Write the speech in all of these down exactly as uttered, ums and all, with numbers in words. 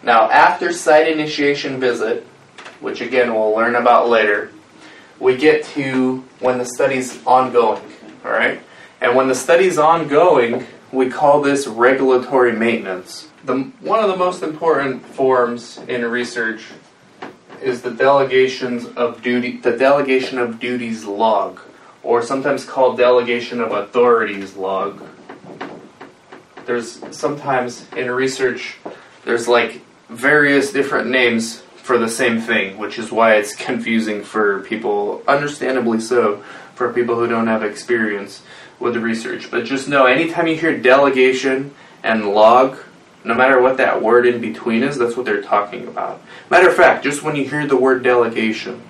Now, after site initiation visit, which again we'll learn about later, we get to when the study's ongoing, all right? And when the study's ongoing, we call this regulatory maintenance. The, one of the most important forms in research is the delegations of duty, the delegation of duties log, or sometimes called delegation of authorities log. There's sometimes in research, there's like various different names for the same thing, which is why it's confusing for people, understandably so, for people who don't have experience with the research. But just know, anytime you hear delegation and log, no matter what that word in between is, that's what they're talking about. Matter of fact, just when you hear the word delegation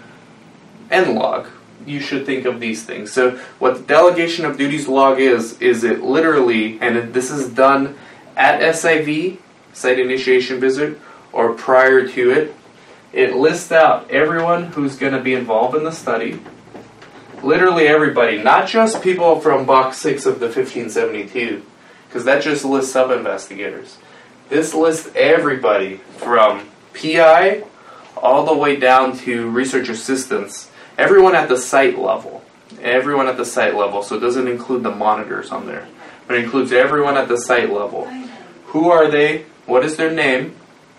and log, you should think of these things. So what the delegation of duties log is, is it literally, and this is done at S I V, site initiation visit, or prior to it, it lists out everyone who's going to be involved in the study. Literally everybody, not just people from box six of the fifteen seventy-two, because that just lists sub-investigators. This lists everybody from P I all the way down to research assistants, everyone at the site level. Everyone at the site level, so it doesn't include the monitors on there, but it includes everyone at the site level. Who are they? What is their name?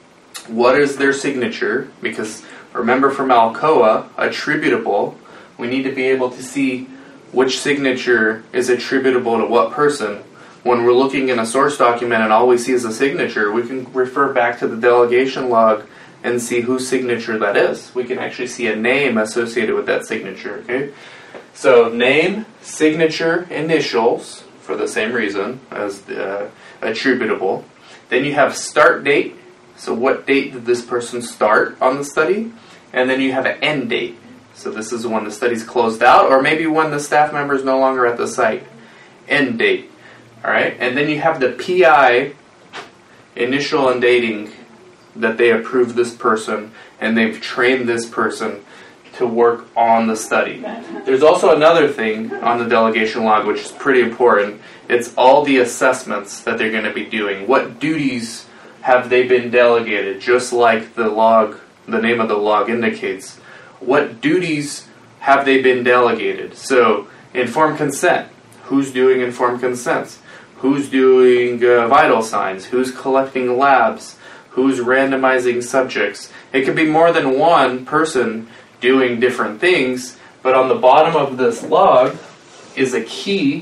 What is their signature? Because remember from Alcoa, attributable, we need to be able to see which signature is attributable to what person. When we're looking in a source document and all we see is a signature, we can refer back to the delegation log and see whose signature that is. We can actually see a name associated with that signature. Okay, so name, signature, initials, for the same reason as uh, attributable. Then you have start date. So what date did this person start on the study? And then you have an end date. So this is when the study's closed out, or maybe when the staff member is no longer at the site. End date. All right? And then you have the P I, initial and dating, that they approved this person, and they've trained this person to work on the study. There's also another thing on the delegation log, which is pretty important. It's all the assessments that they're going to be doing. What duties have they been delegated, just like the log, the name of the log indicates. What duties have they been delegated? So, informed consent. Who's doing informed consents? Who's doing uh, vital signs? Who's collecting labs? Who's randomizing subjects? It could be more than one person doing different things, but on the bottom of this log is a key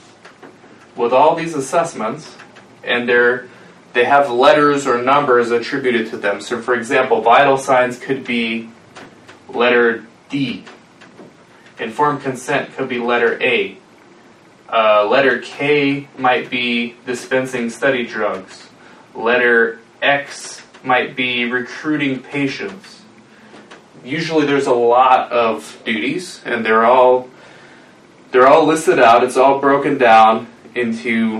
with all these assessments, and they're They have letters or numbers attributed to them. So, for example, vital signs could be letter D. Informed consent could be letter A. Uh, letter K might be dispensing study drugs. Letter X might be recruiting patients. Usually there's a lot of duties, and they're all they're all listed out. It's all broken down into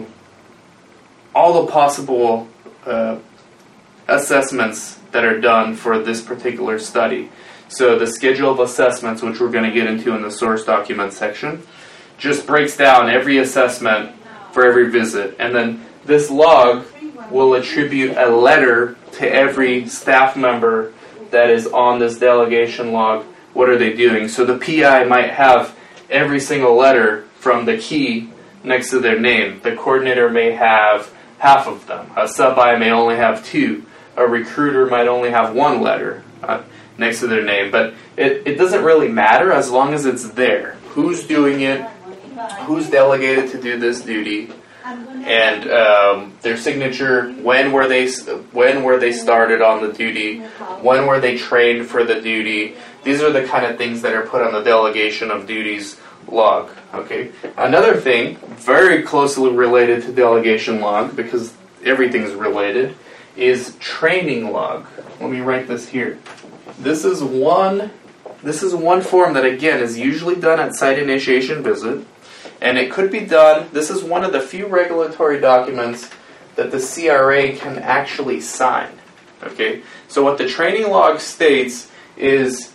all the possible uh, assessments that are done for this particular study. So the schedule of assessments, which we're going to get into in the source document section, just breaks down every assessment for every visit. And then this log will attribute a letter to every staff member that is on this delegation log. What are they doing? So the P I might have every single letter from the key next to their name. The coordinator may have half of them. A sub-I may only have two. A recruiter might only have one letter uh, next to their name. But it, it doesn't really matter as long as it's there. Who's doing it? Who's delegated to do this duty? And um, their signature, when were they when were they started on the duty, when were they trained for the duty. These are the kind of things that are put on the delegation of duties log. Okay. Another thing, very closely related to delegation log, because everything's related, is training log. Let me write this here. This is one. This is one form that again is usually done at site initiation visit. And it could be done, this is one of the few regulatory documents that the C R A can actually sign. Okay? So what the training log states is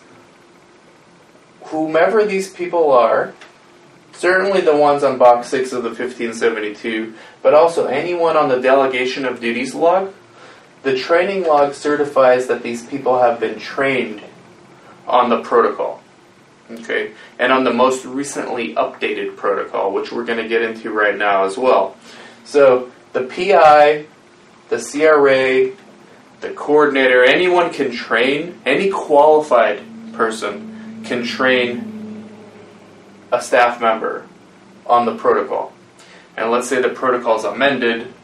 whomever these people are, certainly the ones on box six of the fifteen seventy-two, but also anyone on the delegation of duties log, The training log certifies that these people have been trained on the protocol. Okay, and on the most recently updated protocol, which we're going to get into right now as well. So the P I, the C R A, the coordinator, anyone can train, any qualified person can train a staff member on the protocol. And let's say the protocol is amended,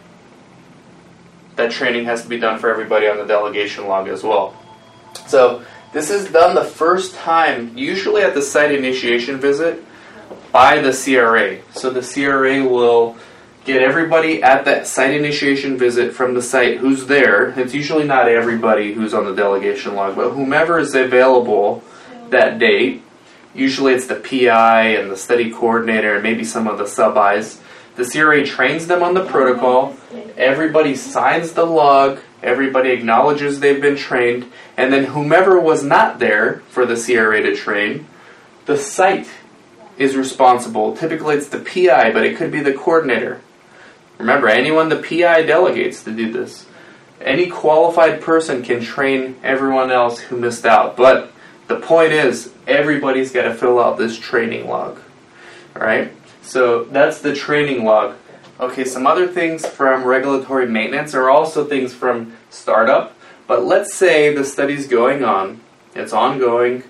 that training has to be done for everybody on the delegation log as well. So this is done the first time, usually at the site initiation visit, by the C R A. So the C R A will get everybody at that site initiation visit from the site who's there. It's usually not everybody who's on the delegation log, but whomever is available that date. Usually it's the P I and the study coordinator and maybe some of the sub-I's. The C R A trains them on the protocol. Everybody signs the log. Everybody acknowledges they've been trained. And then whomever was not there for the C R A to train, the site is responsible. Typically it's the P I, but it could be the coordinator. Remember, anyone the P I delegates to do this. Any qualified person can train everyone else who missed out. But the point is, everybody's got to fill out this training log. Alright? So that's the training log. Okay, some other things from regulatory maintenance are also things from startup. But let's say the study's going on, it's ongoing,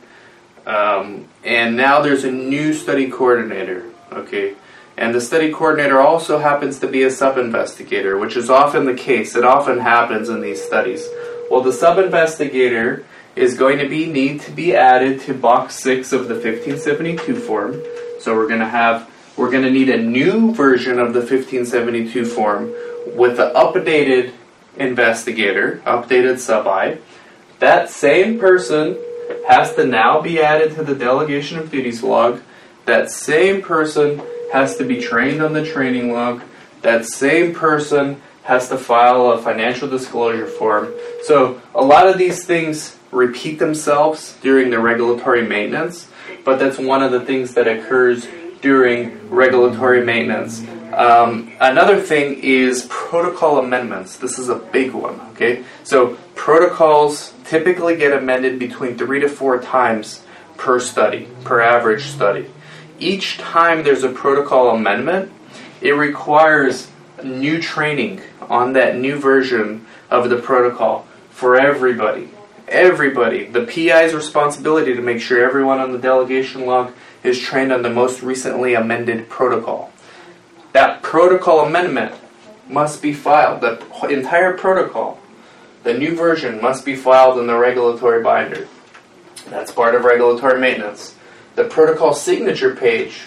um, and now there's a new study coordinator. Okay, and the study coordinator also happens to be a sub-investigator, which is often the case. It often happens in these studies. Well, the sub-investigator is going to be need to be added to box six of the fifteen seventy-two form. So we're going to have we're going to need a new version of the fifteen seventy-two form with the updated investigator, updated sub-I. That same person has to now be added to the delegation of duties log. That same person has to be trained on the training log. That same person has to file a financial disclosure form. So a lot of these things repeat themselves during the regulatory maintenance, but that's one of the things that occurs during regulatory maintenance. Um, another thing is protocol amendments. This is a big one, okay? So protocols typically get amended between three to four times per study, per average study. Each time there's a protocol amendment, it requires new training on that new version of the protocol for everybody. Everybody. The P I's responsibility to make sure everyone on the delegation log is trained on the most recently amended protocol. That protocol amendment must be filed. The entire protocol, the new version, must be filed in the regulatory binder. That's part of regulatory maintenance. The protocol signature page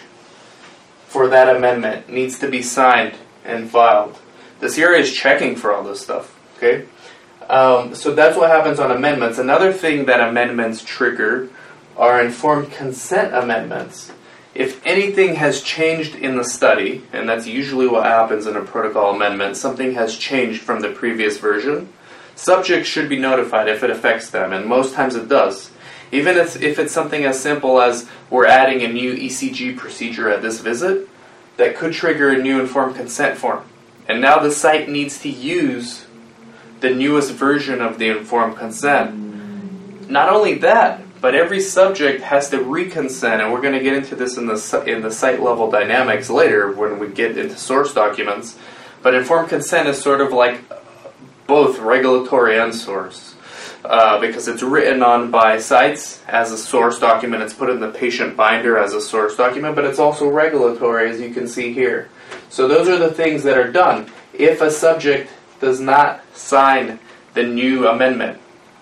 for that amendment needs to be signed and filed. The C R A is checking for all this stuff. Okay, um, so that's what happens on amendments. Another thing that amendments trigger are informed consent amendments. If anything has changed in the study, and that's usually what happens in a protocol amendment, something has changed from the previous version, subjects should be notified if it affects them, and most times it does. Even if, if it's something as simple as we're adding a new E C G procedure at this visit, that could trigger a new informed consent form. And now the site needs to use the newest version of the informed consent. Not only that, but every subject has to reconsent, and we're going to get into this in the in the site level dynamics later when we get into source documents. But informed consent is sort of like both regulatory and source, uh, because it's written on by sites as a source document. It's put in the patient binder as a source document, but it's also regulatory, as you can see here. So those are the things that are done if a subject does not sign the new amendment.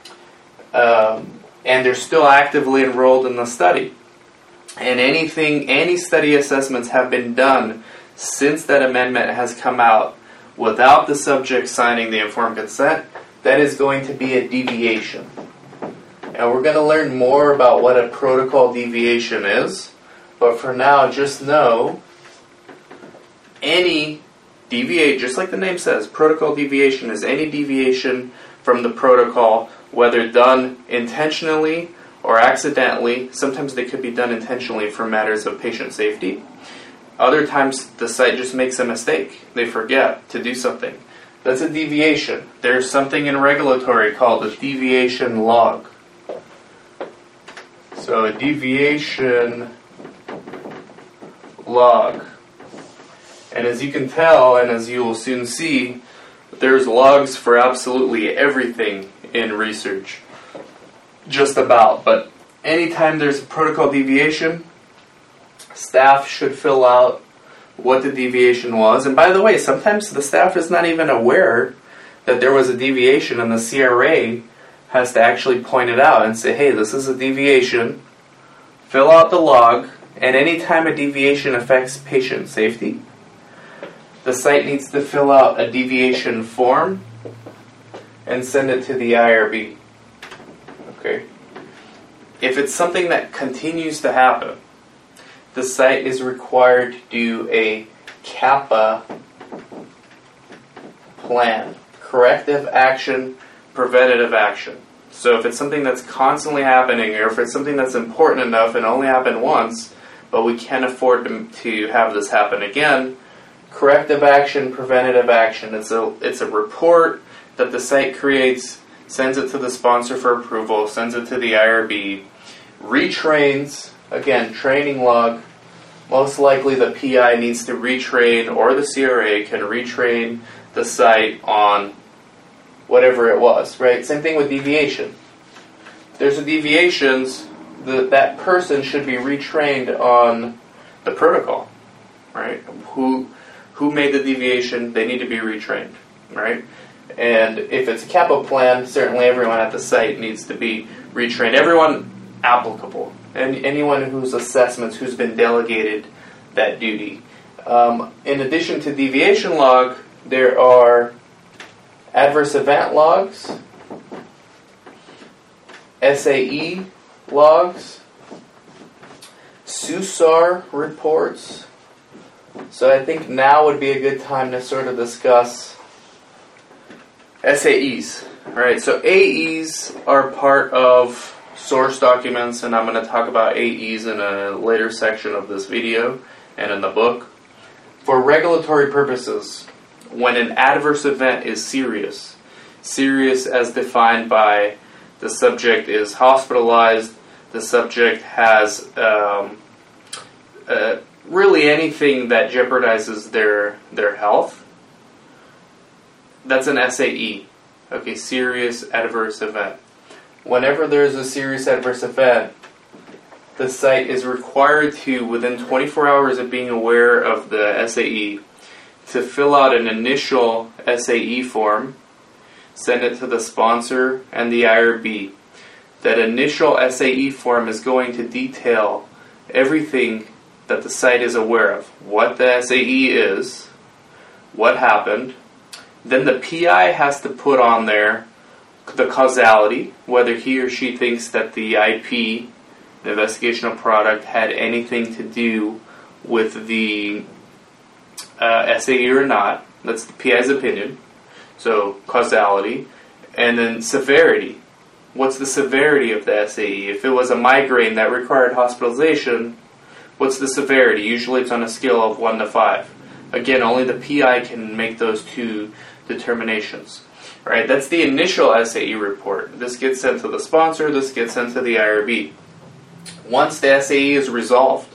Um, and they're still actively enrolled in the study. And anything, any study assessments have been done since that amendment has come out without the subject signing the informed consent, that is going to be a deviation. And we're going to learn more about what a protocol deviation is, but for now, just know any deviate, just like the name says, protocol deviation is any deviation from the protocol, whether done intentionally or accidentally. Sometimes they could be done intentionally for matters of patient safety. Other times the site just makes a mistake. They forget to do something. That's a deviation. There's something in regulatory called a deviation log. So a deviation log. And as you can tell, and as you will soon see, there's logs for absolutely everything in research. Just about. But anytime there's a protocol deviation, staff should fill out what the deviation was. And by the way, sometimes the staff is not even aware that there was a deviation, and the C R A has to actually point it out and say, hey, this is a deviation. Fill out the log, and anytime a deviation affects patient safety, the site needs to fill out a deviation form and send it to the I R B. Okay? If it's something that continues to happen, the site is required to do a CAPA plan. Corrective action, preventative action. So if it's something that's constantly happening, or if it's something that's important enough and only happened once, but we can't afford to, to have this happen again, corrective action, preventative action. It's a, it's a report that the site creates, sends it to the sponsor for approval, sends it to the I R B, retrains. Again, training log. Most likely the P I needs to retrain, or the C R A can retrain the site on whatever it was, right? Same thing with deviation. If there's a deviations, the, that person should be retrained on the protocol, right? Who, who made the deviation, they need to be retrained, right? And if it's a CAPA plan, certainly everyone at the site needs to be retrained. Everyone applicable. And anyone whose assessments, who's been delegated that duty. Um, in addition to deviation log, there are adverse event logs, S A E logs, SUSAR reports. So I think now would be a good time to sort of discuss S A Es. All right, so A Es are part of source documents, and I'm going to talk about A Es in a later section of this video and in the book. For regulatory purposes, when an adverse event is serious, serious as defined by the subject is hospitalized, the subject has um, uh, really anything that jeopardizes their their health, that's an S A E, okay, serious adverse event. Whenever there's a serious adverse event, the site is required to, within twenty-four hours of being aware of the S A E, to fill out an initial S A E form, send it to the sponsor and the I R B. That initial S A E form is going to detail everything that the site is aware of. What the S A E is, what happened. Then the P I has to put on there the causality, whether he or she thinks that the I P, the investigational product, had anything to do with the uh, S A E or not. That's the P I's opinion. So, causality. And then severity. What's the severity of the S A E? If it was a migraine that required hospitalization, what's the severity? Usually it's on a scale of one to five. Again, only the P I can make those two determinations. Right, that's the initial S A E report. This gets sent to the sponsor, this gets sent to the I R B. Once the S A E is resolved,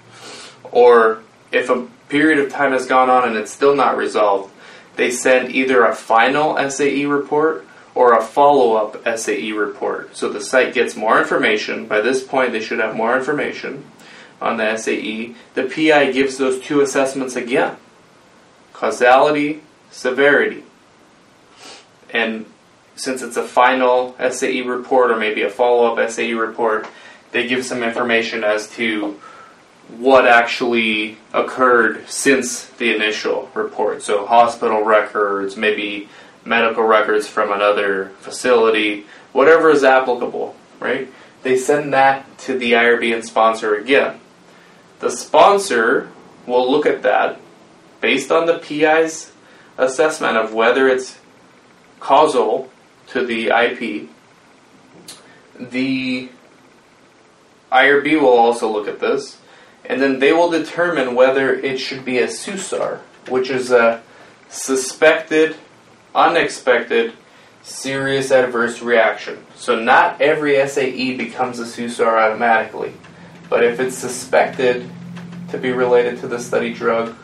or if a period of time has gone on and it's still not resolved, they send either a final S A E report or a follow-up S A E report. So the site gets more information. By this point, they should have more information on the S A E. The P I gives those two assessments again. Causality, severity. And since it's a final S A E report or maybe a follow-up S A E report, they give some information as to what actually occurred since the initial report. So hospital records, maybe medical records from another facility, whatever is applicable, right? They send that to the I R B and sponsor again. The sponsor will look at that based on the P I's assessment of whether it's causal to the I P. The I R B will also look at this, and then they will determine whether it should be a SUSAR, which is a suspected unexpected, serious adverse reaction. So not every S A E becomes a S U S A R automatically. But if it's suspected to be related to the study drug,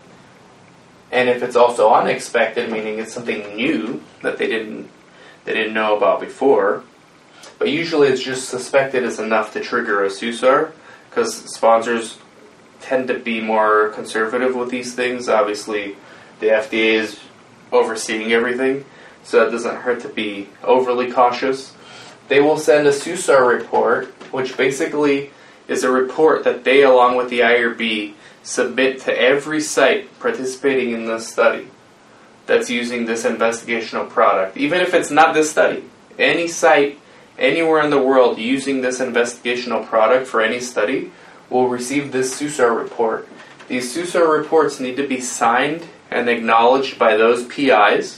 and if it's also unexpected, meaning it's something new that they didn't they didn't know about before, but usually it's just suspected is enough to trigger a S U S A R, because sponsors tend to be more conservative with these things. Obviously, the F D A is overseeing everything, so it doesn't hurt to be overly cautious. They will send a S U S A R report, which basically is a report that they, along with the I R B, submit to every site participating in this study that's using this investigational product. Even if it's not this study, any site anywhere in the world using this investigational product for any study will receive this S U S A R report. These S U S A R reports need to be signed and acknowledged by those P Is,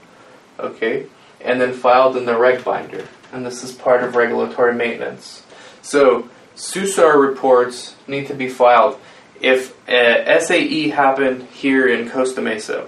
okay, and then filed in the reg binder. And this is part of regulatory maintenance. So S U S A R reports need to be filed. If a S A E happened here in Costa Mesa,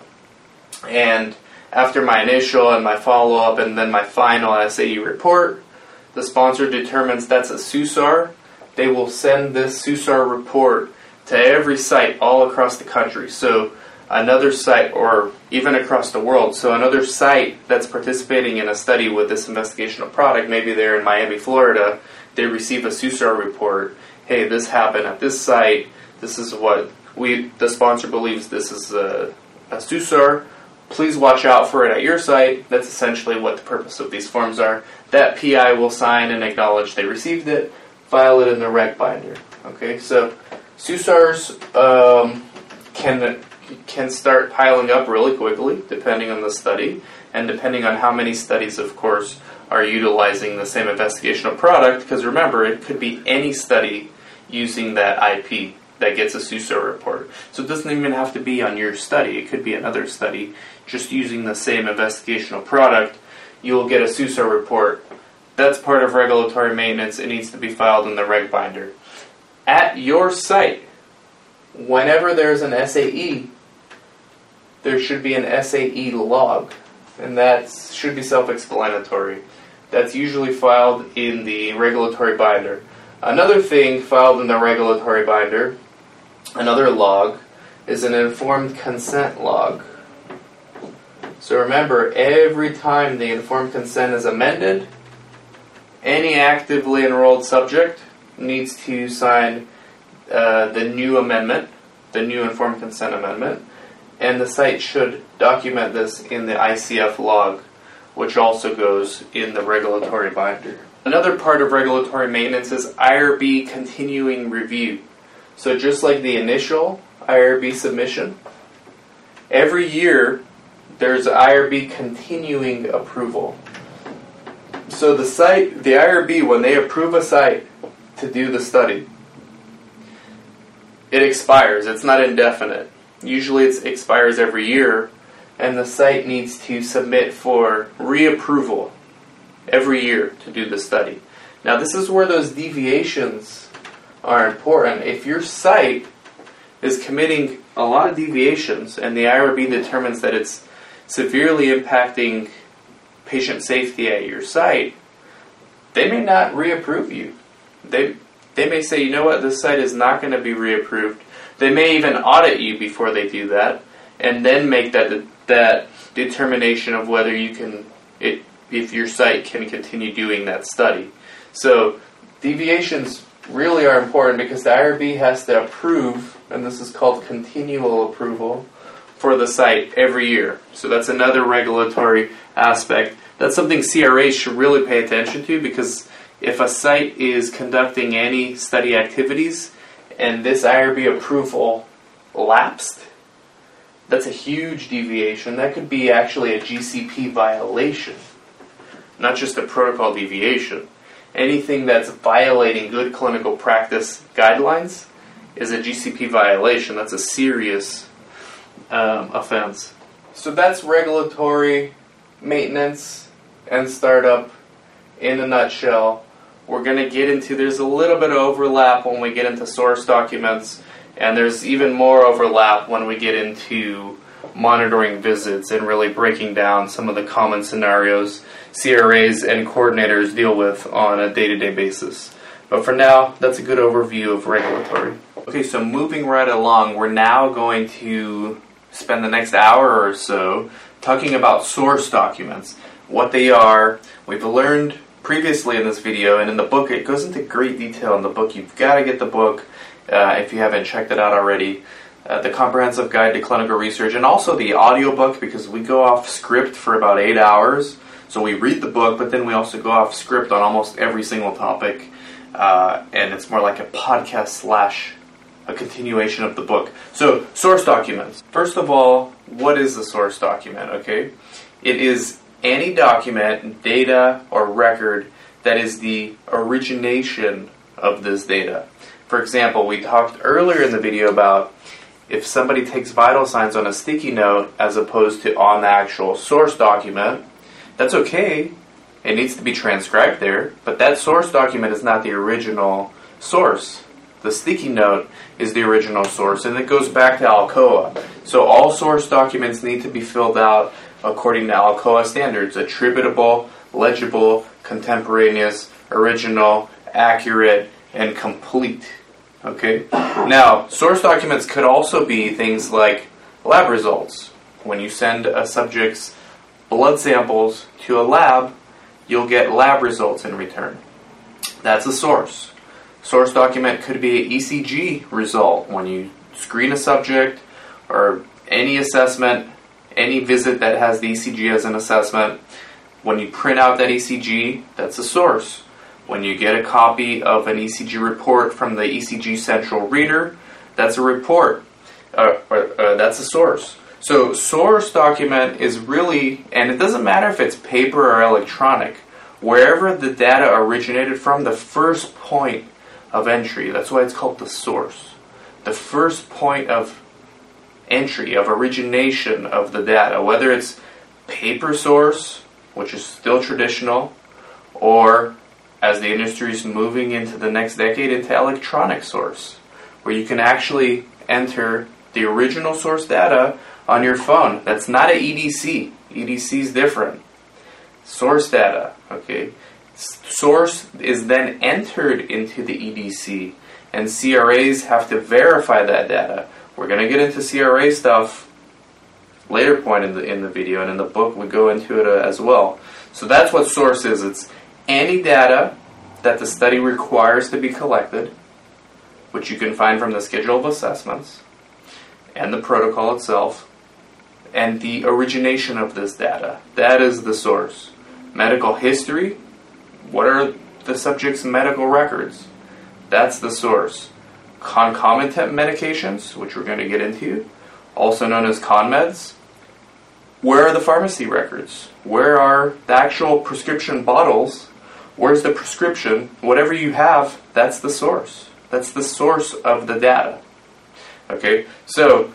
and after my initial and my follow-up and then my final S A E report, the sponsor determines that's a S U S A R, they will send this S U S A R report to every site all across the country. So another site, or even across the world, so another site that's participating in a study with this investigational product, maybe they're in Miami, Florida, they receive a S U S A R report. Hey, this happened at this site. This is what we, the sponsor believes this is a, a S U S A R. Please watch out for it at your site. That's essentially what the purpose of these forms are. That P I will sign and acknowledge they received it, file it in the reg binder. Okay, so S U S A Rs um, can can start piling up really quickly, depending on the study, and depending on how many studies, of course, are utilizing the same investigational product, because remember, it could be any study using that I P that gets a S U S A R report. So it doesn't even have to be on your study. It could be another study just using the same investigational product. You'll get a S U S A R report. That's part of regulatory maintenance. It needs to be filed in the reg binder. At your site, whenever there's an S A E, there should be an S A E log, and that should be self-explanatory. That's usually filed in the regulatory binder. Another thing filed in the regulatory binder, another log, is an informed consent log. So remember, every time the informed consent is amended, any actively enrolled subject needs to sign uh, the new amendment, the new informed consent amendment, and the site should document this in the I C F log, which also goes in the regulatory binder. Another part of regulatory maintenance is I R B continuing review. So just like the initial I R B submission, every year there's I R B continuing approval. So the site, the I R B, when they approve a site to do the study, it expires. It's not indefinite. Usually it expires every year, and the site needs to submit for reapproval every year to do the study. Now this is where those deviations are important. If your site is committing a lot of deviations and the I R B determines that it's severely impacting patient safety at your site, they may not reapprove you. They they may say, you know what, this site is not going to be reapproved. They may even audit you before they do that, and then make that that determination of whether you can, it, if your site can continue doing that study. So deviations really are important because the I R B has to approve, and this is called continual approval, for the site every year. So that's another regulatory aspect. That's something C R As should really pay attention to, because if a site is conducting any study activities and this I R B approval lapsed, that's a huge deviation. That could be actually a G C P violation, not just a protocol deviation. Anything that's violating good clinical practice guidelines is a G C P violation. That's a serious um, offense. So that's regulatory maintenance and startup in a nutshell. We're going to get into, there's a little bit of overlap when we get into source documents, and there's even more overlap when we get into monitoring visits and really breaking down some of the common scenarios C R As and coordinators deal with on a day-to-day basis. But for now, that's a good overview of regulatory. Okay, so moving right along, we're now going to spend the next hour or so talking about source documents, what they are. We've learned previously in this video, and in the book, it goes into great detail in the book. You've got to get the book uh, if you haven't checked it out already. Uh, the Comprehensive Guide to Clinical Research, and also the audiobook, because we go off script for about eight hours. So we read the book, but then we also go off script on almost every single topic. Uh, and it's more like a podcast slash a continuation of the book. So, source documents. First of all, what is a source document, okay? It is any document, data, or record that is the origination of this data. For example, we talked earlier in the video about if somebody takes vital signs on a sticky note as opposed to on the actual source document, that's okay. It needs to be transcribed there, but that source document is not the original source. The sticky note is the original source, and it goes back to Alcoa. So all source documents need to be filled out according to Alcoa standards: attributable, legible, contemporaneous, original, accurate, and complete. Okay. Now, source documents could also be things like lab results. When you send a subject's blood samples to a lab, you'll get lab results in return. That's a source. Source document could be an E C G result. When you screen a subject or any assessment, any visit that has the E C G as an assessment, when you print out that E C G, that's a source. When you get a copy of an E C G report from the E C G central reader, that's a report. Uh, or, uh, that's a source. So source document is really, and it doesn't matter if it's paper or electronic, wherever the data originated from, the first point of entry, that's why it's called the source. The first point of entry, of origination of the data, whether it's paper source, which is still traditional, or as the industry is moving into the next decade, into electronic source, where you can actually enter the original source data on your phone. That's not an E D C. E D C is different. Source data, okay? Source is then entered into the E D C, and C R As have to verify that data. We're going to get into C R A stuff later point in the in the video, and in the book we go into it uh, as well. So that's what source is. It's any data that the study requires to be collected, which you can find from the schedule of assessments and the protocol itself, and the origination of this data. That is the source. Medical history, what are the subject's medical records? That's the source. Concomitant medications, which we're going to get into, also known as ConMeds. Where are the pharmacy records? Where are the actual prescription bottles? Where's the prescription? Whatever you have, that's the source. That's the source of the data. Okay, so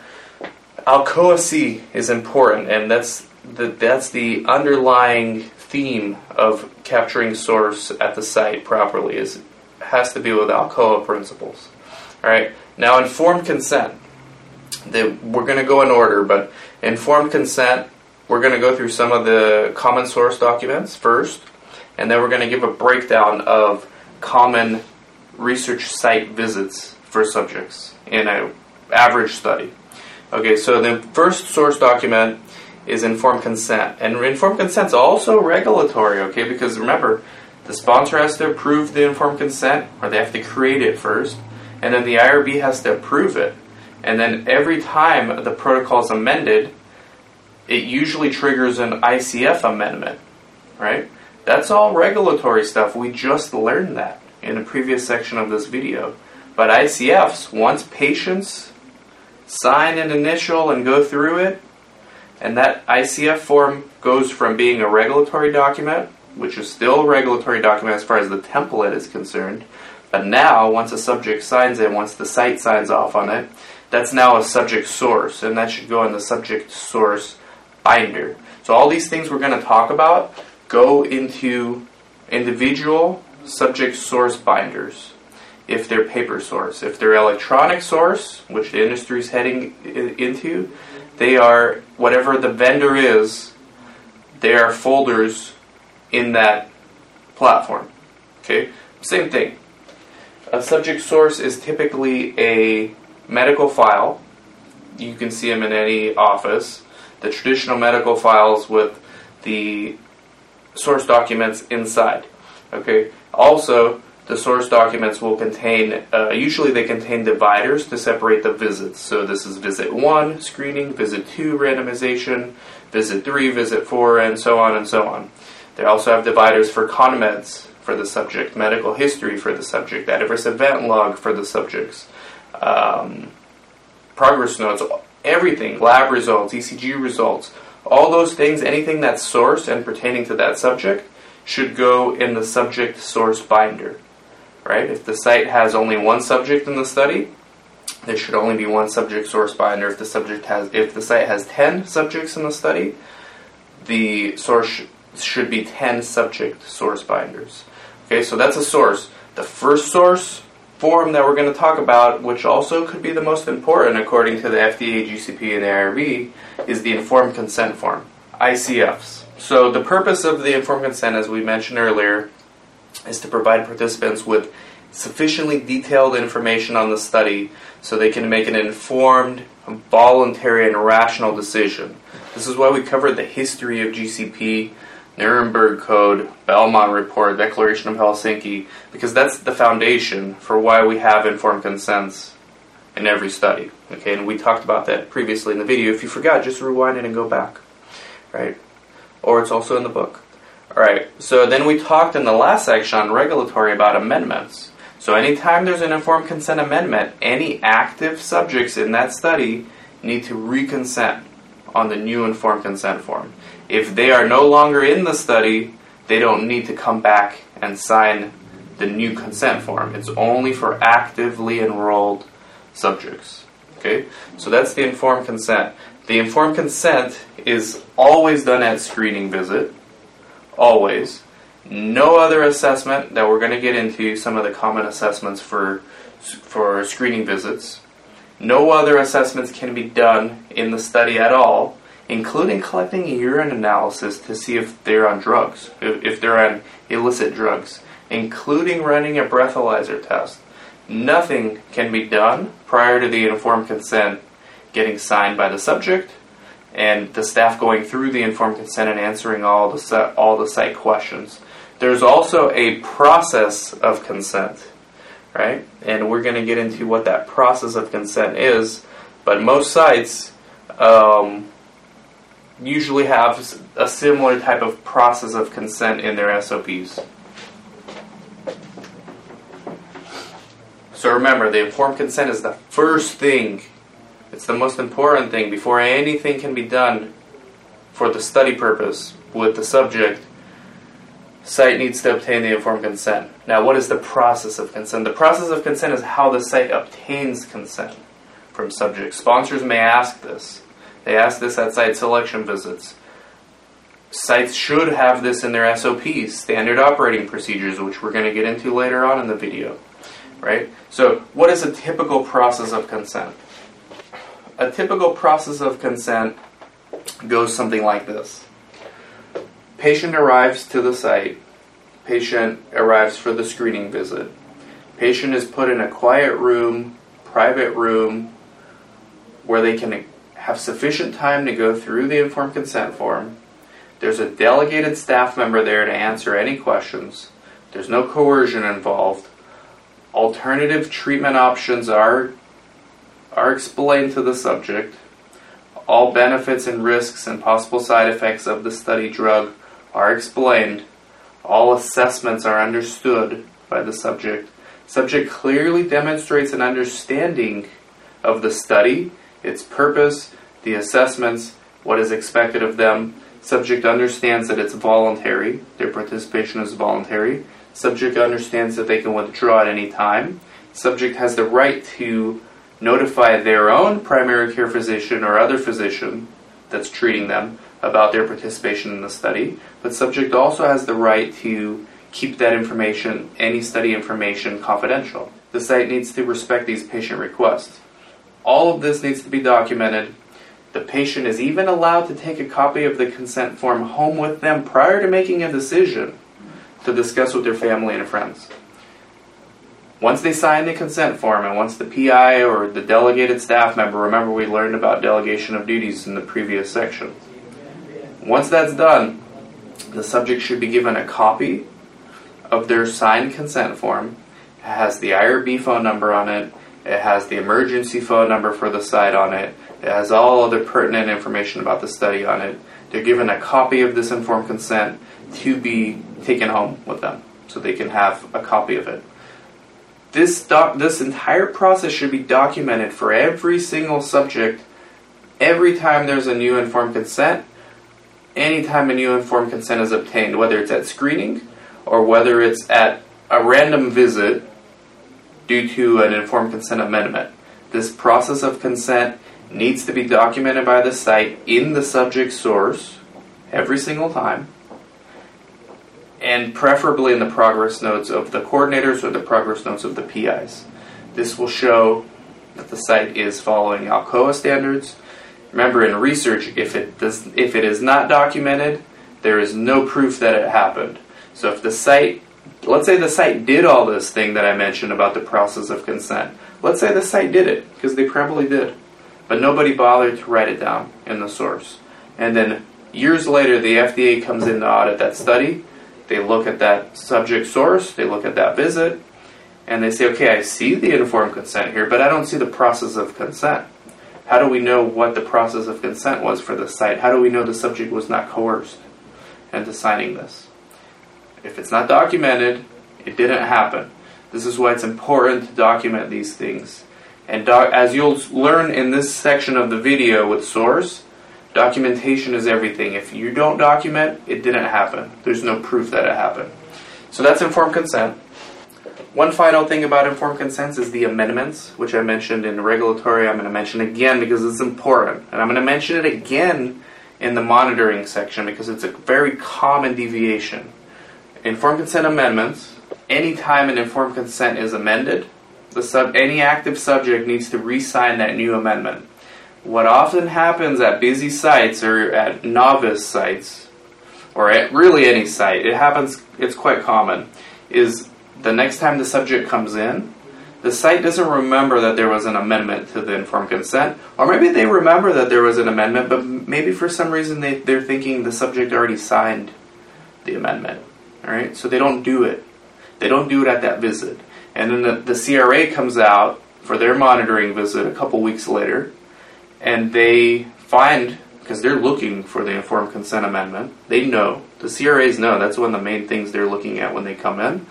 Alcoa C is important, and that's the, that's the underlying theme of capturing source at the site properly. Is has to be with Alcoa principles. All right. Now, informed consent. The, we're going to go in order, but informed consent, we're going to go through some of the common source documents first, and then we're going to give a breakdown of common research site visits for subjects in an average study. Okay, so the first source document is informed consent. And informed consent is also regulatory, okay, because remember, the sponsor has to approve the informed consent, or they have to create it first, and then the I R B has to approve it. And then every time the protocol is amended, it usually triggers an I C F amendment, right? That's all regulatory stuff. We just learned that in a previous section of this video. But I C Fs, once patients sign an initial and go through it, and that I C F form goes from being a regulatory document, which is still a regulatory document as far as the template is concerned, but now, once a subject signs it, once the site signs off on it, that's now a subject source, and that should go in the subject source binder. So all these things we're going to talk about go into individual subject source binders, if they're paper source. If they're electronic source, which the industry is heading into, they are, whatever the vendor is, they are folders in that platform. Okay? Same thing. A subject source is typically a medical file. You can see them in any office. The traditional medical files with the source documents inside. Okay. Also, the source documents will contain, uh, usually they contain dividers to separate the visits. So this is visit one, screening, visit two, randomization, visit three, visit four, and so on and so on. They also have dividers for CONMEDs for the subject, medical history for the subject, adverse event log for the subjects, um, progress notes, everything, lab results, E C G results, all those things, anything that's sourced and pertaining to that subject should go in the subject source binder. Right? If the site has only one subject in the study, there should only be one subject source binder. If the subject has, if the site has ten subjects in the study, the source sh- should be ten subject source binders. Okay, so that's a source. The first source form that we're going to talk about, which also could be the most important according to the F D A, G C P, and A R B, is the informed consent form, I C Fs. So the purpose of the informed consent, as we mentioned earlier, is to provide participants with sufficiently detailed information on the study so they can make an informed, voluntary, and rational decision. This is why we covered the history of G C P, Nuremberg Code, Belmont Report, Declaration of Helsinki, because that's the foundation for why we have informed consents in every study. Okay, and we talked about that previously in the video. If you forgot, just rewind it and go back. Right? Or it's also in the book. Alright, so then we talked in the last section on regulatory about amendments. So anytime there's an informed consent amendment, any active subjects in that study need to reconsent on the new informed consent form. If they are no longer in the study, they don't need to come back and sign the new consent form. It's only for actively enrolled subjects. Okay, so that's the informed consent. The informed consent is always done at screening visit. Always. No other assessment that we're going to get into, some of the common assessments for for screening visits. No other assessments can be done in the study at all, including collecting a urine analysis to see if they're on drugs, if, if they're on illicit drugs, including running a breathalyzer test. Nothing can be done prior to the informed consent getting signed by the subject and the staff going through the informed consent and answering all the all the site questions. There's also a process of consent, right? And we're going to get into what that process of consent is, but most sites um, usually have a similar type of process of consent in their S O Ps. So remember, the informed consent is the first thing. It's the most important thing. Before anything can be done for the study purpose with the subject, site needs to obtain the informed consent. Now, what is the process of consent? The process of consent is how the site obtains consent from subjects. Sponsors may ask this. They ask this at site selection visits. Sites should have this in their S O Ps, standard operating procedures, which we're going to get into later on in the video. Right? So, what is a typical process of consent? A typical process of consent goes something like this. Patient arrives to the site. Patient arrives for the screening visit. Patient is put in a quiet room, private room, where they can have sufficient time to go through the informed consent form. There's a delegated staff member there to answer any questions. There's no coercion involved. Alternative treatment options are are explained to the subject. All benefits and risks and possible side effects of the study drug are explained. All assessments are understood by the subject. Subject clearly demonstrates an understanding of the study, its purpose, the assessments, what is expected of them. Subject understands that it's voluntary. Their participation is voluntary. Subject understands that they can withdraw at any time. Subject has the right to notify their own primary care physician or other physician that's treating them about their participation in the study. But subject also has the right to keep that information, any study information, confidential. The site needs to respect these patient requests. All of this needs to be documented. The patient is even allowed to take a copy of the consent form home with them prior to making a decision to discuss with their family and friends. Once they sign the consent form, and once the P I or the delegated staff member, remember we learned about delegation of duties in the previous section. Once that's done, the subject should be given a copy of their signed consent form. It has the I R B phone number on it. It has the emergency phone number for the site on it. It has all other pertinent information about the study on it. They're given a copy of this informed consent to be taken home with them so they can have a copy of it. This doc, this entire process should be documented for every single subject every time there's a new informed consent, anytime a new informed consent is obtained, whether it's at screening or whether it's at a random visit due to an informed consent amendment. This process of consent needs to be documented by the site in the subject source every single time, and preferably in the progress notes of the coordinators or the progress notes of the P Is. This will show that the site is following Alcoa standards. Remember, in research, if it does, if it is not documented, there is no proof that it happened. So if the site, let's say the site did all this thing that I mentioned about the process of consent. Let's say the site did it, because they probably did. But nobody bothered to write it down in the source. And then years later, the F D A comes in to audit that study. They look at that subject source, they look at that visit, and they say, okay, I see the informed consent here, but I don't see the process of consent. How do we know what the process of consent was for the site? How do we know the subject was not coerced into signing this? If it's not documented, it didn't happen. This is why it's important to document these things. And doc- as you'll learn in this section of the video with source, documentation is everything. If you don't document, it didn't happen. There's no proof that it happened. So that's informed consent. One final thing about informed consents is the amendments, which I mentioned in regulatory. I'm going to mention again because it's important. And I'm going to mention it again in the monitoring section because it's a very common deviation. Informed consent amendments, anytime an informed consent is amended, the sub, any active subject needs to re-sign that new amendment. What often happens at busy sites or at novice sites, or at really any site, it happens, it's quite common, is the next time the subject comes in, the site doesn't remember that there was an amendment to the informed consent, or maybe they remember that there was an amendment, but maybe for some reason they, they're thinking the subject already signed the amendment. All right? So they don't do it. They don't do it at that visit. And then the, the C R A comes out for their monitoring visit a couple weeks later, and they find, because they're looking for the informed consent amendment, they know, the C R As know, that's one of the main things they're looking at when they come in,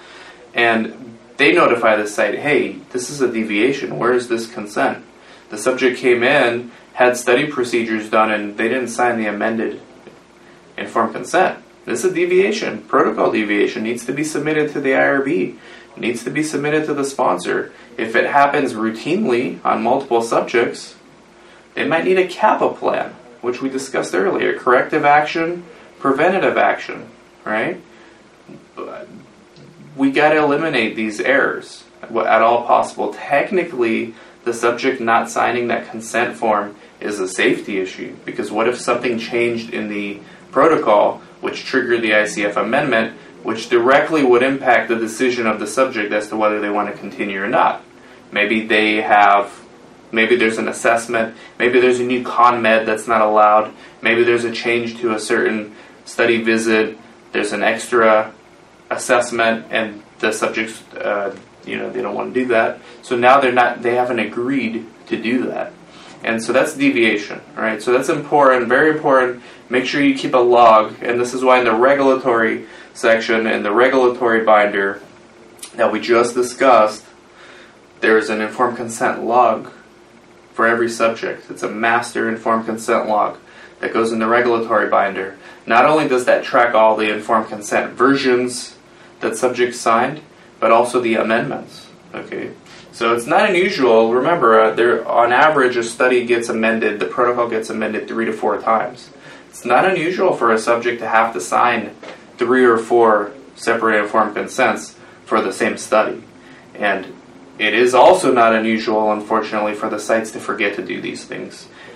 and they notify the site, hey, this is a deviation, where is this consent? The subject came in, had study procedures done, and they didn't sign the amended informed consent. This is a deviation, protocol deviation, needs to be submitted to the I R B, needs to be submitted to the sponsor. If it happens routinely on multiple subjects, they might need a CAPA plan, which we discussed earlier, corrective action, preventative action, right? We got to eliminate these errors at all possible. Technically, the subject not signing that consent form is a safety issue, because what if something changed in the protocol which triggered the I C F amendment, which directly would impact the decision of the subject as to whether they want to continue or not? Maybe they have, maybe there's an assessment, maybe there's a new ConMed that's not allowed, maybe there's a change to a certain study visit, there's an extra assessment, and the subjects, uh, you know, they don't want to do that. So now they're not, they haven't agreed to do that. And so that's deviation, right? So that's important, very important. Make sure you keep a log, and this is why in the regulatory section, in the regulatory binder that we just discussed, there's an informed consent log for every subject. It's a master informed consent log that goes in the regulatory binder. Not only does that track all the informed consent versions that subjects signed, but also the amendments, okay? So it's not unusual. Remember, uh, there, on average, a study gets amended, the protocol gets amended three to four times. It's not unusual for a subject to have to sign three or four separate informed consents for the same study. And it is also not unusual, unfortunately, for the sites to forget to do these things.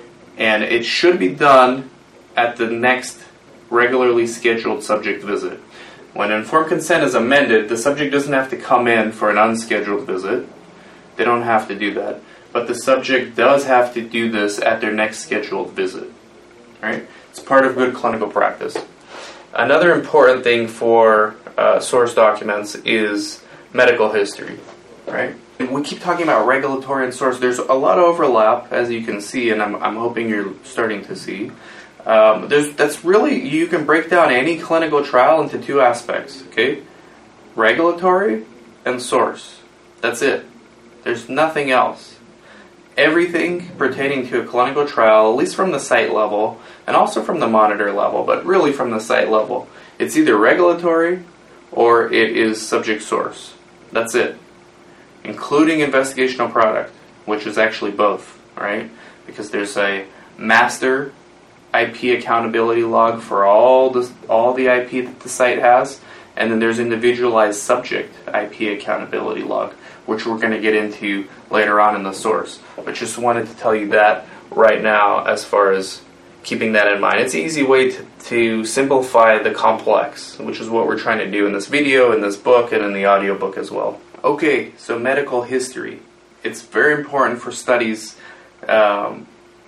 And it should be done at the next regularly scheduled subject visit. When informed consent is amended, the subject doesn't have to come in for an unscheduled visit. They don't have to do that. But the subject does have to do this at their next scheduled visit. Right? It's part of good clinical practice. Another important thing for uh, source documents is medical history. Right? We keep talking about regulatory and source. There's a lot of overlap, as you can see, and I'm, I'm hoping you're starting to see. Um, there's that's really, you can break down any clinical trial into two aspects, okay? Regulatory and source. That's it. There's nothing else. Everything pertaining to a clinical trial, at least from the site level, and also from the monitor level, but really from the site level, it's either regulatory or it is subject source. That's it. Including investigational product, which is actually both, right? Because there's a master I P accountability log for all the all the I P that the site has, and then there's individualized subject I P accountability log, which we're going to get into later on in the source. But just wanted to tell you that right now as far as keeping that in mind. It's an easy way to, to simplify the complex, which is what we're trying to do in this video, in this book, and in the audiobook as well. Okay, so medical history. It's very important for studies um,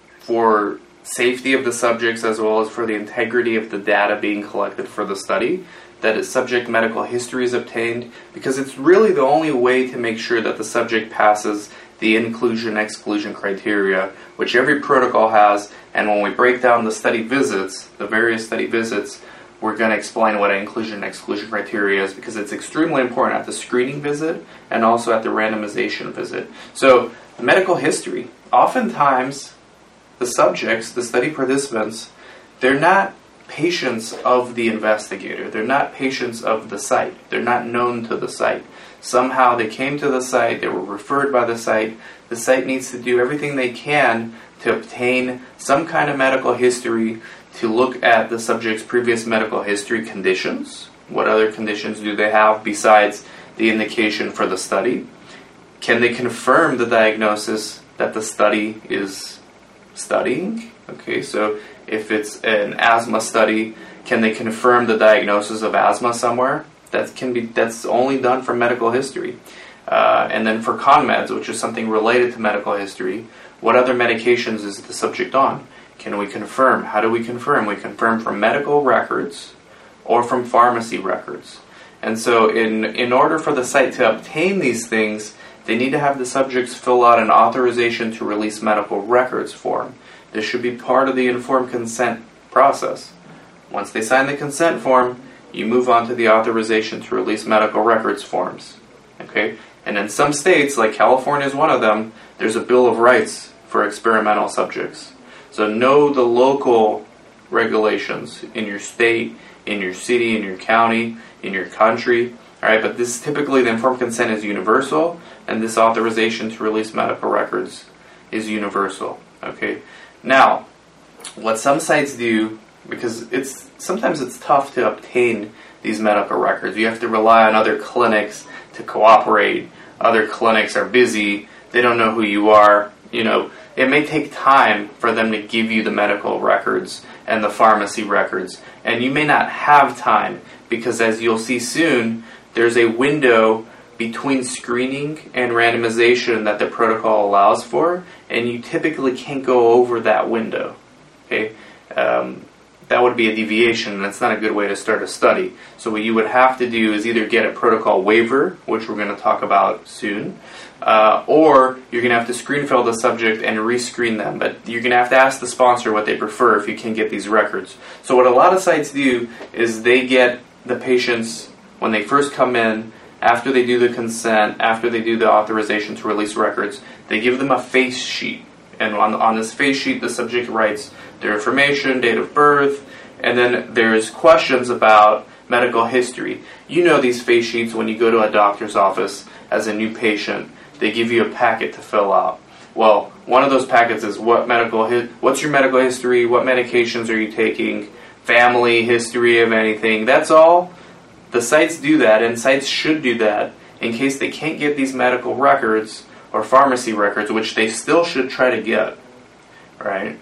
for safety of the subjects as well as for the integrity of the data being collected for the study, that a subject medical history is obtained, because it's really the only way to make sure that the subject passes the inclusion-exclusion criteria, which every protocol has. And when we break down the study visits, the various study visits, we're going to explain what an inclusion-exclusion criteria is, because it's extremely important at the screening visit and also at the randomization visit. So, medical history. Oftentimes, the subjects, the study participants, they're not patients of the investigator. They're not patients of the site. They're not known to the site. Somehow they came to the site, they were referred by the site. The site needs to do everything they can to obtain some kind of medical history, to look at the subject's previous medical history conditions. What other conditions do they have besides the indication for the study? Can they confirm the diagnosis that the study is studying? Okay, so if it's an asthma study, can they confirm the diagnosis of asthma somewhere? That can be. That's only done for medical history. Uh, and then for ConMeds, which is something related to medical history, what other medications is the subject on? Can we confirm? How do we confirm? We confirm from medical records or from pharmacy records. And so in, in order for the site to obtain these things, they need to have the subjects fill out an authorization to release medical records form. This should be part of the informed consent process. Once they sign the consent form, you move on to the authorization to release medical records forms. Okay? And in some states, like California is one of them, there's a Bill of Rights for experimental subjects. So know the local regulations in your state, in your city, in your county, in your country. All right, but this typically the informed consent is universal, and this authorization to release medical records is universal. Okay. Now, what some sites do, because it's sometimes it's tough to obtain these medical records. You have to rely on other clinics to cooperate. Other clinics are busy. They don't know who you are. You know, it may take time for them to give you the medical records and the pharmacy records. And you may not have time because, as you'll see soon, there's a window between screening and randomization that the protocol allows for, and you typically can't go over that window. Okay, um, that would be a deviation, and it's not a good way to start a study. So what you would have to do is either get a protocol waiver, which we're going to talk about soon, uh, or you're going to have to screen fail the subject and rescreen them. But you're going to have to ask the sponsor what they prefer if you can't get these records. So what a lot of sites do is they get the patients when they first come in, after they do the consent, after they do the authorization to release records, they give them a face sheet. And on, on this face sheet, the subject writes their information, date of birth, and then there's questions about medical history. You know these face sheets when you go to a doctor's office as a new patient. They give you a packet to fill out. Well, one of those packets is what medical hi- what's your medical history, what medications are you taking, family history of anything. That's all. The sites do that, and sites should do that in case they can't get these medical records or pharmacy records, which they still should try to get, right?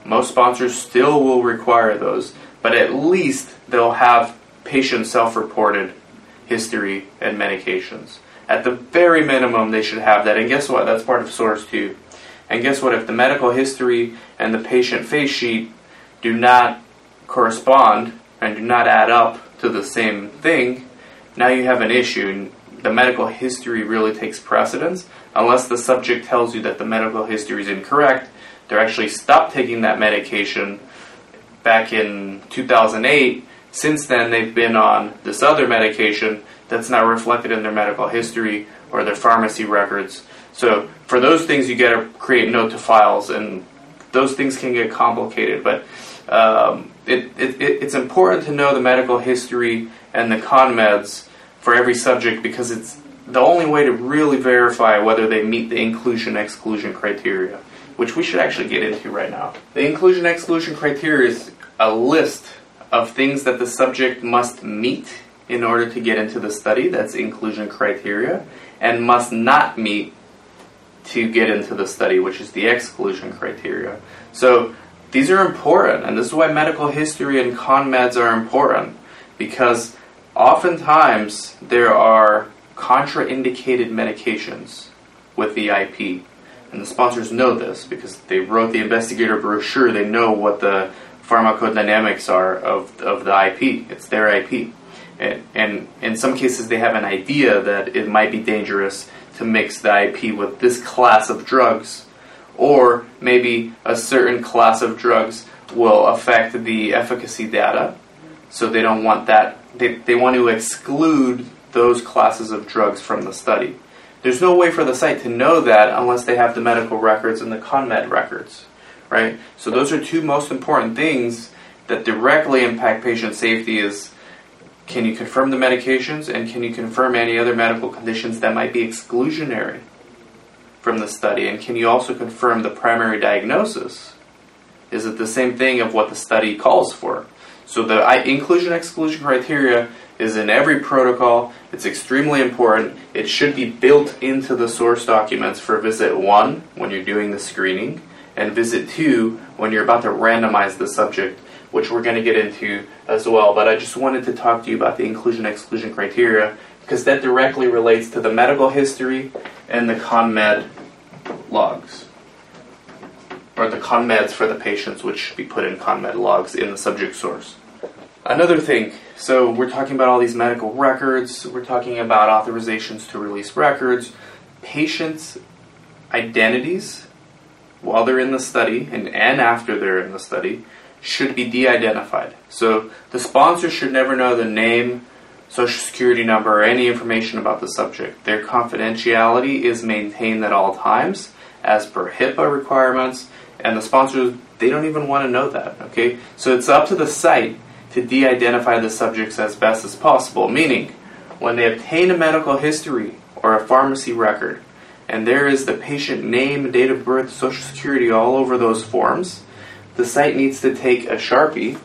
Most sponsors still will require those, but at least they'll have patient self-reported history and medications. At the very minimum, they should have that. And guess what? That's part of SOURCE too. And guess what? If the medical history and the patient face sheet do not correspond and do not add up to the same thing, now you have an issue. The medical history really takes precedence. Unless the subject tells you that the medical history is incorrect, they're actually stopped taking that medication back in two thousand eight. Since then, they've been on this other medication that's not reflected in their medical history or their pharmacy records. So for those things, you got to create note to files, and those things can get complicated. But um, it, it, it's important to know the medical history and the CONMEDs for every subject, because it's the only way to really verify whether they meet the inclusion-exclusion criteria, which we should actually get into right now. The inclusion-exclusion criteria is a list of things that the subject must meet in order to get into the study. That's inclusion criteria, and must not meet to get into the study, which is the exclusion criteria. So these are important, and this is why medical history and CONMEDs are important, because oftentimes there are contraindicated medications with the I P, and the sponsors know this because they wrote the investigator brochure. They know what the pharmacodynamics are of, of the I P. It's their I P. And, and in some cases they have an idea that it might be dangerous to mix the I P with this class of drugs, or maybe a certain class of drugs will affect the efficacy data, so they don't want that. They, they want to exclude those classes of drugs from the study. There's no way for the site to know that unless they have the medical records and the CONMED records, right? So those are two most important things that directly impact patient safety. Is, can you confirm the medications, and can you confirm any other medical conditions that might be exclusionary from the study? And can you also confirm the primary diagnosis? Is it the same thing of what the study calls for? So the inclusion-exclusion criteria is in every protocol. It's extremely important. It should be built into the source documents for visit one when you're doing the screening, and visit two when you're about to randomize the subject, which we're going to get into as well. But I just wanted to talk to you about the inclusion-exclusion criteria because that directly relates to the medical history and the CONMED logs, or the CONMEDs for the patients, which should be put in CONMED logs in the subject source. Another thing, so we're talking about all these medical records, we're talking about authorizations to release records. Patients' identities while they're in the study and, and after they're in the study should be de-identified. So the sponsor should never know the name, social security number, or any information about the subject. Their confidentiality is maintained at all times as per HIPAA requirements, and the sponsors, they don't even want to know that, okay? So it's up to the site to de-identify the subjects as best as possible, meaning when they obtain a medical history or a pharmacy record, and there is the patient name, date of birth, social security all over those forms, the site needs to take a Sharpie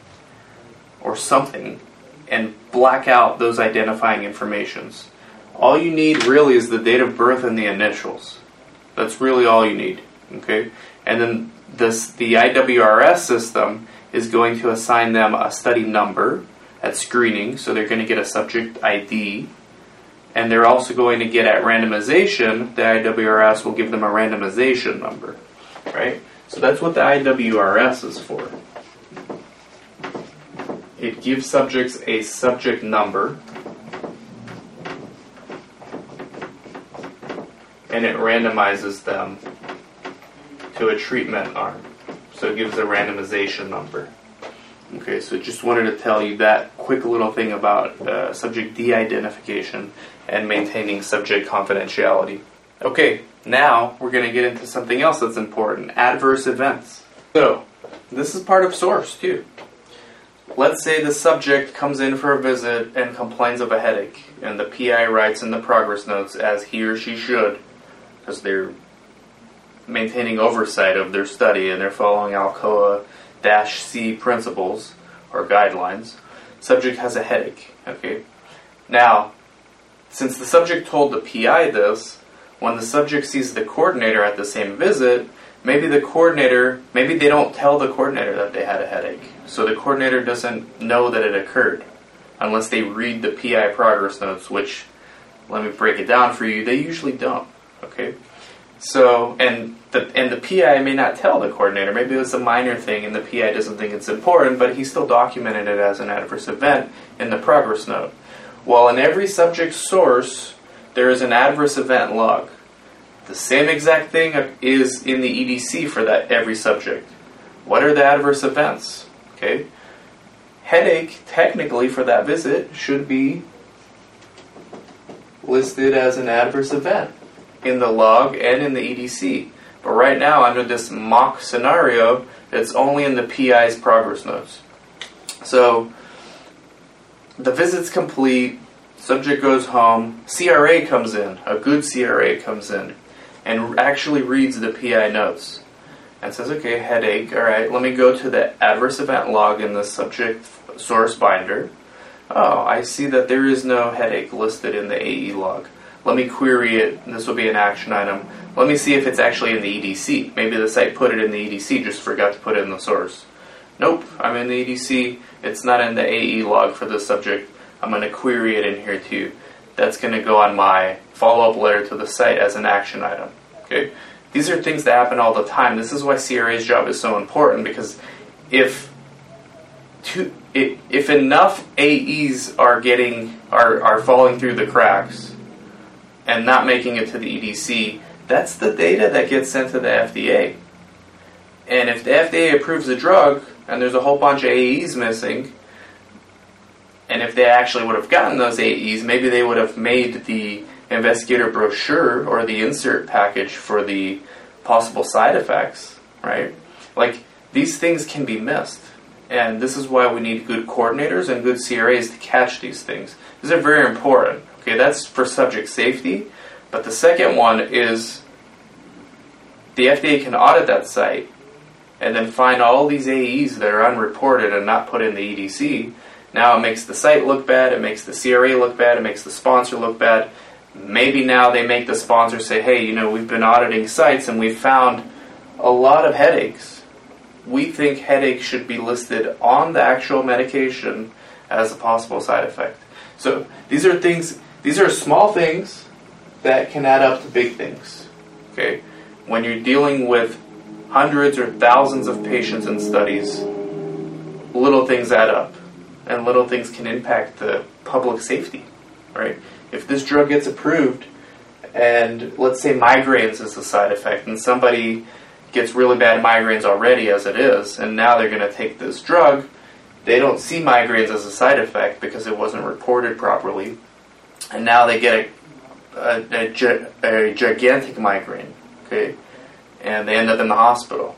or something and black out those identifying informations. All you need really is the date of birth and the initials. That's really all you need, okay? And then this, the I W R S system is going to assign them a study number at screening, so they're going to get a subject I D, and they're also going to get at randomization, the I W R S will give them a randomization number, right? So that's what the I W R S is for. It gives subjects a subject number, and it randomizes them to a treatment arm. So it gives a randomization number. Okay, so just wanted to tell you that quick little thing about uh, subject de-identification and maintaining subject confidentiality. Okay, now we're going to get into something else that's important, adverse events. So, this is part of SOURCE too. Let's say the subject comes in for a visit and complains of a headache, and the P I writes in the progress notes, as he or she should, because they're maintaining oversight of their study and they're following Alcoa-C principles or guidelines. Subject has a headache. Okay. Now, since the subject told the P I this, when the subject sees the coordinator at the same visit, maybe the coordinator, maybe they don't tell the coordinator that they had a headache. So the coordinator doesn't know that it occurred unless they read the P I progress notes, which, let me break it down for you, they usually don't. Okay? So, and the, and the P I may not tell the coordinator. Maybe it was a minor thing and the P I doesn't think it's important, but he still documented it as an adverse event in the progress note. Well, in every subject source, there is an adverse event log. The same exact thing is in the E D C for that every subject. What are the adverse events? Okay, headache, technically for that visit, should be listed as an adverse event in the log and in the E D C. But right now, under this mock scenario, it's only in the P I's progress notes. So, the visit's complete, subject goes home, C R A comes in, a good C R A comes in, and actually reads the P I notes and says, okay, headache, all right, let me go to the adverse event log in the subject source binder. Oh, I see that there is no headache listed in the A E log. Let me query it, and this will be an action item. Let me see if it's actually in the E D C. Maybe the site put it in the E D C, just forgot to put it in the source. Nope, I'm in the E D C, it's not in the A E log for this subject. I'm going to query it in here too. That's going to go on my follow-up letter to the site as an action item. Okay, these are things that happen all the time. This is why C R A's job is so important, because if two, if, if enough A Es are getting are are falling through the cracks and not making it to the E D C, that's the data that gets sent to the F D A. And if the F D A approves a drug and there's a whole bunch of A Es missing, and if they actually would have gotten those A Es, maybe they would have made the investigator brochure or the insert package for the possible side effects, right? Like, these things can be missed. And this is why we need good coordinators and good C R As to catch these things. These are very important. Okay, that's for subject safety. But the second one is the F D A can audit that site and then find all these A Es that are unreported and not put in the E D C. Now it makes the site look bad, it makes the C R A look bad, it makes the sponsor look bad. Maybe now they make the sponsor say, hey, you know, we've been auditing sites and we've found a lot of headaches. We think headache should be listed on the actual medication as a possible side effect. So these are things, these are small things that can add up to big things. Okay? When you're dealing with hundreds or thousands of patients in studies, little things add up. And little things can impact the public safety, right? If this drug gets approved, and let's say migraines is a side effect, and somebody gets really bad migraines already as it is, and now they're going to take this drug, they don't see migraines as a side effect because it wasn't reported properly, and now they get a, a, a, a gigantic migraine, okay, and they end up in the hospital.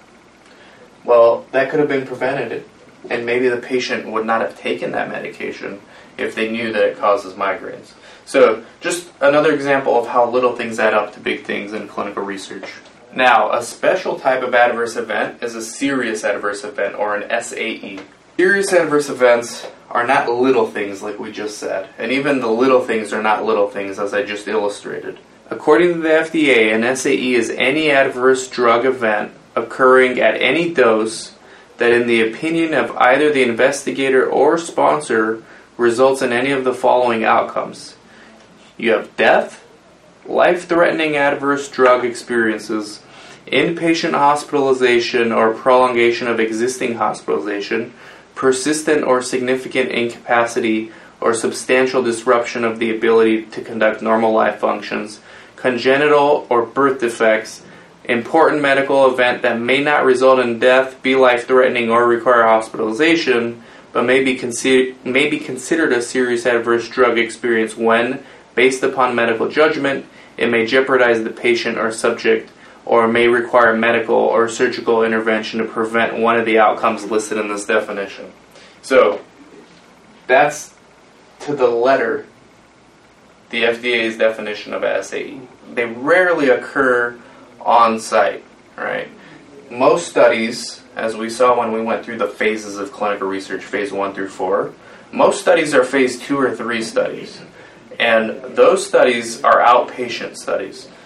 Well, that could have been prevented. And maybe the patient would not have taken that medication if they knew that it causes migraines. So, just another example of how little things add up to big things in clinical research. Now, a special type of adverse event is a serious adverse event, or an S A E. Serious adverse events are not little things like we just said, and even the little things are not little things as I just illustrated. According to the F D A, an S A E is any adverse drug event occurring at any dose that in the opinion of either the investigator or sponsor results in any of the following outcomes. You have death, life-threatening adverse drug experiences, inpatient hospitalization or prolongation of existing hospitalization, persistent or significant incapacity or substantial disruption of the ability to conduct normal life functions, congenital or birth defects, important medical event that may not result in death, be life-threatening, or require hospitalization, but may be, consider- may be considered a serious adverse drug experience when, based upon medical judgment, it may jeopardize the patient or subject, or may require medical or surgical intervention to prevent one of the outcomes listed in this definition. So, that's to the letter the F D A's definition of S A E. They rarely occur on site, right? Most studies, as we saw when we went through the phases of clinical research, phase one through four, most studies are phase two or three studies. And those studies are outpatient studies.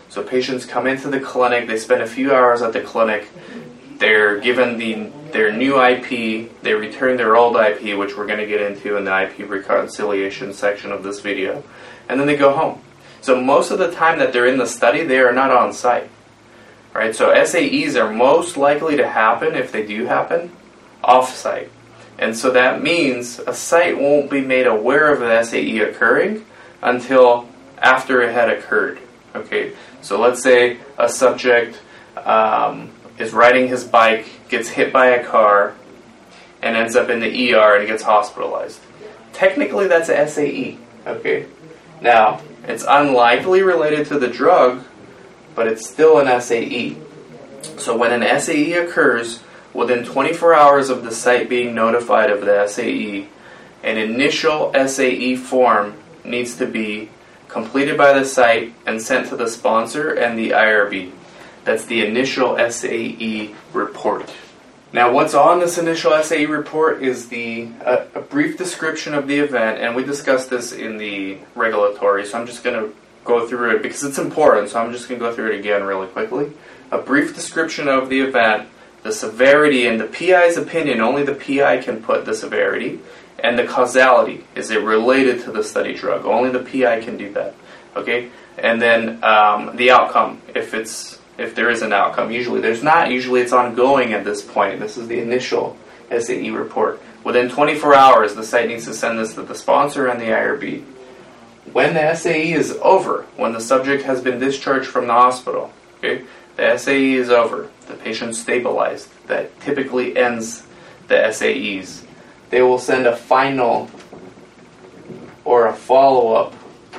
So patients come into the clinic, they spend a few hours at the clinic, they're given the their new I P, they return their old I P, which we're going to get into in the I P reconciliation section of this video, and then they go home. So most of the time that they're in the study, they are not on site. Right? So S A Es are most likely to happen, if they do happen, off-site. And so that means a site won't be made aware of the S A E occurring until after it had occurred. Okay, so let's say a subject um, is riding his bike, gets hit by a car, and ends up in the E R and gets hospitalized. Technically, that's an S A E. Okay, now it's unlikely related to the drug, but it's still an S A E. So when an S A E occurs, within twenty-four hours of the site being notified of the S A E, an initial S A E form needs to be completed by the site and sent to the sponsor and the I R B. That's the initial S A E report. Now, what's on this initial S A E report is the uh, a brief description of the event, and we discussed this in the regulatory, so I'm just going to go through it because it's important, so I'm just going to go through it again really quickly. A brief description of the event, the severity, and the P I's opinion. Only the P I can put the severity. And the causality. Is it related to the study drug? Only the P I can do that. Okay? And then um, the outcome, if it's if there is an outcome. Usually there's not. Usually it's ongoing at this point. This is the initial S A E report. Within twenty-four hours, the site needs to send this to the sponsor and the I R B. When the S A E is over, when the subject has been discharged from the hospital, okay, the S A E is over, the patient stabilized. That typically ends the S A Es. They will send a final or a follow-up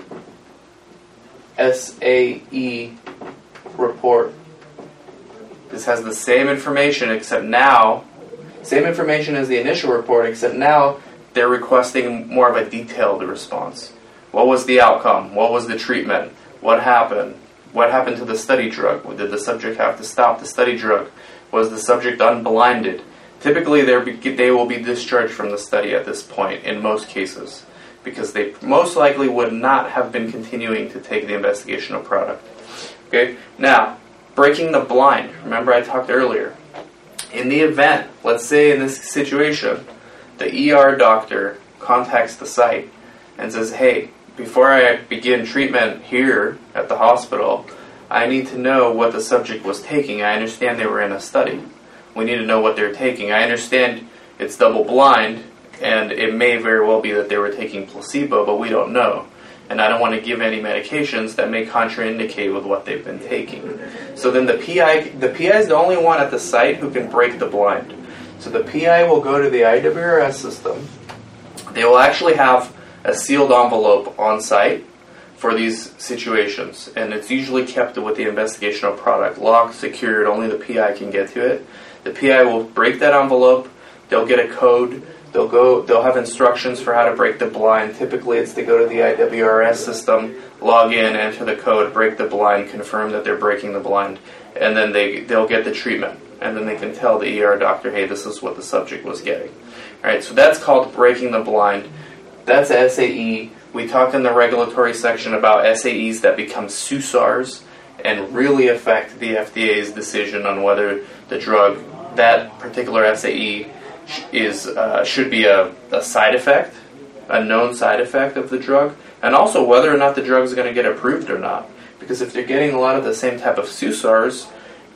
S A E report. This has the same information, except now, same information as the initial report, except now they're requesting more of a detailed response. What was the outcome? What was the treatment? What happened? What happened to the study drug? Did the subject have to stop the study drug? Was the subject unblinded? Typically, they will be discharged from the study at this point, in most cases, because they most likely would not have been continuing to take the investigational product. Okay. Now, breaking the blind. Remember I talked earlier. In the event, let's say in this situation, the E R doctor contacts the site and says, hey, before I begin treatment here at the hospital, I need to know what the subject was taking. I understand they were in a study. We need to know what they're taking. I understand it's double blind, and it may very well be that they were taking placebo, but we don't know. And I don't want to give any medications that may contraindicate with what they've been taking. So then the P I, the P I is the only one at the site who can break the blind. So the P I will go to the I W R S system. They will actually have a sealed envelope on site for these situations, and it's usually kept with the investigational product, locked, secured, only the P I can get to it. The P I will break that envelope, they'll get a code, they'll go, they'll have instructions for how to break the blind. Typically it's to go to the I W R S system, log in, enter the code, break the blind, confirm that they're breaking the blind, and then they, they'll get the treatment. And then they can tell the E R doctor, hey, this is what the subject was getting. Alright, so that's called breaking the blind. That's S A E. We talked in the regulatory section about S A Es that become S U S A Rs and really affect the F D A's decision on whether the drug, that particular S A E, is uh, should be a, a side effect, a known side effect of the drug, and also whether or not the drug is going to get approved or not. Because if they're getting a lot of the same type of S U S A Rs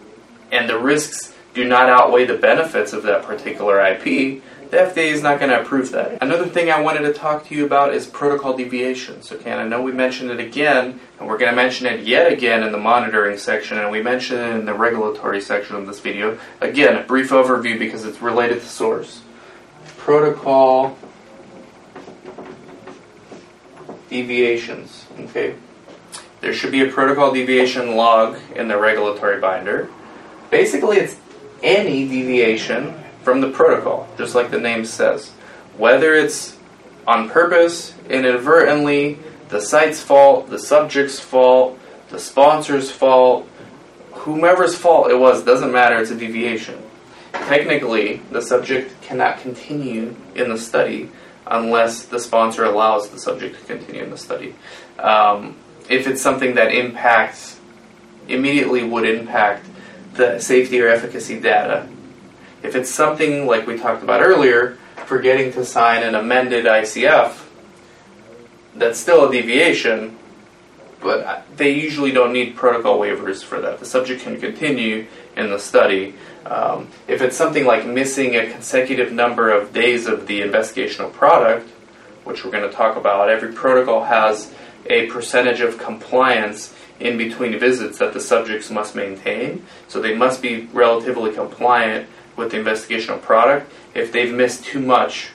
and the risks do not outweigh the benefits of that particular I P, the F D A is not going to approve that. Another thing I wanted to talk to you about is protocol deviations. Okay, and I know we mentioned it again, and we're going to mention it yet again in the monitoring section, and we mentioned it in the regulatory section of this video. Again, a brief overview because it's related to source. Protocol deviations. Okay, there should be a protocol deviation log in the regulatory binder. Basically, it's any deviation from the protocol, just like the name says. Whether it's on purpose, inadvertently, the site's fault, the subject's fault, the sponsor's fault, whomever's fault it was, doesn't matter, it's a deviation. Technically, the subject cannot continue in the study unless the sponsor allows the subject to continue in the study. Um, if it's something that impacts immediately would impact the safety or efficacy data. If it's something like we talked about earlier, forgetting to sign an amended I C F, that's still a deviation, but they usually don't need protocol waivers for that. The subject can continue in the study. Um, if it's something like missing a consecutive number of days of the investigational product, which we're going to talk about, every protocol has a percentage of compliance in between visits that the subjects must maintain. So they must be relatively compliant with the investigational product. If they've missed too much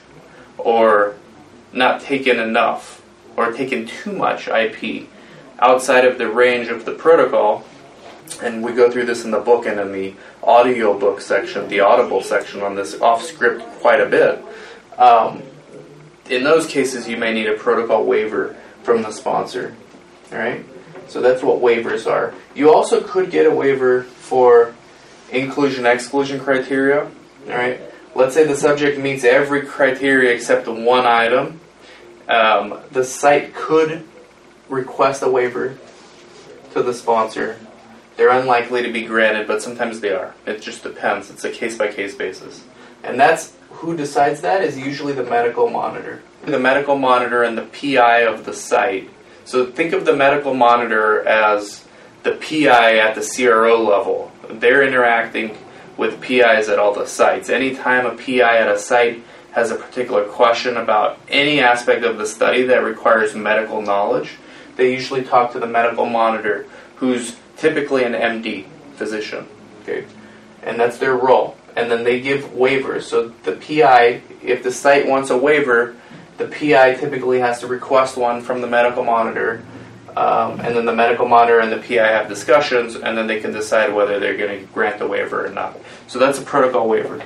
or not taken enough or taken too much I P outside of the range of the protocol, and we go through this in the book and in the audio book section, the audible section on this off script quite a bit. Um, in those cases, you may need a protocol waiver from the sponsor. All right? So that's what waivers are. You also could get a waiver for inclusion-exclusion criteria. All right? Let's say the subject meets every criteria except one item. Um, the site could request a waiver to the sponsor. They're unlikely to be granted, but sometimes they are. It just depends. It's a case-by-case basis. And that's who decides that is usually the medical monitor. The medical monitor and the P I of the site. So think of the medical monitor as the P I at the C R O level. They're interacting with P Is at all the sites. Anytime a P I at a site has a particular question about any aspect of the study that requires medical knowledge, they usually talk to the medical monitor, who's typically an M D, physician. Okay, and that's their role. And then they give waivers. So the P I, if the site wants a waiver, the P I typically has to request one from the medical monitor, um, and then the medical monitor and the P I have discussions, and then they can decide whether they're going to grant the waiver or not. So that's a protocol waiver.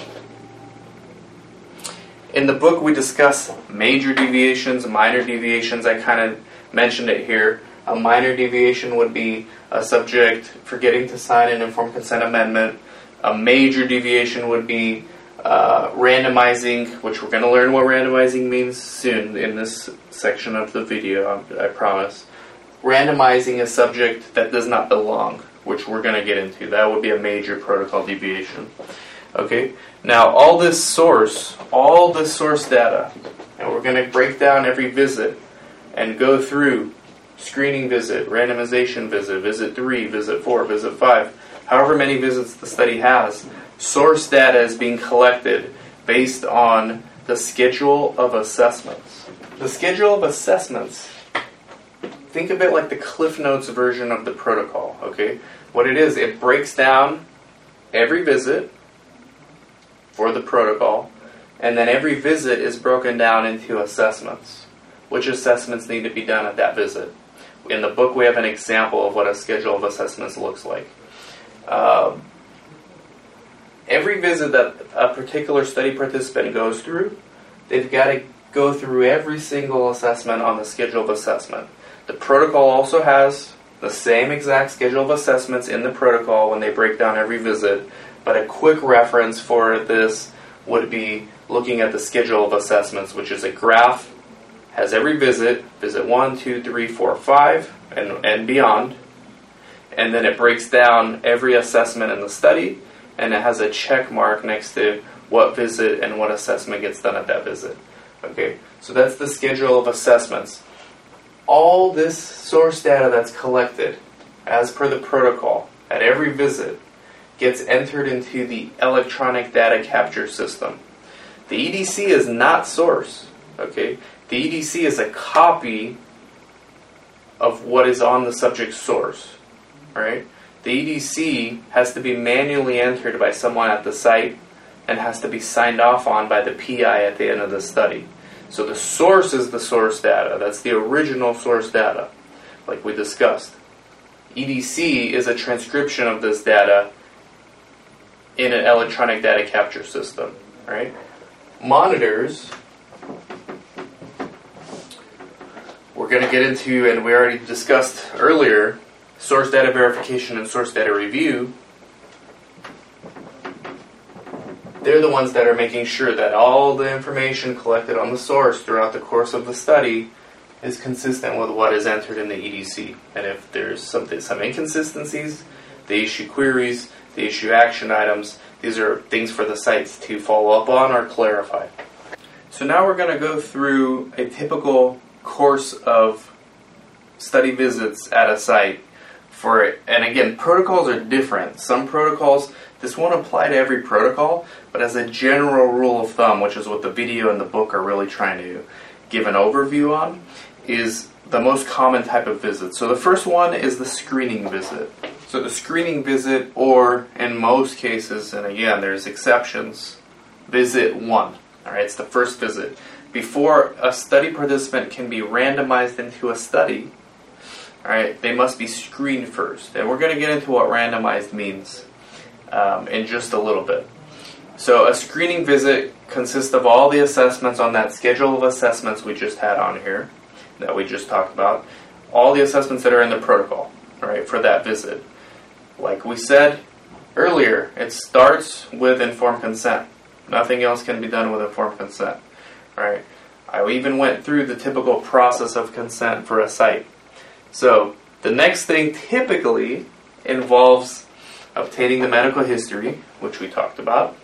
In the book, we discuss major deviations, minor deviations. I kind of mentioned it here. A minor deviation would be a subject forgetting to sign an informed consent amendment. A major deviation would be uh, randomizing, which we're going to learn what randomizing means soon in this section of the video, I promise. Randomizing a subject that does not belong, which we're going to get into. That would be a major protocol deviation. Okay, now all this source, all this source data, and we're going to break down every visit and go through screening visit, randomization visit, visit three, visit four, visit five, however many visits the study has. Source data is being collected based on the schedule of assessments. The schedule of assessments, think of it like the Cliff Notes version of the protocol, okay? What it is, it breaks down every visit for the protocol, and then every visit is broken down into assessments. Which assessments need to be done at that visit? In the book, we have an example of what a schedule of assessments looks like. Um, every visit that a particular study participant goes through, they've got to go through every single assessment on the schedule of assessment. The protocol also has the same exact schedule of assessments in the protocol when they break down every visit, but a quick reference for this would be looking at the schedule of assessments, which is a graph, has every visit, visit one, two, three, four, five, and, and beyond. And then it breaks down every assessment in the study, and it has a check mark next to what visit and what assessment gets done at that visit. Okay, so that's the schedule of assessments. All this source data that's collected, as per the protocol, at every visit, gets entered into the electronic data capture system. The E D C is not source. Okay, the E D C is a copy of what is on the subject source. All right, the E D C has to be manually entered by someone at the site and has to be signed off on by the P I at the end of the study. So the source is the source data. That's the original source data, like we discussed. E D C is a transcription of this data in an electronic data capture system. Right? Monitors, we're going to get into, and we already discussed earlier, source data verification and source data review. They're the ones that are making sure that all the information collected on the source throughout the course of the study is consistent with what is entered in the E D C. And if there's something, some inconsistencies, they issue queries, they issue action items. These are things for the sites to follow up on or clarify. So now we're going to go through a typical course of study visits at a site. For it. And again, protocols are different. Some protocols, this won't apply to every protocol, but as a general rule of thumb, which is what the video and the book are really trying to give an overview on, is the most common type of visit. So the first one is the screening visit. So the screening visit, or in most cases, and again, there's exceptions, visit one. All right, it's the first visit. Before a study participant can be randomized into a study, all right, they must be screened first. And we're going to get into what randomized means um, in just a little bit. So a screening visit consists of all the assessments on that schedule of assessments we just had on here, that we just talked about, all the assessments that are in the protocol, all right, for that visit. Like we said earlier, it starts with informed consent. Nothing else can be done with informed consent, all right? I even went through the typical process of consent for a site. So the next thing typically involves obtaining the medical history, which we talked about,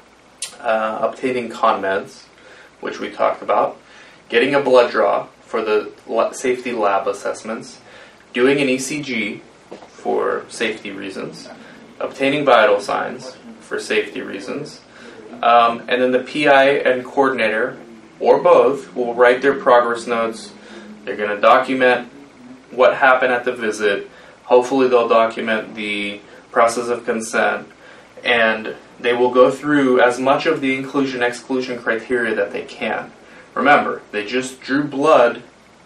uh, obtaining ConMeds, which we talked about, getting a blood draw for the safety lab assessments, doing an E C G for safety reasons, obtaining vital signs for safety reasons, um, and then the P I and coordinator, or both, will write their progress notes. They're going to document what happened at the visit. Hopefully they'll document the process of consent, and they will go through as much of the inclusion-exclusion criteria that they can. Remember, they just drew blood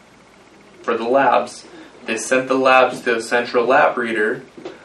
for the labs. They sent the labs to a central lab reader.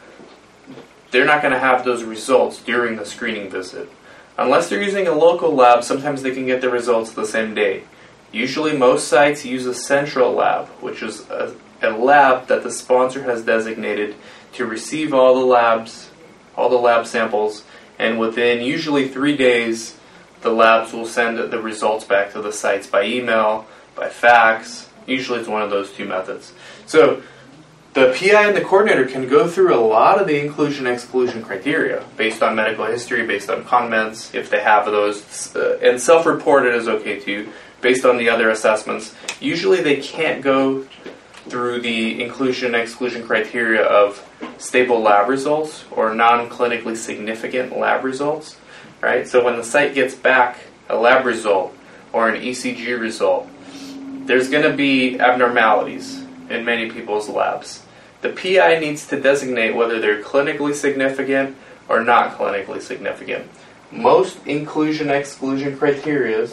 They're not going to have those results during the screening visit. Unless they're using a local lab, sometimes they can get the results the same day. Usually most sites use a central lab, which is a a lab that the sponsor has designated to receive all the labs, all the lab samples, and within usually three days, the labs will send the results back to the sites by email, by fax. Usually it's one of those two methods. So the P I and the coordinator can go through a lot of the inclusion-exclusion criteria based on medical history, based on ConMeds, if they have those, uh, and self-reported is okay too, based on the other assessments. Usually they can't go through the inclusion-exclusion criteria of stable lab results or non-clinically significant lab results, right? So when the site gets back a lab result or an E C G result, there's going to be abnormalities in many people's labs. The P I needs to designate whether they're clinically significant or not clinically significant. Most inclusion-exclusion criteria,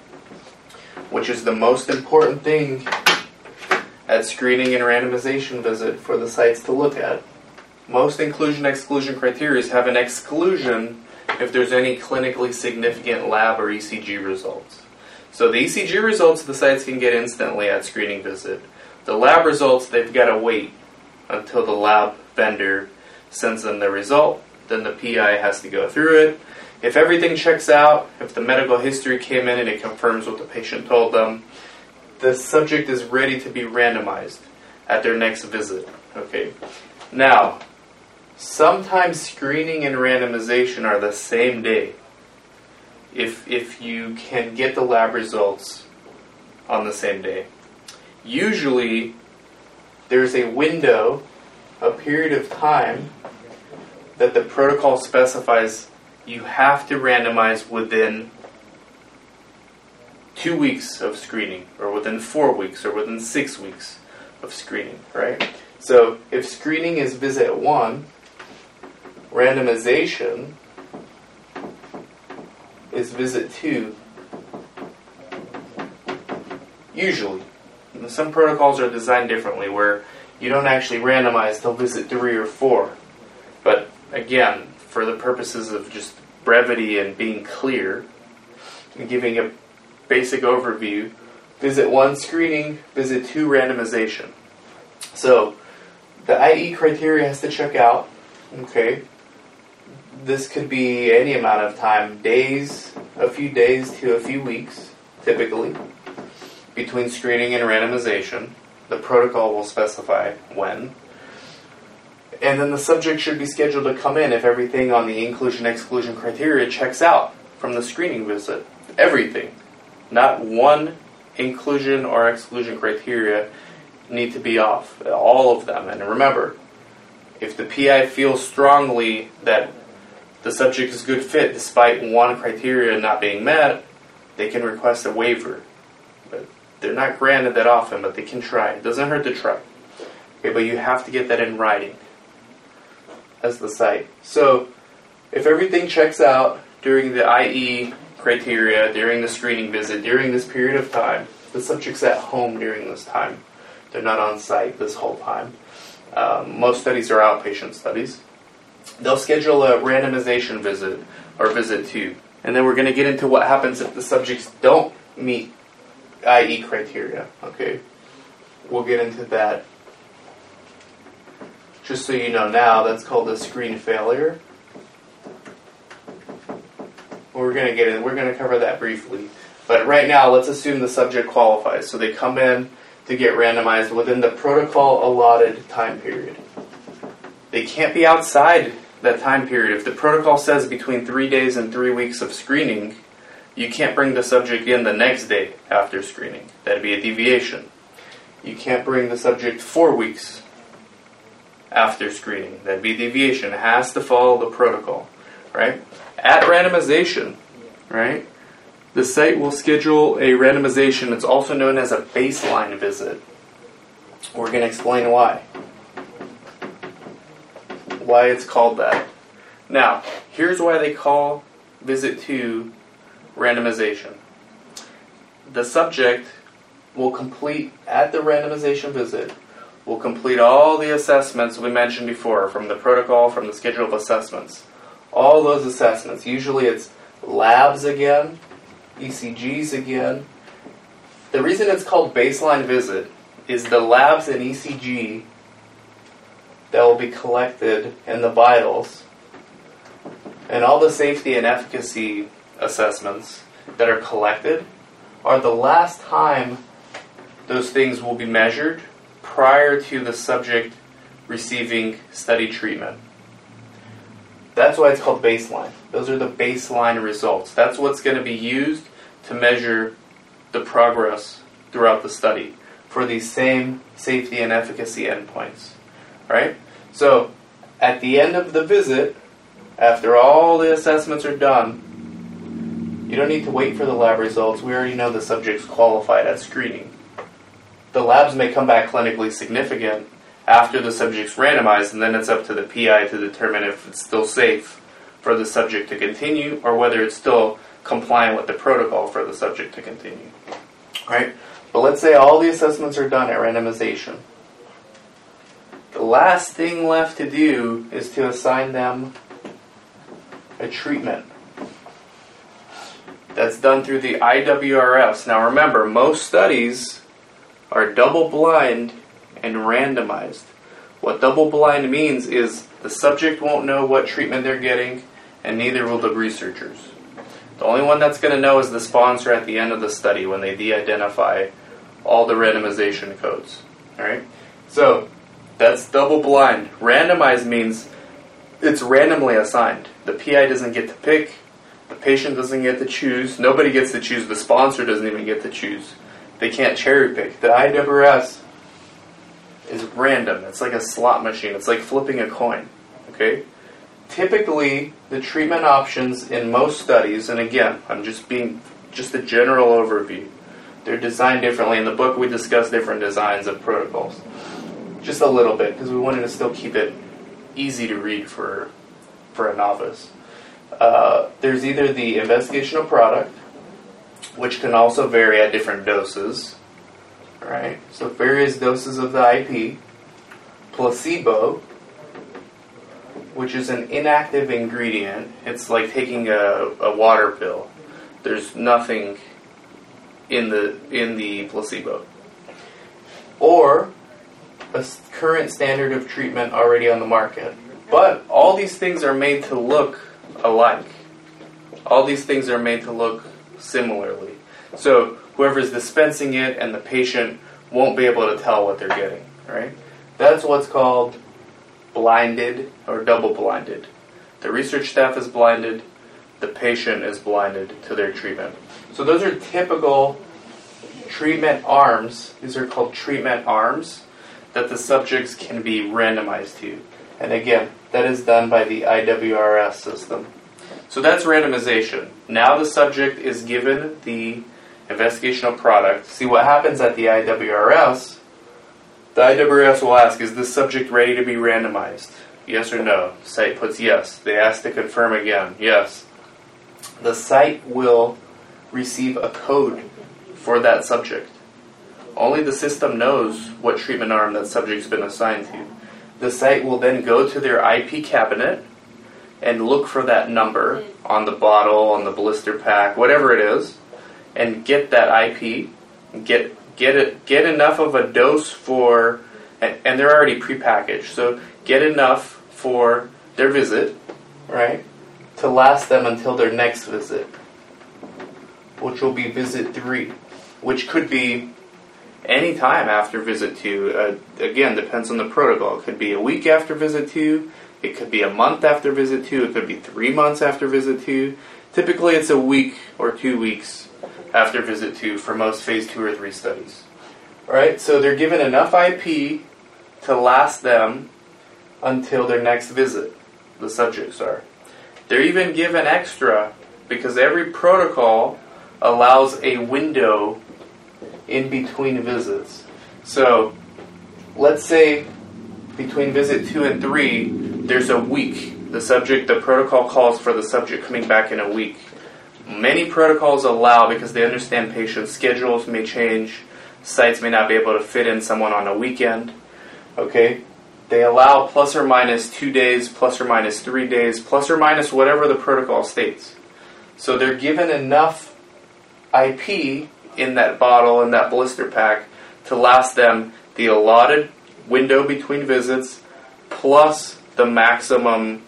which is the most important thing at screening and randomization visit for the sites to look at, most inclusion-exclusion criteria have an exclusion if there's any clinically significant lab or E C G results. So the E C G results the sites can get instantly at screening visit. The lab results, they've got to wait until the lab vendor sends them the result. Then the P I has to go through it. If everything checks out, if the medical history came in and it confirms what the patient told them, the subject is ready to be randomized at their next visit. Okay. Now, sometimes screening and randomization are the same day. If if you can get the lab results on the same day. Usually, there's a window, a period of time that the protocol specifies you have to randomize within two weeks of screening, or within four weeks, or within six weeks of screening, right? So if screening is visit one, randomization is visit two, usually. And some protocols are designed differently, where you don't actually randomize till visit three or four. But again, for the purposes of just brevity and being clear, and giving a basic overview, visit one screening, visit two randomization. So the I E criteria has to check out. Okay, this could be any amount of time, days, a few days to a few weeks, typically. between screening and randomization. The protocol will specify when. And then the subject should be scheduled to come in if everything on the inclusion-exclusion criteria checks out from the screening visit. Everything. Not one inclusion or exclusion criteria need to be off. All of them. And remember, if the P I feels strongly that the subject is a good fit despite one criteria not being met, they can request a waiver. But they're not granted that often, but they can try. It doesn't hurt to try. Okay, but you have to get that in writing as the site. So if everything checks out during the I E criteria, during the screening visit, during this period of time, the subject's at home during this time. They're not on site this whole time. Um, most studies are outpatient studies. They'll schedule a randomization visit or visit two. And then we're going to get into what happens if the subjects don't meet I E criteria. Okay, we'll get into that. Just so you know now, that's called a screen failure. We're going to get in. We're going to cover that briefly. But right now, let's assume the subject qualifies. So they come in to get randomized within the protocol allotted time period. They can't be outside that time period. If the protocol says between three days and three weeks of screening, you can't bring the subject in the next day after screening. That'd be a deviation. You can't bring the subject four weeks after screening. That'd be a deviation. It has to follow the protocol, right? At randomization, right, the site will schedule a randomization. It's also known as a baseline visit. We're going to explain why. Why it's called that. Now, here's why they call visit two randomization. The subject will complete, at the randomization visit, will complete all the assessments we mentioned before, from the protocol, from the schedule of assessments. All those assessments. Usually it's labs again, E C Gs again. The reason it's called baseline visit is the labs and E C G that will be collected in the vitals and all the safety and efficacy assessments that are collected are the last time those things will be measured prior to the subject receiving study treatment. That's why it's called baseline. Those are the baseline results. That's what's going to be used to measure the progress throughout the study for these same safety and efficacy endpoints. Right? So, at the end of the visit, after all the assessments are done, you don't need to wait for the lab results. We already know the subject's qualified at screening. The labs may come back clinically significant after the subject's randomized, and then it's up to the P I to determine if it's still safe for the subject to continue or whether it's still compliant with the protocol for the subject to continue. Right? But let's say all the assessments are done at randomization. The last thing left to do is to assign them a treatment. That's done through the I W R Fs. Now remember, most studies are double-blind and randomized. What double-blind means is the subject won't know what treatment they're getting, and neither will the researchers. The only one that's going to know is the sponsor at the end of the study when they de-identify all the randomization codes. All right? So, that's double-blind. Randomized means it's randomly assigned. The P I doesn't get to pick. The patient doesn't get to choose. Nobody gets to choose. The sponsor doesn't even get to choose. They can't cherry pick. The I W R S is random. It's like a slot machine. It's like flipping a coin. Okay? Typically, the treatment options in most studies, and again, I'm just being just a general overview, they're designed differently. In the book, we discuss different designs of protocols. Just a little bit, because we wanted to still keep it easy to read for, for a novice. Uh, there's either the investigational product, which can also vary at different doses, right? So various doses of the I P, placebo, which is an inactive ingredient. It's like taking a, a water pill. There's nothing in the in the placebo. Or a current standard of treatment already on the market. But all these things are made to look alike. All these things are made to look similarly. So whoever's dispensing it and the patient won't be able to tell what they're getting, right? That's what's called blinded or double-blinded. The research staff is blinded, the patient is blinded to their treatment. So those are typical treatment arms. These are called treatment arms that the subjects can be randomized to. And again, that is done by the I W R S system. So that's randomization. Now the subject is given the investigational product. See what happens at the I W R S. The I W R S will ask, is this subject ready to be randomized? Yes or no? The site puts yes. They ask to confirm again. Yes. The site will receive a code for that subject. Only the system knows what treatment arm that subject's been assigned to. The site will then go to their I P cabinet and look for that number on the bottle, on the blister pack, whatever it is, and get that I P, get get it, get enough of a dose for, and, and they're already prepackaged, so get enough for their visit, right, to last them until their next visit, which will be visit three, which could be any time after visit two. Uh, again, depends on the protocol. It could be a week after visit two. It could be a month after visit two. It could be three months after visit two. Typically, it's a week or two weeks after visit two for most phase two or three studies. All right, so they're given enough I P to last them until their next visit. The subjects are. They're even given extra because every protocol allows a window in between visits. So, let's say between visit two and three, there's a week. The subject, the protocol calls for the subject coming back in a week. Many protocols allow, because they understand patient schedules may change, sites may not be able to fit in someone on a weekend. Okay, they allow plus or minus two days, plus or minus three days, plus or minus whatever the protocol states. So they're given enough I P in that bottle, in that blister pack, to last them the allotted window between visits, plus the maximum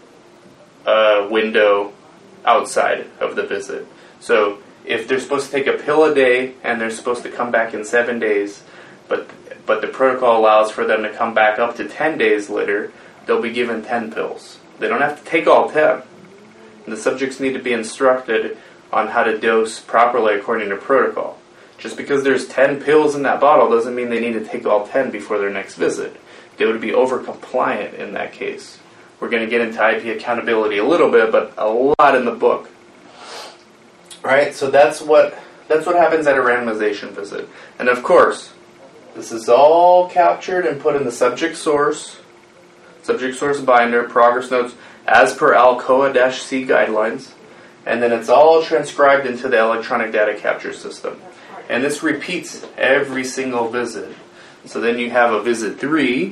uh, window outside of the visit. So if they're supposed to take a pill a day and they're supposed to come back in seven days, but but the protocol allows for them to come back up to ten days later, they'll be given ten pills. They don't have to take all ten. And the subjects need to be instructed on how to dose properly according to protocol. Just because there's ten pills in that bottle doesn't mean they need to take all ten before their next visit. They would be over-compliant in that case. We're going to get into I P accountability a little bit, but a lot in the book. Right? So that's what that's what happens at a randomization visit. And of course, this is all captured and put in the subject source, subject source binder, progress notes, as per Alcoa-C guidelines. And then it's all transcribed into the electronic data capture system. And this repeats every single visit. So then you have a visit three.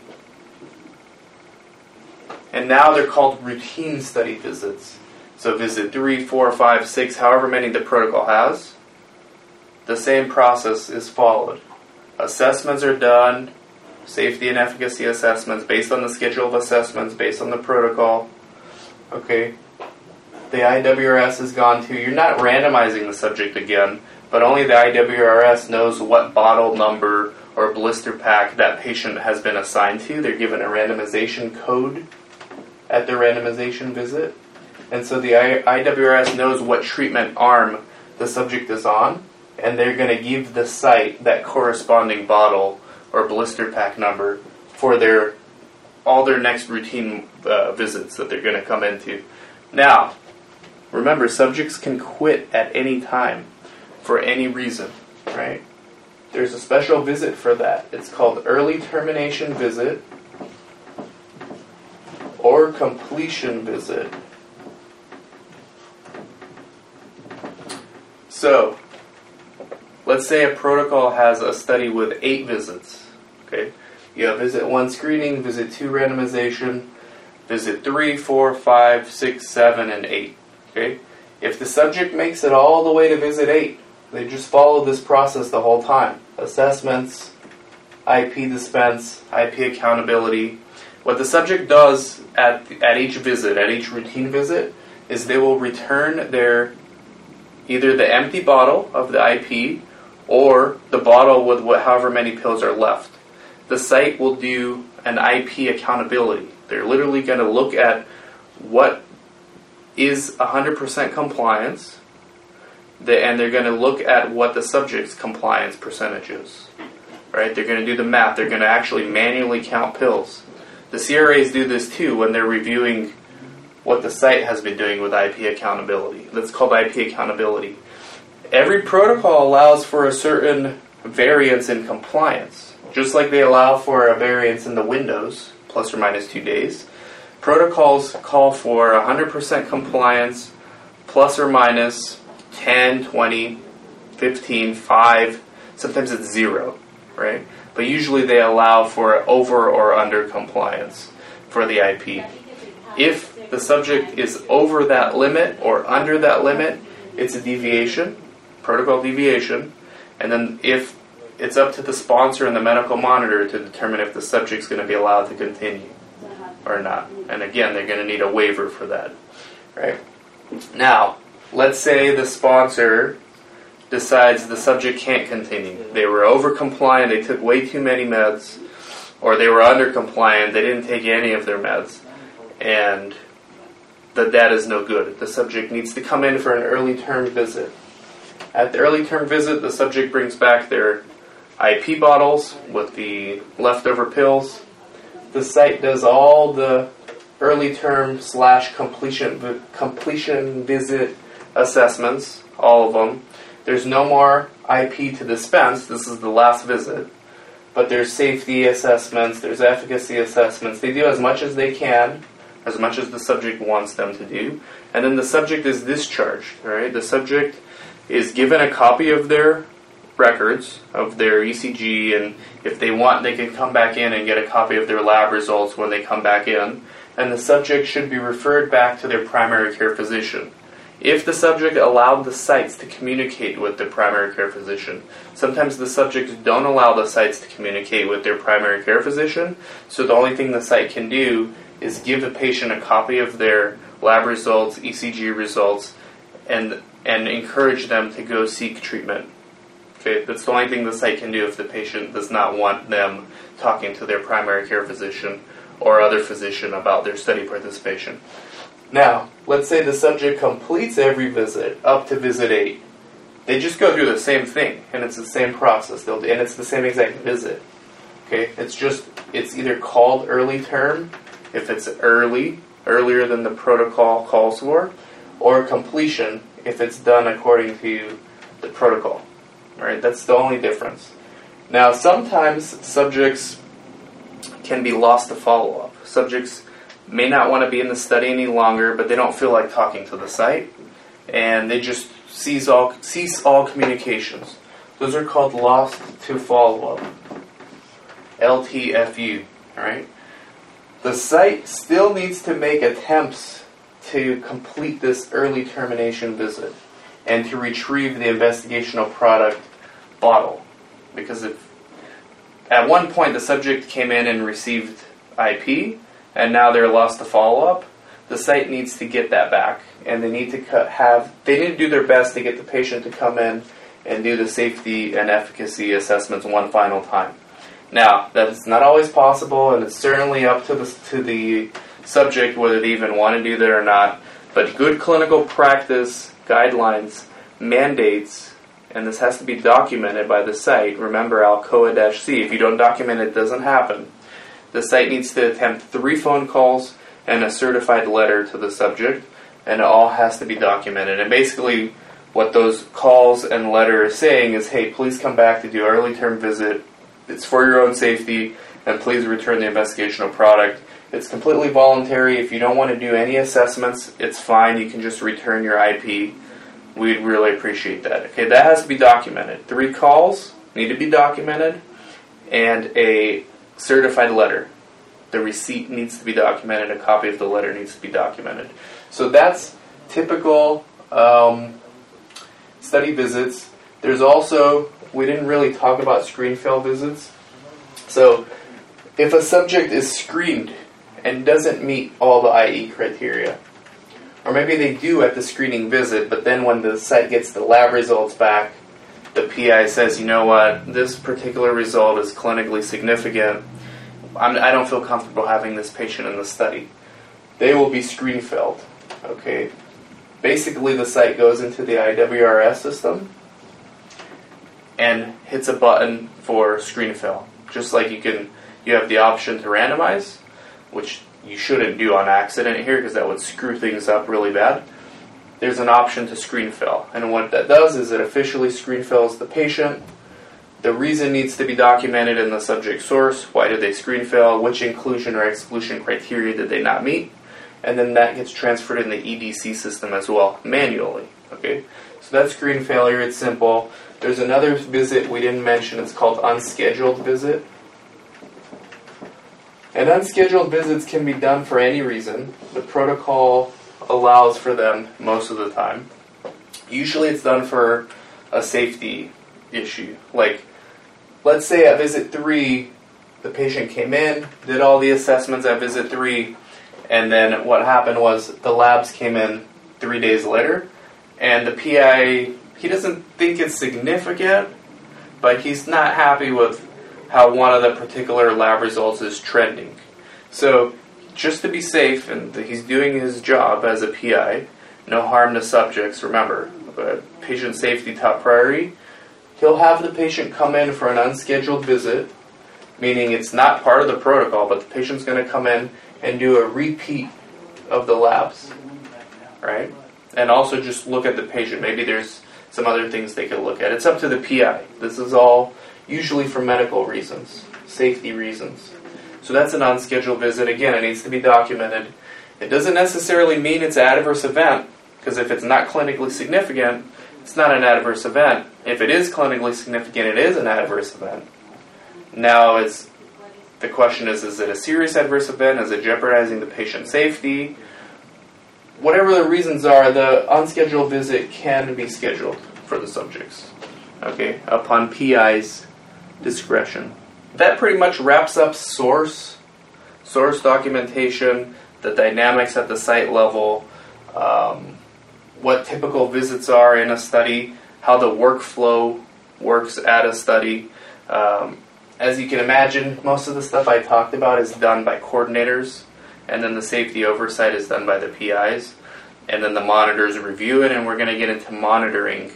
And now they're called routine study visits. So visit three, four, five, six, however many the protocol has, the same process is followed. Assessments are done, safety and efficacy assessments based on the schedule of assessments, based on the protocol. Okay. The I W R S has gone to, you're not randomizing the subject again, but only the I W R S knows what bottle number or blister pack that patient has been assigned to. They're given a randomization code at the randomization visit. And so the I W R S knows what treatment arm the subject is on, and they're going to give the site that corresponding bottle or blister pack number for their all their next routine uh, visits that they're going to come into. Now, remember, subjects can quit at any time for any reason, right? There's a special visit for that. It's called early termination visit or completion visit. So, let's say a protocol has a study with eight visits. Okay, you have visit one screening, visit two randomization, visit three, four, five, six, seven, and eight. Okay, if the subject makes it all the way to visit eight, they just follow this process the whole time. Assessments, I P dispense, I P accountability. What the subject does at at each visit, at each routine visit, is they will return their either the empty bottle of the I P or the bottle with what, however many pills are left. The site will do an I P accountability. They're literally going to look at what is one hundred percent compliance, and they're going to look at what the subject's compliance percentage is. Right? They're going to do the math. They're going to actually manually count pills. The C R As do this too when they're reviewing what the site has been doing with I P accountability. That's called I P accountability. Every protocol allows for a certain variance in compliance. Just like they allow for a variance in the windows, plus or minus two days, protocols call for one hundred percent compliance, plus or minus ten, twenty, fifteen, five, sometimes it's zero, right? But usually they allow for over or under compliance for the I P. If the subject is over that limit or under that limit, it's a deviation, protocol deviation, and then if it's up to the sponsor and the medical monitor to determine if the subject's going to be allowed to continue or not. And again, they're going to need a waiver for that, right? Now, let's say the sponsor decides the subject can't continue. They were over compliant, they took way too many meds, or they were under compliant, they didn't take any of their meds, and the data is no good. The subject needs to come in for an early term visit. At the early term visit, the subject brings back their I P bottles with the leftover pills. The site does all the early term slash completion completion visit assessments, all of them. There's no more I P to dispense. This is the last visit. But there's safety assessments, there's efficacy assessments. They do as much as they can, as much as the subject wants them to do. And then the subject is discharged, right? The subject is given a copy of their records, of their E C G, and if they want, they can come back in and get a copy of their lab results when they come back in. And the subject should be referred back to their primary care physician. If the subject allowed the sites to communicate with the primary care physician, sometimes the subjects don't allow the sites to communicate with their primary care physician, so the only thing the site can do is give the patient a copy of their lab results, E C G results, and and encourage them to go seek treatment. Okay, that's the only thing the site can do if the patient does not want them talking to their primary care physician or other physician about their study participation. Now, let's say the subject completes every visit up to visit eight. They just go through the same thing, and it's the same process, They'll, and it's the same exact visit. Okay, it's just, it's either called early term, if it's early, earlier than the protocol calls for, or completion, if it's done according to the protocol. All right, that's the only difference. Now, sometimes subjects can be lost to follow-up. Subjects may not want to be in the study any longer, but they don't feel like talking to the site, and they just cease all, cease all communications. Those are called lost to follow-up, L T F U, all right? The site still needs to make attempts to complete this early termination visit and to retrieve the investigational product bottle, because if at one point the subject came in and received I P, and now they're lost to follow-up, the site needs to get that back, and they need to cut, have they need to do their best to get the patient to come in and do the safety and efficacy assessments one final time. Now, that's not always possible, and it's certainly up to the to the subject whether they even want to do that or not. But good clinical practice guidelines, mandates, and this has to be documented by the site. Remember, Alcoa C. If you don't document it, it doesn't happen. The site needs to attempt three phone calls and a certified letter to the subject, and it all has to be documented. And basically, what those calls and letter are saying is, hey, please come back to do early term visit. It's for your own safety, and please return the investigational product. It's completely voluntary. If you don't want to do any assessments, it's fine. You can just return your I P. We'd really appreciate that. Okay, that has to be documented. Three calls need to be documented, and a certified letter. The receipt needs to be documented. A copy of the letter needs to be documented. So that's typical um, study visits. There's also, we didn't really talk about screen fail visits. So if a subject is screened and doesn't meet all the I E criteria, Or maybe they do at the screening visit, but then when the site gets the lab results back, the P I says, you know what, this particular result is clinically significant. I'm, I don't feel comfortable having this patient in the study. They will be screen failed. Okay. Basically, the site goes into the I W R S system and hits a button for screen fail. Just like you can, you have the option to randomize, which you shouldn't do on accident here because that would screw things up really bad. There's an option to screen fail, and what that does is it officially screen fails the patient. The reason needs to be documented in the subject source. Why did they screen fail? Which inclusion or exclusion criteria did they not meet? And then that gets transferred in the E D C system as well, manually. Okay, so that's screen failure. It's simple. There's another visit we didn't mention. It's called unscheduled visit. And unscheduled visits can be done for any reason. The protocol allows for them most of the time. Usually it's done for a safety issue. Like, let's say at visit three, the patient came in, did all the assessments at visit three, and then what happened was the labs came in three days later, and the P I, he doesn't think it's significant, but he's not happy with how one of the particular lab results is trending. So, just to be safe, and he's doing his job as a P I, no harm to subjects, remember, patient safety top priority, he'll have the patient come in for an unscheduled visit, meaning it's not part of the protocol, but the patient's going to come in and do a repeat of the labs, right? And also just look at the patient. Maybe there's some other things they could look at. It's up to the P I. This is all usually for medical reasons, safety reasons. So that's an unscheduled visit. Again, it needs to be documented. It doesn't necessarily mean it's an adverse event, because if it's not clinically significant, it's not an adverse event. If it is clinically significant, it is an adverse event. Now, it's the question is, is it a serious adverse event? Is it jeopardizing the patient's safety? Whatever the reasons are, the unscheduled visit can be scheduled for the subjects, okay, upon P I's discretion. That pretty much wraps up source, source documentation, the dynamics at the site level, um, what typical visits are in a study, how the workflow works at a study. Um, as you can imagine, most of the stuff I talked about is done by coordinators, and then the safety oversight is done by the P Is, and then the monitors review it, and we're going to get into monitoring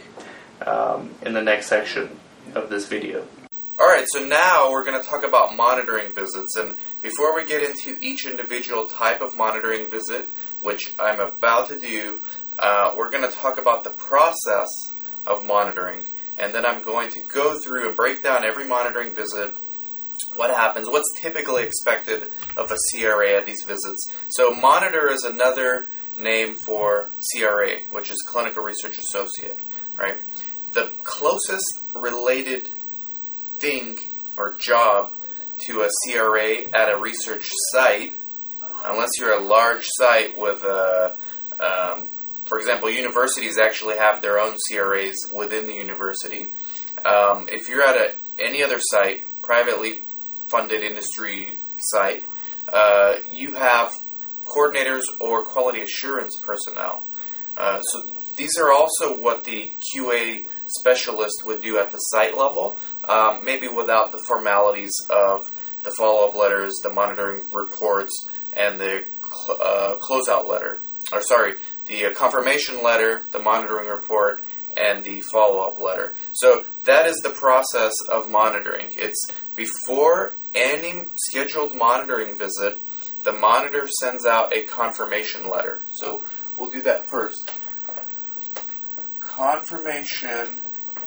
um, in the next section of this video. Alright, so now we're going to talk about monitoring visits, and before we get into each individual type of monitoring visit, which I'm about to do, uh, we're going to talk about the process of monitoring, and then I'm going to go through and break down every monitoring visit, what happens, what's typically expected of a C R A at these visits. So monitor is another name for C R A, which is Clinical Research Associate, right? The closest related thing or job to a C R A at a research site, unless you're a large site with a, um, for example, universities actually have their own C R As within the university. Um, if you're at a, any other site, privately funded industry site, uh, you have coordinators or quality assurance personnel. Uh, so these are also what the Q A specialist would do at the site level, um, maybe without the formalities of the follow-up letters, the monitoring reports, and the cl- uh, closeout letter. Or sorry, the uh, confirmation letter, the monitoring report, and the follow-up letter. So that is the process of monitoring. It's before any scheduled monitoring visit, the monitor sends out a confirmation letter. So we'll do that first. Confirmation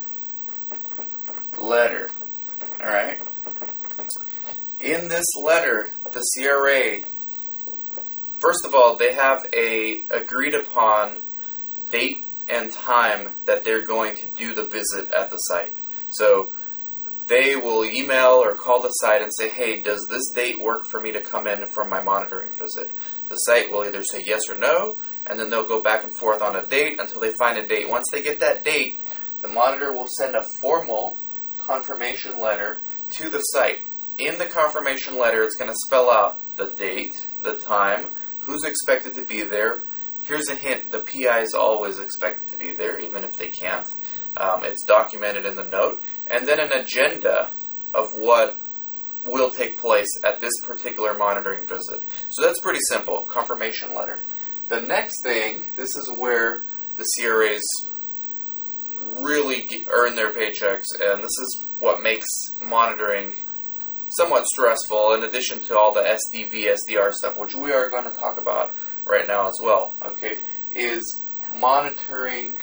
letter. Alright? In this letter, the C R A, first of all, they have a agreed upon date and time that they're going to do the visit at the site. So they will email or call the site and say, hey, does this date work for me to come in for my monitoring visit? The site will either say yes or no, and then they'll go back and forth on a date until they find a date. Once they get that date, the monitor will send a formal confirmation letter to the site. In the confirmation letter, it's going to spell out the date, the time, who's expected to be there, here's a hint, the P I is always expected to be there, even if they can't. Um, it's documented in the note. And then an agenda of what will take place at this particular monitoring visit. So that's pretty simple, confirmation letter. The next thing, this is where the C R As really earn their paychecks, and this is what makes monitoring somewhat stressful, in addition to all the S D V, S D R stuff, which we are going to talk about right now as well, okay, is monitoring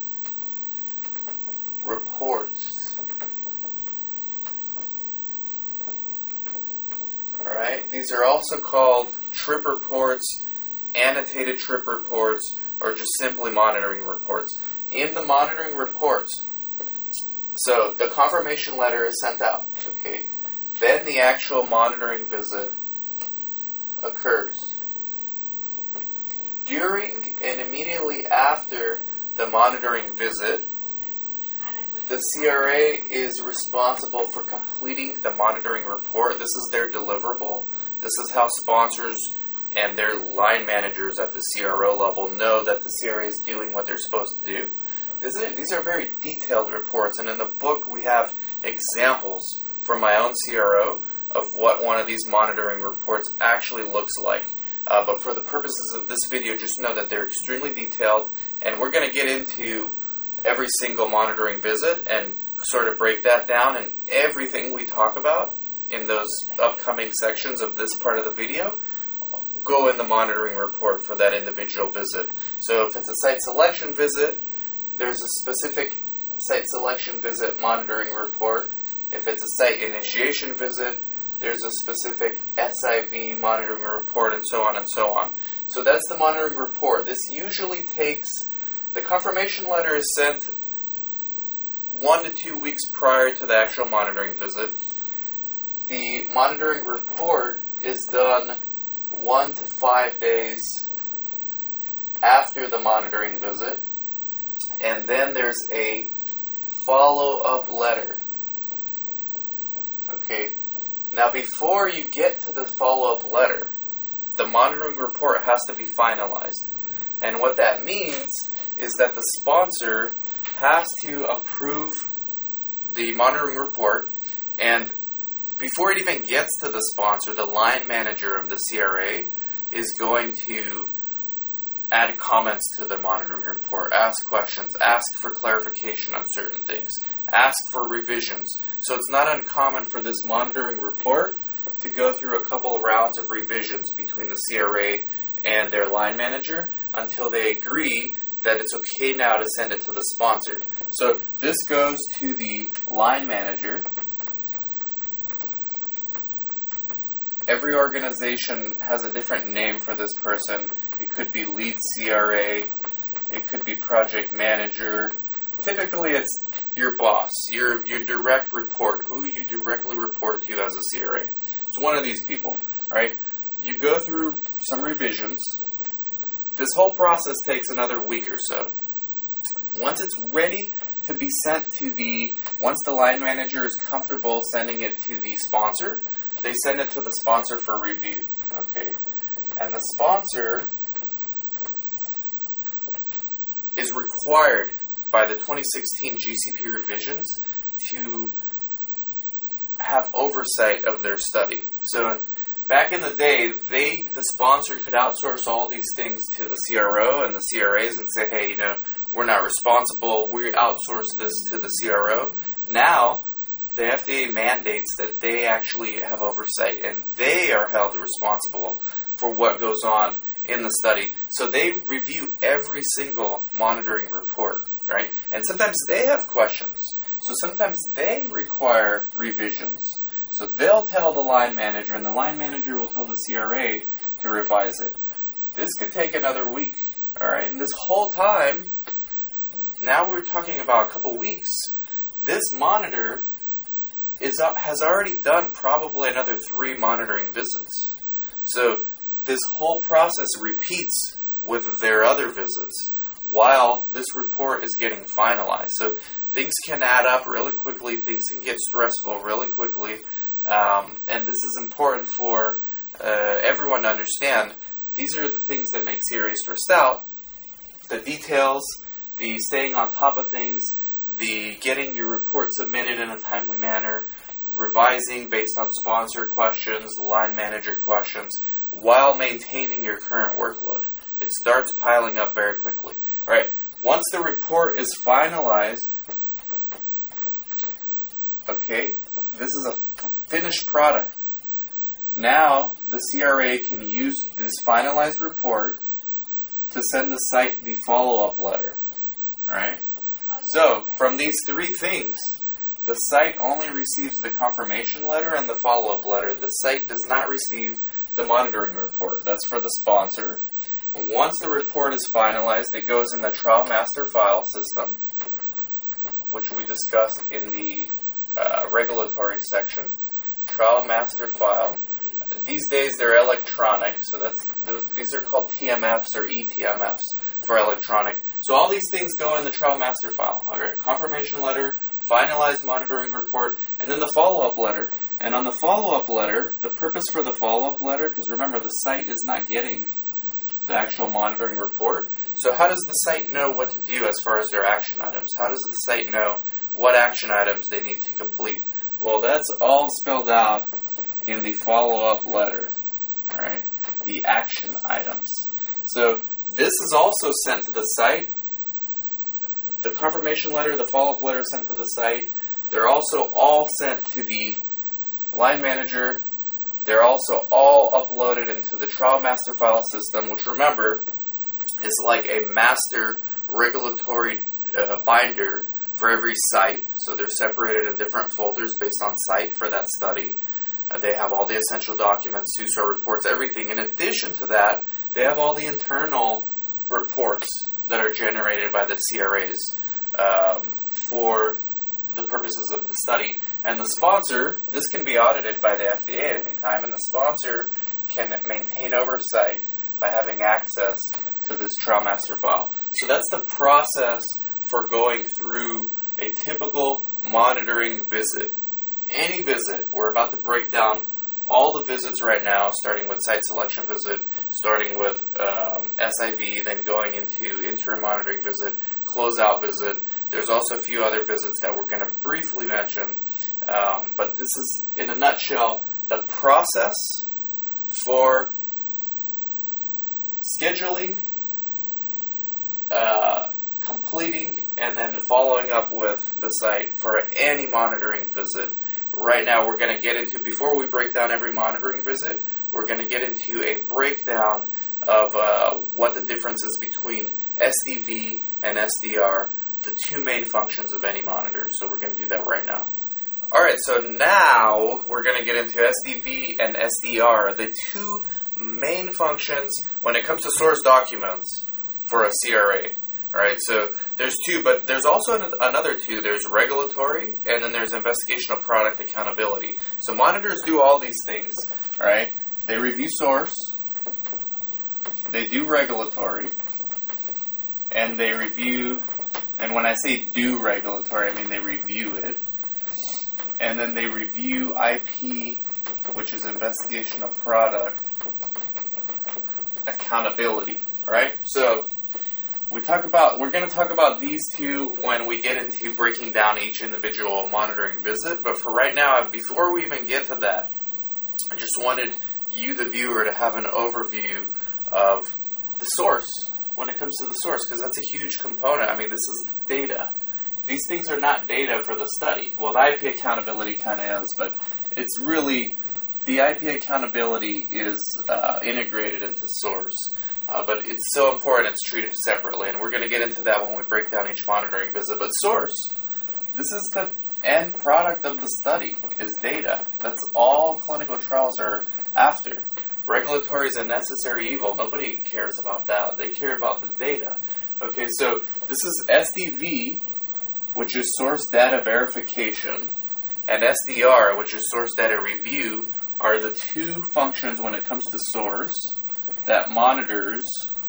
reports. Alright, these are also called trip reports, annotated trip reports, or just simply monitoring reports. In the monitoring reports, so the confirmation letter is sent out, okay, then the actual monitoring visit occurs. During and immediately after the monitoring visit, the C R A is responsible for completing the monitoring report. This is their deliverable. This is how sponsors and their line managers at the C R O level know that the C R A is doing what they're supposed to do. This is, these are very detailed reports, and in the book we have examples from my own C R O of what one of these monitoring reports actually looks like. Uh, but for the purposes of this video, just know that they're extremely detailed, and we're going to get into every single monitoring visit and sort of break that down, and everything we talk about in those upcoming sections of this part of the video go in the monitoring report for that individual visit. So if it's a site selection visit, there's a specific site selection visit monitoring report. If it's a site initiation visit, there's a specific S I V monitoring report, and so on and so on. So that's the monitoring report. This usually takes, the confirmation letter is sent one to two weeks prior to the actual monitoring visit. The monitoring report is done one to five days after the monitoring visit. And then there's a follow-up letter. Okay. Now, before you get to the follow-up letter, the monitoring report has to be finalized. And what that means is that the sponsor has to approve the monitoring report, and before it even gets to the sponsor, the line manager of the C R A is going to add comments to the monitoring report, ask questions, ask for clarification on certain things, ask for revisions. So it's not uncommon for this monitoring report to go through a couple of rounds of revisions between the C R A and their line manager until they agree that it's okay now to send it to the sponsor. So this goes to the line manager. Every organization has a different name for this person. It could be lead C R A. It could be project manager. Typically, it's your boss, your your direct report, who you directly report to as a C R A. It's one of these people, right? You go through some revisions. This whole process takes another week or so. Once it's ready to be sent to the, once the line manager is comfortable sending it to the sponsor, they send it to the sponsor for review, okay? And the sponsor is required by the twenty sixteen G C P revisions to have oversight of their study. So back in the day, they, the sponsor could outsource all these things to the C R O and the C R As and say, hey, you know, we're not responsible, we outsource this to the C R O. Now, the F D A mandates that they actually have oversight, and they are held responsible for what goes on in the study. So they review every single monitoring report, right? And sometimes they have questions. So sometimes they require revisions. So they'll tell the line manager, and the line manager will tell the C R A to revise it. This could take another week, all right? And this whole time, now we're talking about a couple weeks, this monitor is uh, has already done probably another three monitoring visits. So this whole process repeats with their other visits while this report is getting finalized. So things can add up really quickly. Things can get stressful really quickly. Um, and this is important for uh, everyone to understand. These are the things that make C R A stressed out. the details, the staying on top of things, the getting your report submitted in a timely manner, revising based on sponsor questions, line manager questions, while maintaining your current workload. It starts piling up very quickly. All right. Once the report is finalized, okay, this is a finished product. Now the C R A can use this finalized report to send the site the follow-up letter. All right. So from these three things, the site only receives the confirmation letter and the follow-up letter. The site does not receive the monitoring report. That's for the sponsor. Once the report is finalized, it goes in the trial master file system, which we discussed in the uh, regulatory section. Trial master file. These days they're electronic, so that's those, these are called T M Fs or E T M Fs for electronic. So all these things go in the trial master file. All right, confirmation letter, finalized monitoring report, and then the follow-up letter. And on the follow-up letter, the purpose for the follow-up letter, because remember, the site is not getting the actual monitoring report. So how does the site know what to do as far as their action items? How does the site know what action items they need to complete? Well, that's all spelled out in the follow-up letter, all right? The action items. So this is also sent to the site. The confirmation letter, the follow-up letter sent to the site. They're also all sent to the line manager. They're also all uploaded into the trial master file system, which, remember, is like a master regulatory uh, binder for every site. So they're separated in different folders based on site for that study. Uh, they have all the essential documents, S U S A R reports, everything. In addition to that, they have all the internal reports that are generated by the C R As um, for the purposes of the study. And the sponsor, this can be audited by the F D A at any time, and the sponsor can maintain oversight by having access to this trial master file. So that's the process for going through a typical monitoring visit. Any visit, we're about to break down all the visits right now, starting with site selection visit, starting with um, S I V, then going into interim monitoring visit, closeout visit. There's also a few other visits that we're going to briefly mention, um, but this is, in a nutshell, the process for scheduling, uh, completing, and then following up with the site for any monitoring visit. Right now, we're going to get into, before we break down every monitoring visit, we're going to get into a breakdown of uh, what the difference is between S D V and S D R, the two main functions of any monitor. So we're going to do that right now. All right, so now we're going to get into S D V and S D R, the two main functions when it comes to source documents for a C R A. All right, so there's two, but there's also an, another two. There's regulatory, and then there's investigational product accountability. So monitors do all these things, all right? They review source, they do regulatory, and they review, and when I say do regulatory, I mean they review it. And then they review I P, which is investigational product accountability, all right? So We talk about. We're going to talk about these two when we get into breaking down each individual monitoring visit. But for right now, before we even get to that, I just wanted you, the viewer, to have an overview of the source when it comes to the source, because that's a huge component. I mean, this is data. These things are not data for the study. Well, the I P accountability kind of is, but it's really, the I P accountability is uh, integrated into source. Uh, but it's so important it's treated separately, and we're going to get into that when we break down each monitoring visit. But source, this is the end product of the study, is data. That's all clinical trials are after. Regulatory is a necessary evil. Nobody cares about that. They care about the data. Okay, so this is S D V, which is source data verification, and S D R, which is source data review, are the two functions when it comes to source that monitors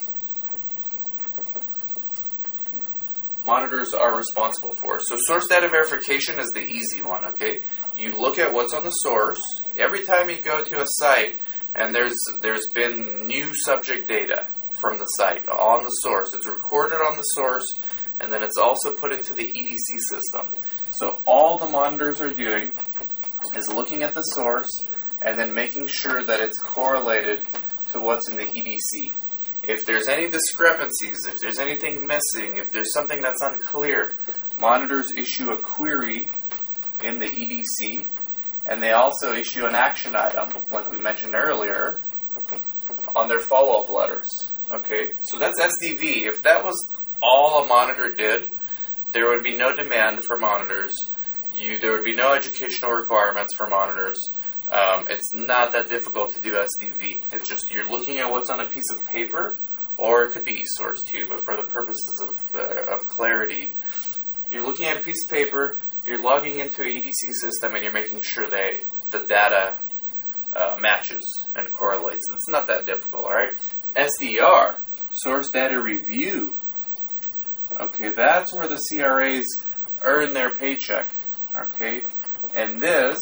monitors are responsible for. So source data verification is the easy one, okay? You look at what's on the source. Every time you go to a site and there's there's been new subject data from the site, on the source. It's recorded on the source, and then it's also put into the E D C system. So all the monitors are doing is looking at the source and then making sure that it's correlated to what's in the E D C. If there's any discrepancies, if there's anything missing, if there's something that's unclear, monitors issue a query in the E D C, and they also issue an action item, like we mentioned earlier, on their follow-up letters. Okay, so that's S D V. If that was all a monitor did, there would be no demand for monitors. You, there would be no educational requirements for monitors. Um, it's not that difficult to do S D V. It's just you're looking at what's on a piece of paper, or it could be eSource too, but for the purposes of, uh, of clarity, you're looking at a piece of paper, you're logging into an E D C system, and you're making sure that the data uh, matches and correlates. It's not that difficult, all right? S D R, Source Data Review. Okay, that's where the C R As earn their paycheck, okay? And this,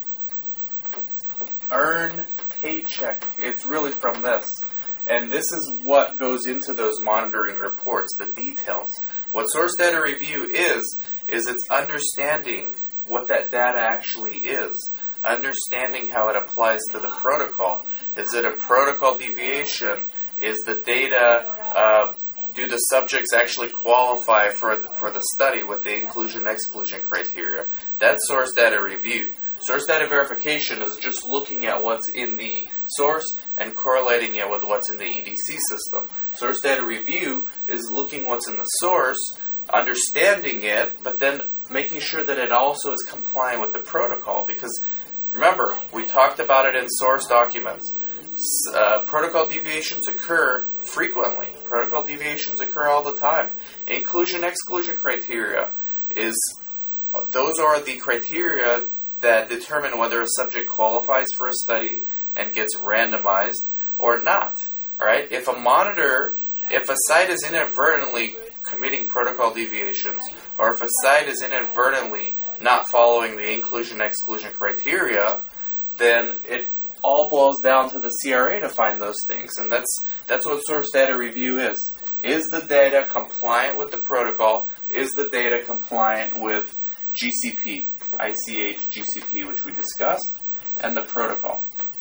earn paycheck, it's really from this. And this is what goes into those monitoring reports, the details. What Source Data Review is, is it's understanding what that data actually is. Understanding how it applies to the protocol. Is it a protocol deviation? Is the data, uh, do the subjects actually qualify for the, for the study with the inclusion-exclusion criteria? That's Source Data Review. Source Data Verification is just looking at what's in the source and correlating it with what's in the E D C system. Source Data Review is looking what's in the source, understanding it, but then making sure that it also is compliant with the protocol. Because remember, we talked about it in source documents. Uh, protocol deviations occur frequently. Protocol deviations occur all the time. Inclusion-exclusion criteria is, those are the criteria that determine whether a subject qualifies for a study and gets randomized or not. All right? If a monitor, if a site is inadvertently committing protocol deviations, or if a site is inadvertently not following the inclusion-exclusion criteria, then it all boils down to the C R A to find those things. And that's that's what Source Data Review is. Is the data compliant with the protocol? Is the data compliant with G C P, I C H, G C P, which we discussed, and the protocol?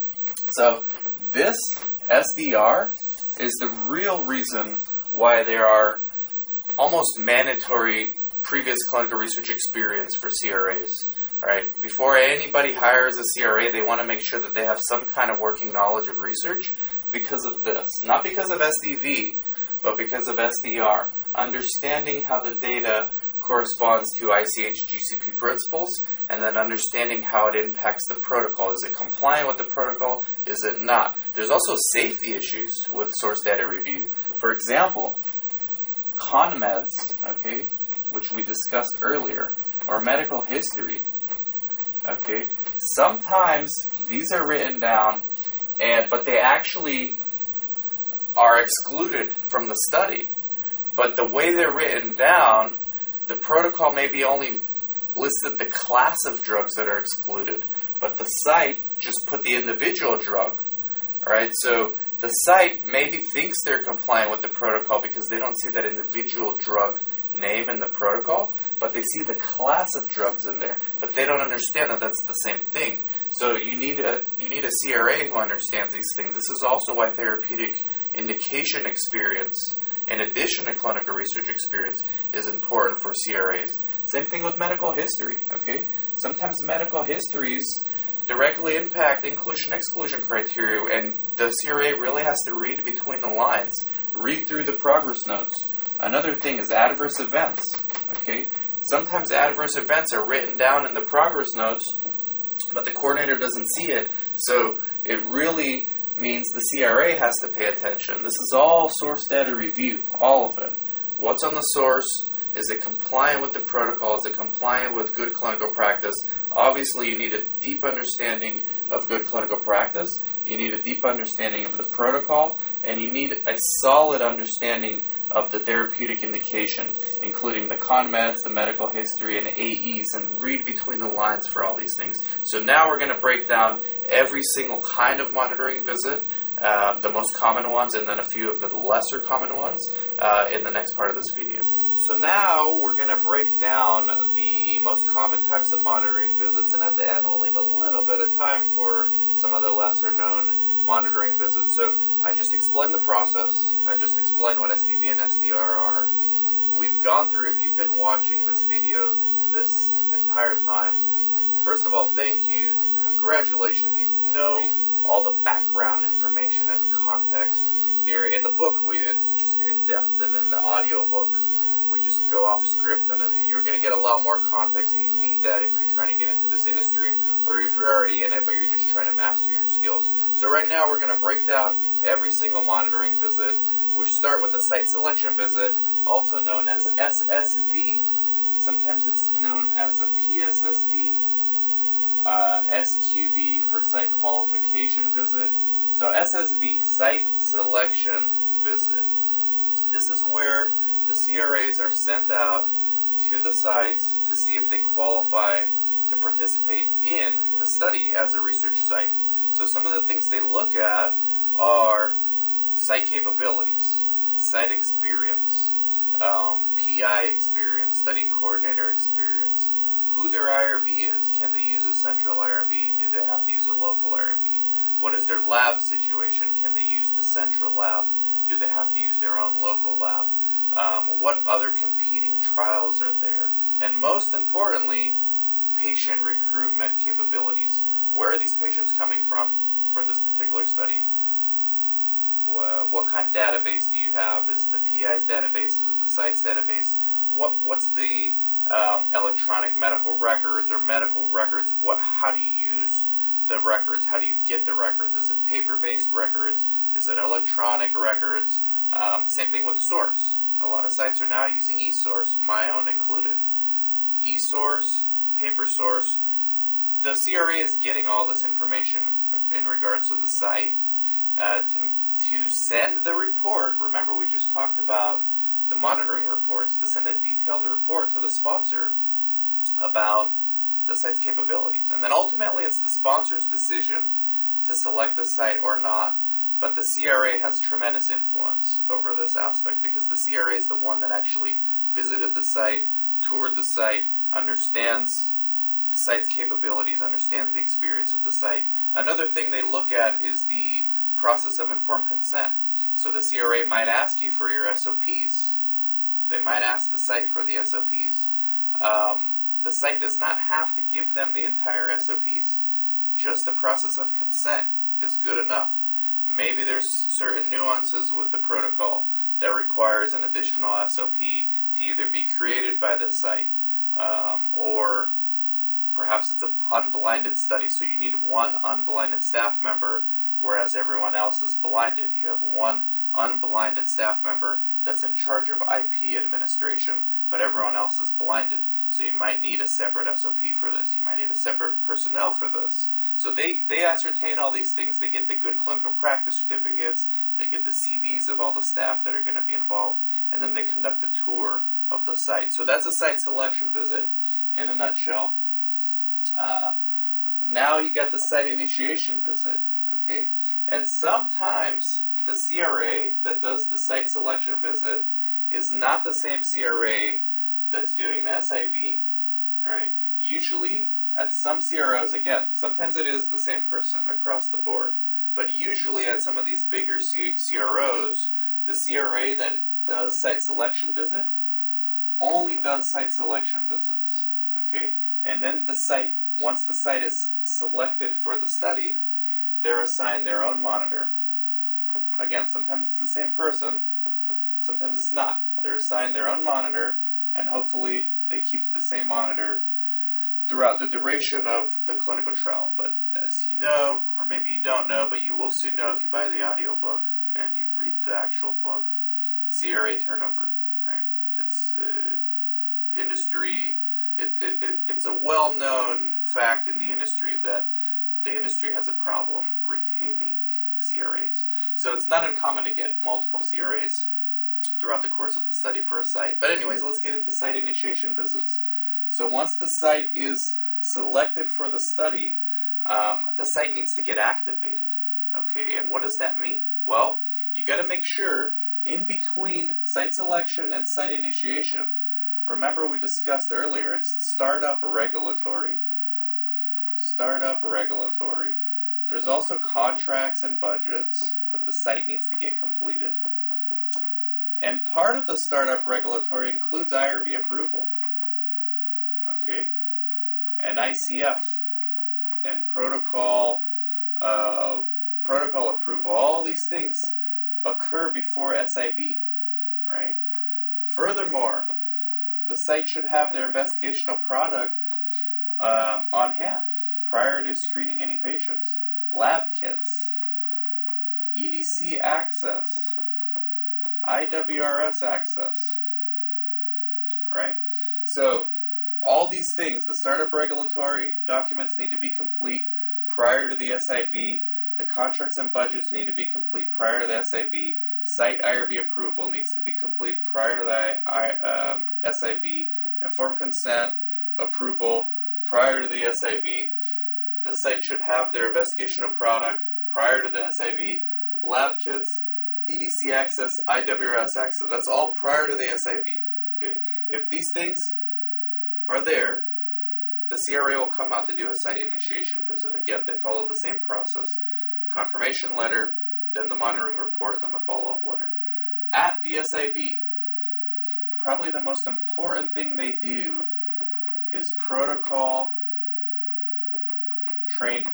So this S D R is the real reason why there are almost mandatory previous clinical research experience for C R As. All right, before anybody hires a C R A, they want to make sure that they have some kind of working knowledge of research because of this. Not because of S D V, but because of S D R. Understanding how the data corresponds to I C H G C P principles, and then understanding how it impacts the protocol. Is it compliant with the protocol? Is it not? There's also safety issues with Source Data Review. For example, ConMeds, okay, which we discussed earlier, or medical history. Okay, sometimes these are written down, and but they actually are excluded from the study. But the way they're written down, the protocol maybe only listed the class of drugs that are excluded, but the site just put the individual drug. All right, so the site maybe thinks they're compliant with the protocol because they don't see that individual drug name in the protocol, but they see the class of drugs in there, but they don't understand that that's the same thing. So you need a you need a C R A who understands these things. This is also why therapeutic indication experience, in addition to clinical research experience, is important for C R As. Same thing with medical history, okay? Sometimes medical histories directly impact inclusion-exclusion criteria, and the C R A really has to read between the lines, read through the progress notes. Another thing is adverse events, okay? Sometimes adverse events are written down in the progress notes, but the coordinator doesn't see it, so it really means the C R A has to pay attention. This is all Source Data Review, all of it. What's on the source, Is it compliant with the protocol? Is it compliant with good clinical practice? Obviously, you need a deep understanding of good clinical practice. You need a deep understanding of the protocol. And you need a solid understanding of the therapeutic indication, including the ConMeds, the medical history, and A Es, and read between the lines for all these things. So now we're going to break down every single kind of monitoring visit, uh, the most common ones, and then a few of the lesser common ones uh, in the next part of this video. So now we're going to break down the most common types of monitoring visits, and at the end we'll leave a little bit of time for some of the lesser known monitoring visits. So I just explained the process. I just explained what S D V and S D R are. We've gone through, if you've been watching this video this entire time, first of all, thank you, congratulations. You know all the background information and context. Here in the book, we it's just in-depth, and in the audio book, we just go off script, and you're going to get a lot more context, and you need that if you're trying to get into this industry, or if you're already in it, but you're just trying to master your skills. So right now, we're going to break down every single monitoring visit. We'll start with the site selection visit, also known as S S V. Sometimes it's known as a P S S V, uh, S Q V for site qualification visit. So S S V, site selection visit. This is where the C R As are sent out to the sites to see if they qualify to participate in the study as a research site. So some of the things they look at are site capabilities, site experience, um, P I experience, study coordinator experience, who their I R B is. Can they use a central I R B? Do they have to use a local I R B? What is their lab situation? Can they use the central lab? Do they have to use their own local lab? Um, what other competing trials are there? And most importantly, patient recruitment capabilities. Where are these patients coming from for this particular study? Uh, what kind of database do you have? Is the P I's database? Is it the site's database? What What's the um, electronic medical records or medical records? What? How do you use the records? How do you get the records? Is it paper-based records? Is it electronic records? Um, same thing with source. A lot of sites are now using eSource, my own included. eSource, paper source. The C R A is getting all this information in regards to the site uh, to, to send the report. Remember, we just talked about the monitoring reports, to send a detailed report to the sponsor about the site's capabilities. And then ultimately it's the sponsor's decision to select the site or not, but the C R A has tremendous influence over this aspect because the C R A is the one that actually visited the site, toured the site, understands the site's capabilities, understands the experience of the site. Another thing they look at is the process of informed consent. So the C R A might ask you for your S O Ps. They might ask the site for the S O Ps. Um, the site does not have to give them the entire S O Ps. Just the process of consent is good enough. Maybe there's certain nuances with the protocol that requires an additional S O P to either be created by the site um, or perhaps it's an unblinded study, so you need one unblinded staff member, whereas everyone else is blinded. You have one unblinded staff member that's in charge of I P administration, but everyone else is blinded. So you might need a separate S O P for this. You might need a separate personnel for this. So they, they ascertain all these things. They get the good clinical practice certificates. They get the C Vs of all the staff that are going to be involved, and then they conduct a tour of the site. So that's a site selection visit in a nutshell. Uh, now you got the site initiation visit, okay? And sometimes the C R A that does the site selection visit is not the same C R A that's doing the S I V, right? Usually, at some C R Os, again, sometimes it is the same person across the board, but usually at some of these bigger C- CROs, the C R A that does site selection visit only does site selection visits, okay? And then the site, once the site is selected for the study, they're assigned their own monitor. Again, sometimes it's the same person, sometimes it's not. They're assigned their own monitor, and hopefully they keep the same monitor throughout the duration of the clinical trial. But as you know, or maybe you don't know, but you will soon know if you buy the audiobook and you read the actual book, C R A turnover, right? It's uh, industry, it, it, it, it's a well-known fact in the industry that the industry has a problem retaining C R As. So it's not uncommon to get multiple C R As throughout the course of the study for a site. But anyways, let's get into site initiation visits. So once the site is selected for the study, um, the site needs to get activated. Okay, and what does that mean? Well, you got to make sure in between site selection and site initiation, remember we discussed earlier, it's startup regulatory, startup regulatory. There's also contracts and budgets that the site needs to get completed. And part of the startup regulatory includes I R B approval. Okay, and I C F and protocol uh, protocol approval. All these things occur before S I V, right? Furthermore, the site should have their investigational product um, on hand prior to screening any patients. Lab kits, E D C access, I W R S access, right? So, all these things, the startup regulatory documents need to be complete prior to the S I V. The contracts and budgets need to be complete prior to the S I V. Site I R B approval needs to be complete prior to the I, um, S I V. Informed consent approval prior to the S I V. The site should have their investigational product prior to the S I V. Lab kits, E D C access, I W R S access. That's all prior to the S I V. Okay? If these things are there, the C R A will come out to do a site initiation visit. Again, they follow the same process. Confirmation letter, then the monitoring report, then the follow-up letter. At the S I V, probably the most important thing they do is protocol training.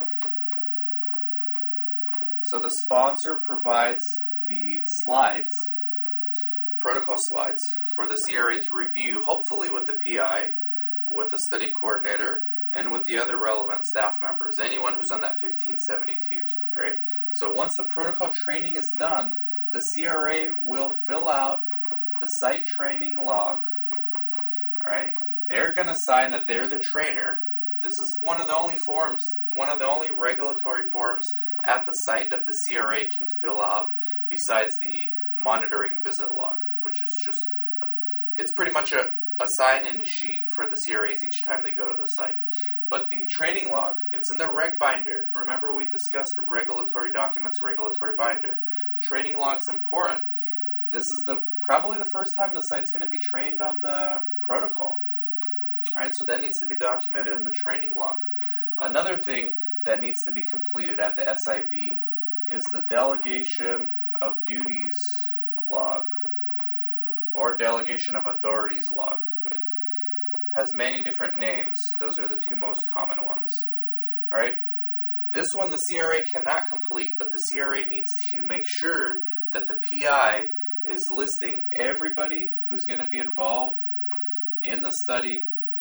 So the sponsor provides the slides, protocol slides, for the C R A to review, hopefully with the P I, with the study coordinator, and with the other relevant staff members, anyone who's on that fifteen seventy-two, right? So once the protocol training is done, the C R A will fill out the site training log, right? They're going to sign that they're the trainer. This is one of the only forms, one of the only regulatory forms at the site that the C R A can fill out besides the monitoring visit log, which is just, it's pretty much a a sign-in sheet for the C R As each time they go to the site. But the training log, it's in the reg binder. Remember we discussed the regulatory documents, regulatory binder. Training log's important. This is the probably the first time the site's going to be trained on the protocol. Alright, so that needs to be documented in the training log. Another thing that needs to be completed at the S I V is the delegation of duties log, or delegation of authorities log. It has many different names. Those are the two most common ones. Alright? This one the C R A cannot complete, but the C R A needs to make sure that the P I is listing everybody who's going to be involved in the study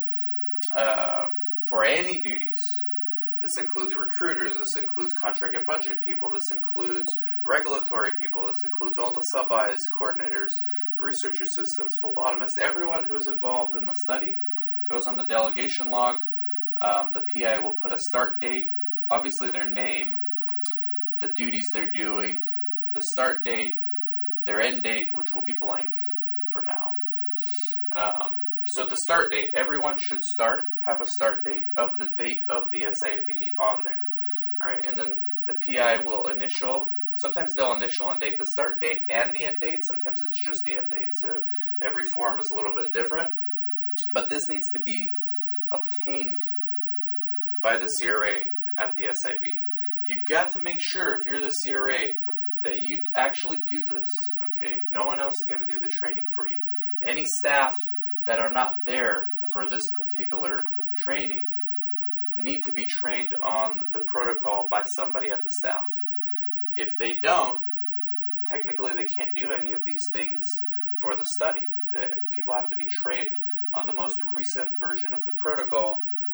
uh, for any duties. This includes recruiters, this includes contract and budget people, this includes regulatory people, this includes all the sub-I's, coordinators, research assistants, phlebotomists, everyone who's involved in the study goes on the delegation log. Um, the P I will put a start date, obviously their name, the duties they're doing, the start date, their end date, which will be blank for now. Um, so the start date, everyone should start, have a start date of the date of the S I V on there. Alright, and then the P I will initial, sometimes they'll initial and date the start date and the end date, sometimes it's just the end date. So every form is a little bit different. But this needs to be obtained by the C R A at the S I V. You've got to make sure, if you're the C R A, that you actually do this, okay? No one else is going to do the training for you. Any staff that are not there for this particular training need to be trained on the protocol by somebody at the staff. If they don't, technically they can't do any of these things for the study. Uh, people have to be trained on the most recent version of the protocol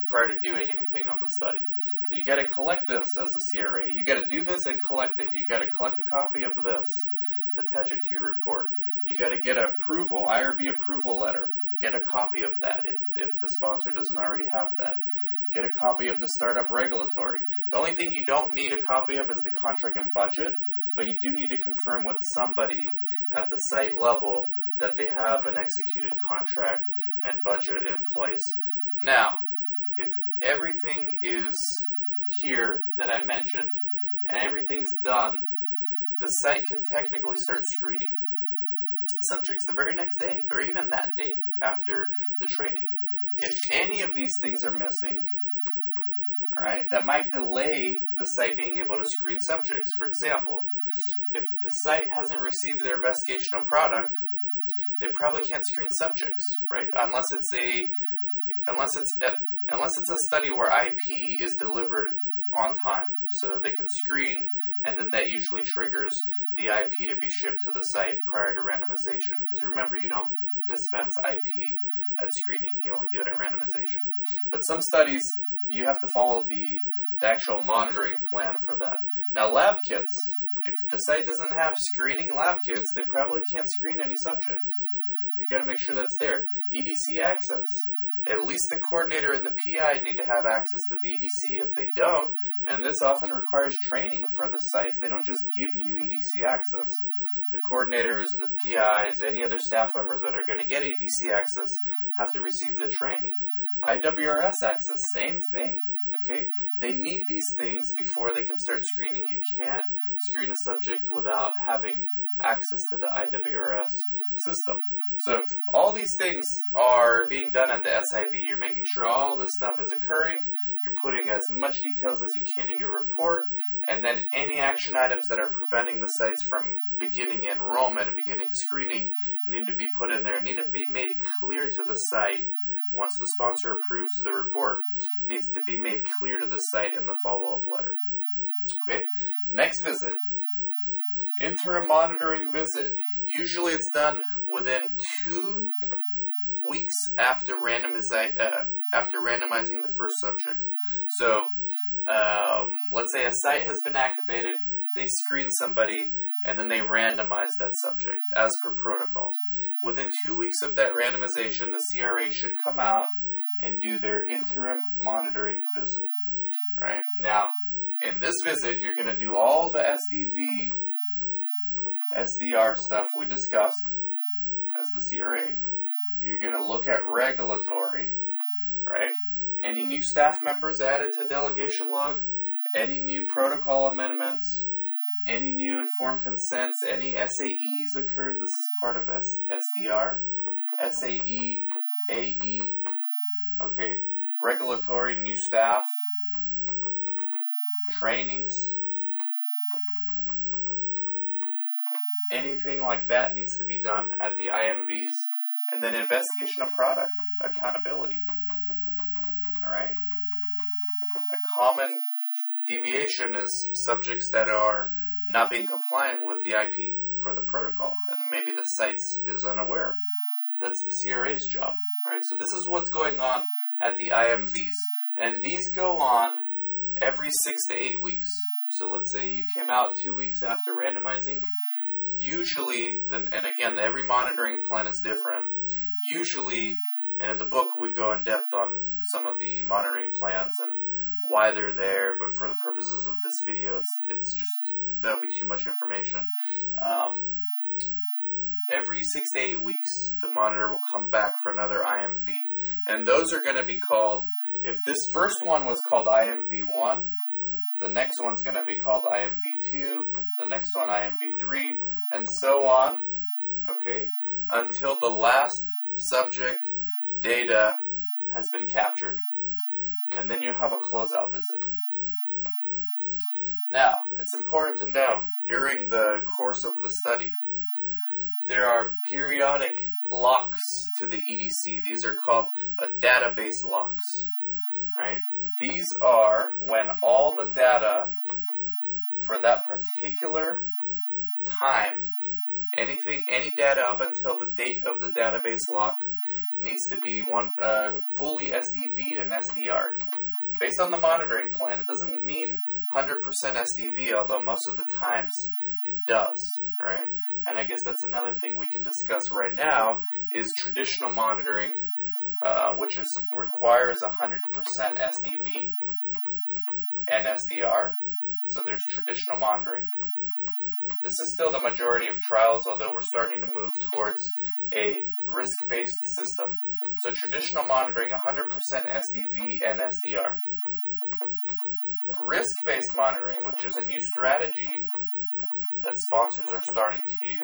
prior to doing anything on the study. So you got to collect this as a C R A. You got to do this and collect it. You got to collect a copy of this to attach it to your report. You got to get an approval, I R B approval letter. Get a copy of that if, if the sponsor doesn't already have that. Get a copy of the startup regulatory. The only thing you don't need a copy of is the contract and budget, but you do need to confirm with somebody at the site level that they have an executed contract and budget in place. Now, if everything is here that I mentioned and everything's done, the site can technically start screening subjects the very next day or even that day after the training. If any of these things are missing, all right, that might delay the site being able to screen subjects. For example, if the site hasn't received their investigational product, they probably can't screen subjects, right? Unless it's a unless it's a, unless it's a study where I P is delivered on time, so they can screen, and then that usually triggers the I P to be shipped to the site prior to randomization. Because remember, you don't dispense I P at screening; you only do it at randomization. But some studies, you have to follow the, the actual monitoring plan for that. Now, lab kits, if the site doesn't have screening lab kits, they probably can't screen any subjects. You've got to make sure that's there. E D C access. At least the coordinator and the P I need to have access to the E D C. If they don't, and this often requires training for the sites, they don't just give you E D C access. The coordinators, the P Is, any other staff members that are going to get E D C access have to receive the training. I W R S access, same thing. Okay, they need these things before they can start screening. You can't screen a subject without having access to the I W R S system. So all these things are being done at the S I V. You're making sure all this stuff is occurring. You're putting as much details as you can in your report, and then any action items that are preventing the sites from beginning enrollment and beginning screening need to be put in there, need to be made clear to the site. Once the sponsor approves the report, it needs to be made clear to the site in the follow-up letter. Okay, next visit. Interim monitoring visit. Usually it's done within two weeks after, randomizi- uh, after randomizing the first subject. So, um, let's say a site has been activated, they screen somebody, and then they randomize that subject as per protocol. Within two weeks of that randomization, the C R A should come out and do their interim monitoring visit. All right. Now, in this visit, you're going to do all the S D V, S D R stuff we discussed as the C R A. You're going to look at regulatory, right? Any new staff members added to delegation log, any new protocol amendments, any new informed consents, any S A Es occurred. This is part of S D R. S A E, A E, okay. Regulatory, new staff, trainings. Anything like that needs to be done at the I M Vs. And then investigation of product, accountability. Alright? A common deviation is subjects that are not being compliant with the I P for the protocol, and maybe the site is unaware. That's the C R A's job, right? So this is what's going on at the I M Vs, and these go on every six to eight weeks. So let's say you came out two weeks after randomizing. Usually, and again, every monitoring plan is different. Usually, and in the book we go in depth on some of the monitoring plans and why they're there, but for the purposes of this video, it's it's just, that would be too much information. Um, every six to eight weeks, the monitor will come back for another I M V. And those are going to be called, if this first one was called I M V one, the next one's going to be called I M V two, the next one I M V three, and so on, okay, until the last subject data has been captured. And then you have a closeout visit. Now, it's important to know, during the course of the study, there are periodic locks to the E D C. These are called uh, database locks. Right? These are when all the data for that particular time, anything, any data up until the date of the database lock, needs to be one uh, fully S D V'd and S D R'd. Based on the monitoring plan, it doesn't mean one hundred percent S D V, although most of the times it does, right? And I guess that's another thing we can discuss right now, is traditional monitoring, uh, which is requires one hundred percent S D V and S D R. So there's traditional monitoring. This is still the majority of trials, although we're starting to move towards a risk-based system. So traditional monitoring, one hundred percent S D V and S D R. Risk-based monitoring, which is a new strategy that sponsors are starting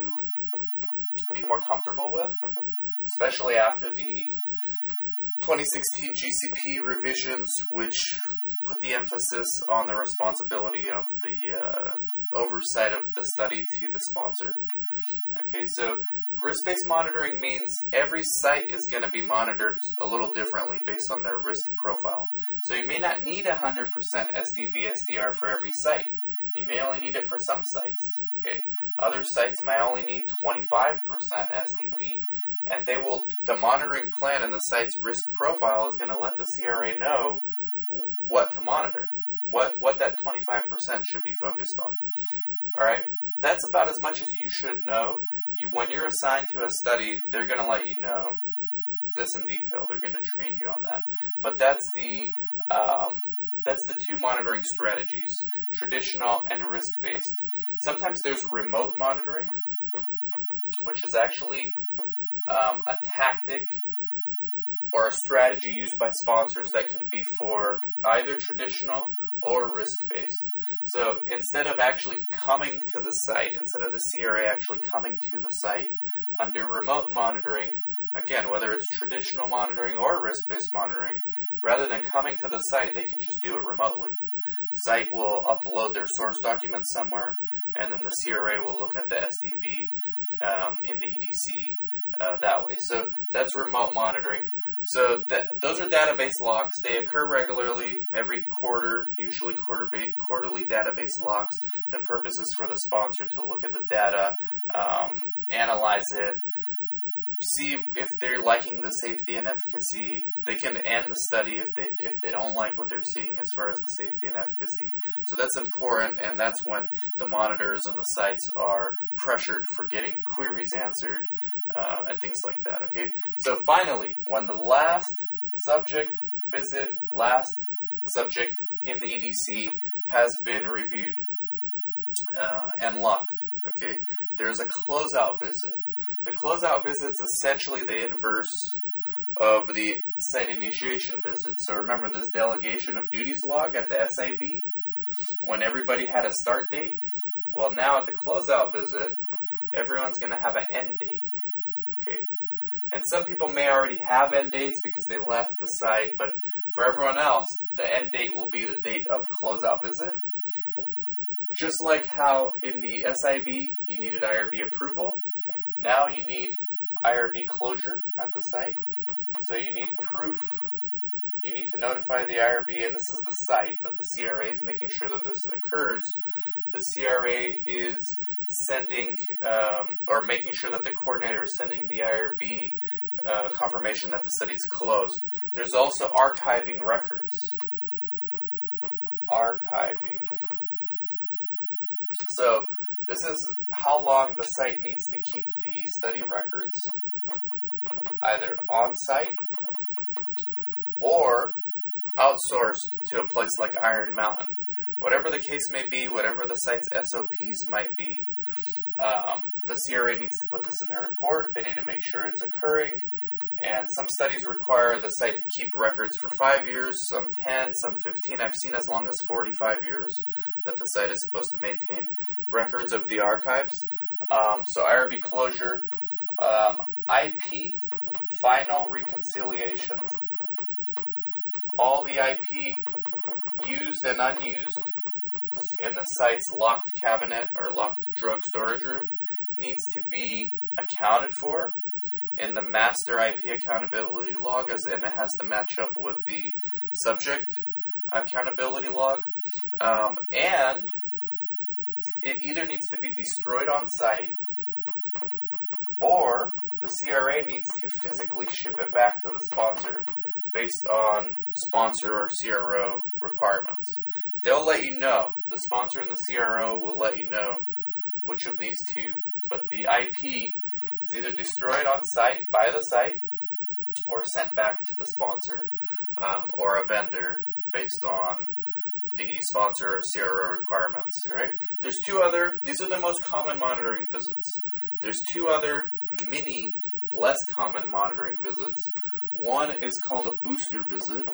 to be more comfortable with, especially after the twenty sixteen G C P revisions, which put the emphasis on the responsibility of the uh, oversight of the study to the sponsor. Okay, so risk-based monitoring means every site is going to be monitored a little differently based on their risk profile. So you may not need one hundred percent S D V, S D R for every site. You may only need it for some sites. Okay, other sites might only need twenty-five percent S D V, and they will. The monitoring plan and the site's risk profile is going to let the C R A know what to monitor, what what that twenty-five percent should be focused on. All right, that's about as much as you should know. You, when you're assigned to a study, they're going to let you know this in detail. They're going to train you on that. But that's the um, that's the two monitoring strategies: traditional and risk-based. Sometimes there's remote monitoring, which is actually um, a tactic or a strategy used by sponsors that could be for either traditional or risk-based. So instead of actually coming to the site, instead of the C R A actually coming to the site, under remote monitoring, again, whether it's traditional monitoring or risk-based monitoring, rather than coming to the site, they can just do it remotely. Site will upload their source document somewhere, and then the C R A will look at the S D V um, in the E D C uh, that way. So that's remote monitoring. So th- those are database locks. They occur regularly, every quarter, usually quarter ba- quarterly database locks. The purpose is for the sponsor to look at the data, um, analyze it, see if they're liking the safety and efficacy. They can end the study if they if they don't like what they're seeing as far as the safety and efficacy. So that's important, and that's when the monitors and the sites are pressured for getting queries answered, Uh, and things like that, okay? So finally, when the last subject visit, last subject in the E D C has been reviewed uh, and locked, okay, there's a closeout visit. The closeout visit is essentially the inverse of the site initiation visit. So remember this delegation of duties log at the S I V, when everybody had a start date? Well, now at the closeout visit, everyone's going to have an end date. Okay. And some people may already have end dates because they left the site, but for everyone else, the end date will be the date of closeout visit. Just like how in the S I V you needed I R B approval, now you need I R B closure at the site. So you need proof. You need to notify the I R B, and this is the site, but the C R A is making sure that this occurs. The C R A is sending um, or making sure that the coordinator is sending the I R B uh, confirmation that the study is closed. There's also archiving records. Archiving. So this is how long the site needs to keep the study records, either on-site or outsourced to a place like Iron Mountain. Whatever the case may be, whatever the site's S O Ps might be, Um, the C R A needs to put this in their report. They need to make sure it's occurring. And some studies require the site to keep records for five years, some ten, some fifteen. I've seen as long as forty-five years that the site is supposed to maintain records of the archives. Um, so I R B closure, um, I P, final reconciliation. All the I P used and unused in the site's locked cabinet or locked drug storage room needs to be accounted for in the master I P accountability log, as and it has to match up with the subject accountability log. Um, and it either needs to be destroyed on site, or the C R A needs to physically ship it back to the sponsor based on sponsor or C R O requirements. They'll let you know. The sponsor and the C R O will let you know which of these two. But the I P is either destroyed on site by the site or sent back to the sponsor um, or a vendor based on the sponsor or C R O requirements. Right? There's two other, these are the most common monitoring visits. There's two other mini, less common monitoring visits. One is called a booster visit.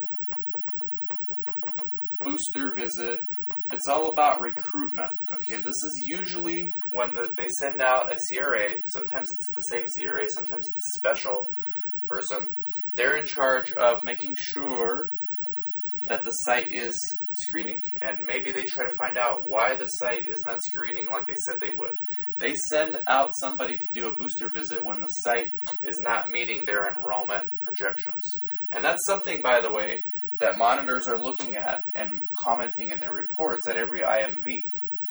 Booster visit. It's all about recruitment. Okay, this is usually when the, they send out a C R A. Sometimes it's the same C R A, sometimes it's a special person. They're in charge of making sure that the site is screening. And maybe they try to find out why the site is not screening like they said they would. They send out somebody to do a booster visit when the site is not meeting their enrollment projections. And that's something, by the way, that monitors are looking at and commenting in their reports at every I M V.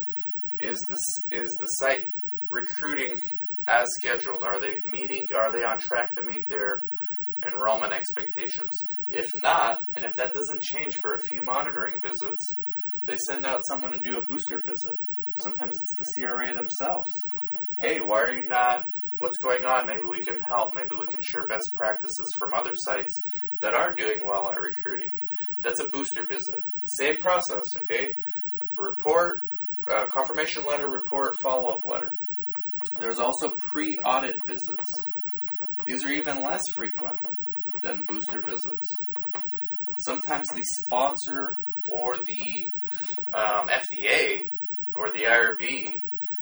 Is this is the site recruiting as scheduled? Are they meeting? Are they on track to meet their enrollment expectations? If not, and if that doesn't change for a few monitoring visits, they send out someone to do a booster visit. Sometimes it's the C R A themselves. Hey, why are you not? What's going on? Maybe we can help. Maybe we can share best practices from other sites that are doing well at recruiting. That's a booster visit. Same process, okay? Report, uh, confirmation letter, report, follow-up letter. There's also pre-audit visits. These are even less frequent than booster visits. Sometimes the sponsor or the um, F D A or the I R B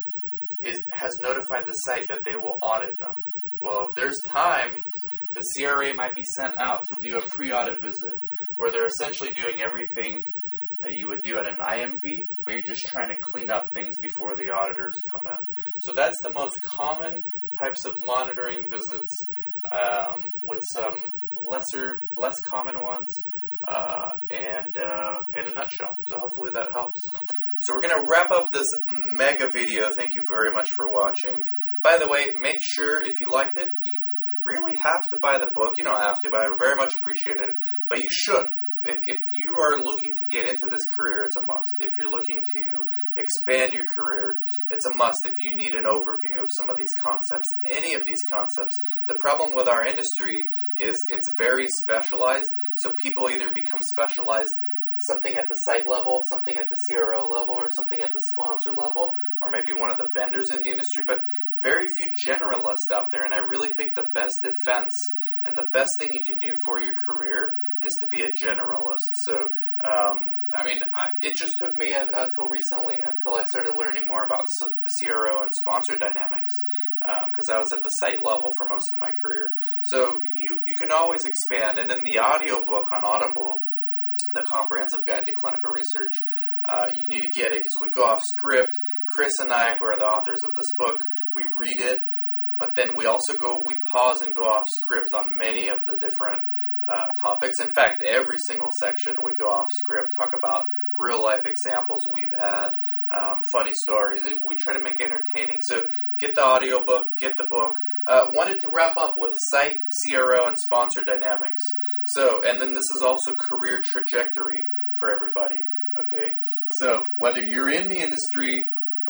is, has notified the site that they will audit them. Well, if there's time, the C R A might be sent out to do a pre-audit visit, where they're essentially doing everything that you would do at an I M V, where you're just trying to clean up things before the auditors come in. So that's the most common types of monitoring visits, um, with some lesser, less common ones, uh, and uh, in a nutshell. So hopefully that helps. So we're going to wrap up this mega video. Thank you very much for watching. By the way, make sure if you liked it, you really have to buy the book. You don't have to, but I would very much appreciate it. But you should. If, if you are looking to get into this career, it's a must. If you're looking to expand your career, it's a must if you need an overview of some of these concepts, any of these concepts. The problem with our industry is it's very specialized, so people either become specialized something at the site level, something at the C R O level, or something at the sponsor level, or maybe one of the vendors in the industry, but very few generalists out there, and I really think the best defense and the best thing you can do for your career is to be a generalist. So, um, I mean, I, it just took me a, until recently, until I started learning more about C R O and sponsor dynamics, because um, I was at the site level for most of my career. So you, you can always expand, and then the audio book on Audible, The Comprehensive Guide to Clinical Research, uh, you need to get it because we go off script. Chris and I, who are the authors of this book, we read it, but then we also go, we pause and go off script on many of the different uh, topics. In fact, every single section we go off script, talk about real life examples we've had, um, funny stories. We try to make it entertaining. So get the audio book, get the book. Uh, wanted to wrap up with site, C R O, and sponsor dynamics. So, and then this is also career trajectory for everybody. Okay, so whether you're in the industry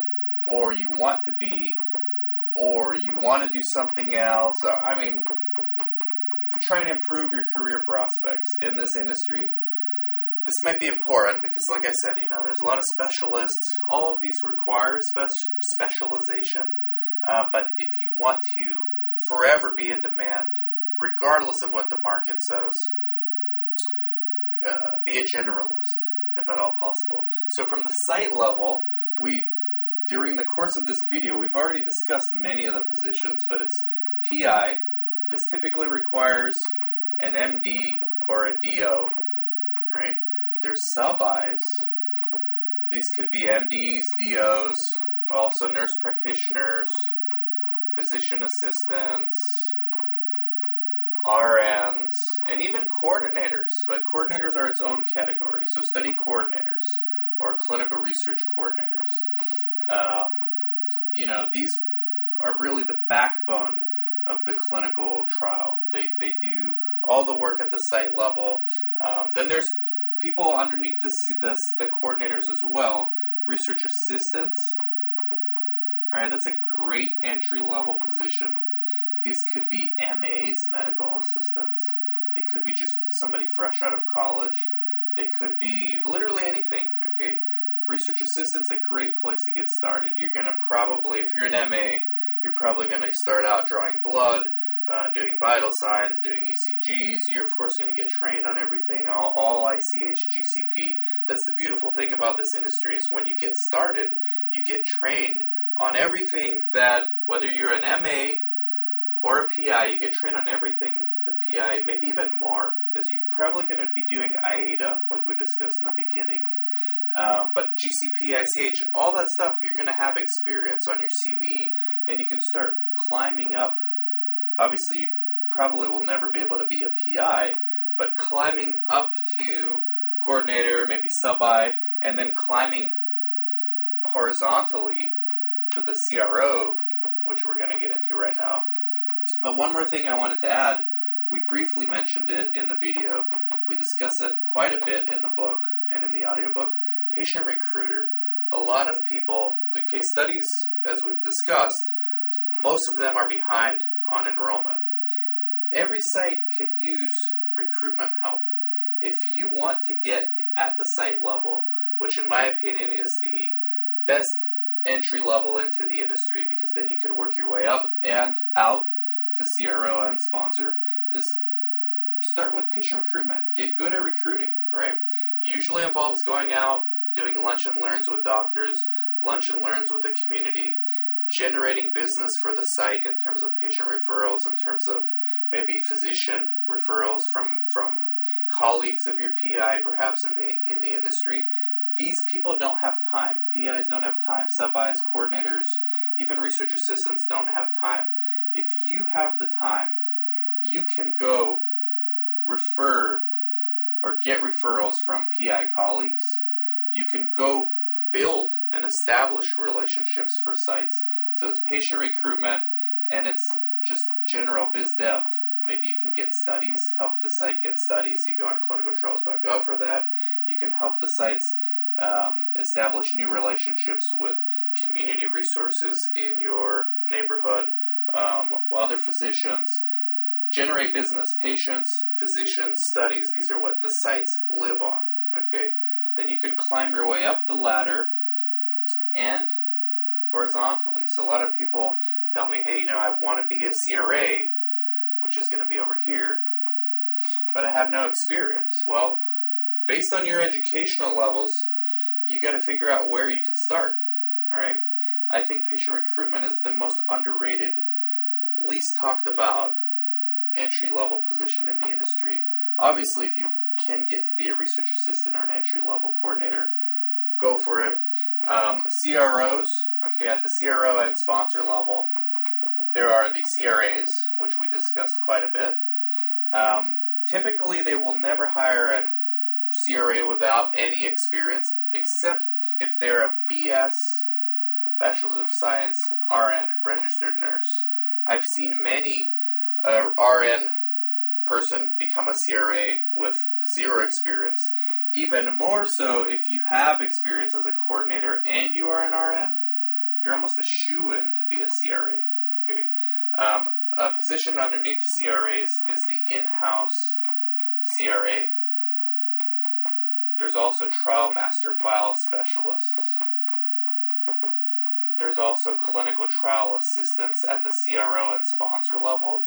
or you want to be, or you want to do something else, I mean, if you're trying to improve your career prospects in this industry, this might be important because, like I said, you know, there's a lot of specialists. All of these require spe- specialization, uh, but if you want to forever be in demand, regardless of what the market says, uh, be a generalist, if at all possible. So from the site level, we, during the course of this video, we've already discussed many of the positions, but it's P I. This typically requires an M D or a D O, right? There's sub-Is. These could be M Ds, D Os, also nurse practitioners, physician assistants, R Ns, and even coordinators. But coordinators are its own category. So study coordinators or clinical research coordinators. Um, you know, these are really the backbone of the clinical trial. They they do all the work at the site level. Um, then there's people underneath the, the the coordinators as well, research assistants. All right, that's a great entry level position. These could be M As, medical assistants. They could be just somebody fresh out of college. They could be literally anything. Okay. Research assistant's a great place to get started. You're going to probably, if you're an M A, you're probably going to start out drawing blood, uh, doing vital signs, doing E C Gs. You're, of course, going to get trained on everything, all, all I C H, G C P. That's the beautiful thing about this industry is when you get started, you get trained on everything that, whether you're an M A or a P I, you get trained on everything the P I, maybe even more, because you're probably going to be doing I A D A, like we discussed in the beginning. Um, but G C P, I C H, all that stuff, you're going to have experience on your C V, and you can start climbing up. Obviously, you probably will never be able to be a P I, but climbing up to coordinator, maybe sub-I, and then climbing horizontally to the C R O, which we're going to get into right now. But one more thing I wanted to add, we briefly mentioned it in the video, we discuss it quite a bit in the book and in the audiobook. Patient recruiter. A lot of people, okay, studies, as we've discussed, most of them are behind on enrollment. Every site could use recruitment help. If you want to get at the site level, which in my opinion is the best entry level into the industry, because then you could work your way up and out to C R O and sponsor, is start with patient recruitment. Get good at recruiting, right? Usually involves going out, doing lunch and learns with doctors, lunch and learns with the community, generating business for the site in terms of patient referrals, in terms of maybe physician referrals from from colleagues of your P I, perhaps in the in the industry. These people don't have time. P Is don't have time. Sub-Is, coordinators, even research assistants don't have time. If you have the time, you can go refer or get referrals from P I colleagues. You can go build and establish relationships for sites. So it's patient recruitment and it's just general biz dev. Maybe you can get studies, help the site get studies. You go on clinical trials dot gov for that. You can help the sites um, establish new relationships with community resources in your neighborhood, um, other physicians. Generate business, patients, physicians, studies. These are what the sites live on. Okay. Then you can climb your way up the ladder and horizontally. So a lot of people tell me, hey, you know, I want to be a C R A, which is going to be over here, but I have no experience. Well, based on your educational levels, you got to figure out where you could start. All right. I think patient recruitment is the most underrated, least talked about entry-level position in the industry. Obviously, if you can get to be a research assistant or an entry-level coordinator, go for it. Um, C R Os, okay, at the C R O and sponsor level, there are the C R As, which we discussed quite a bit. Um, typically, they will never hire a C R A without any experience, except if they're a B S, Bachelor's of Science, R N, registered nurse. I've seen many uh, R N person become a C R A with zero experience. Even more so if you have experience as a coordinator and you are an R N, you're almost a shoo-in to be a C R A. Okay. Um, a position underneath C R As is the in-house C R A. There's also trial master file specialists. There's also clinical trial assistants at the C R O and sponsor level.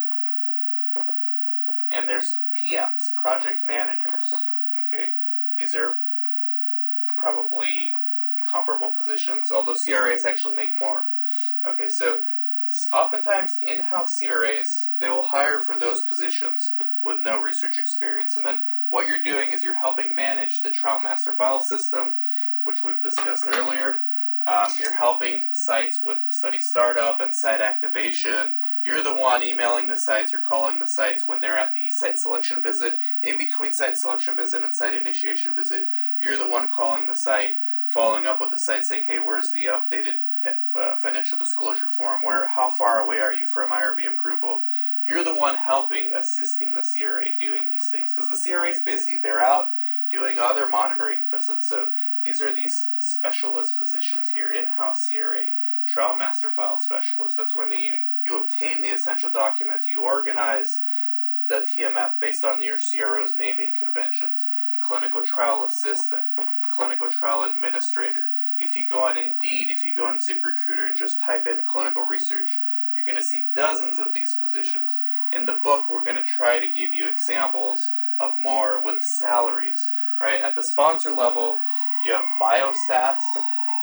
And there's P Ms, project managers. Okay, these are probably comparable positions, although C R As actually make more. Okay, so oftentimes in-house C R As, they will hire for those positions with no research experience. And then what you're doing is you're helping manage the trial master file system, which we've discussed earlier. Um, you're helping sites with study startup and site activation. You're the one emailing the sites or calling the sites when they're at the site selection visit. In between site selection visit and site initiation visit, you're the one calling the site, following up with the site saying, hey, where's the updated uh, financial disclosure form? Where, how far away are you from I R B approval? You're the one helping, assisting the C R A doing these things, because the C R A is busy. They're out doing other monitoring visits. So these are these specialist positions here, in-house C R A, trial master file specialist. That's when the, you, you obtain the essential documents, you organize the T M F based on your C R O's naming conventions. Clinical trial assistant, clinical trial administrator. If you go on Indeed, if you go on ZipRecruiter and just type in clinical research, you're going to see dozens of these positions. In the book, we're going to try to give you examples of more with salaries. Right? At the sponsor level, you have biostats.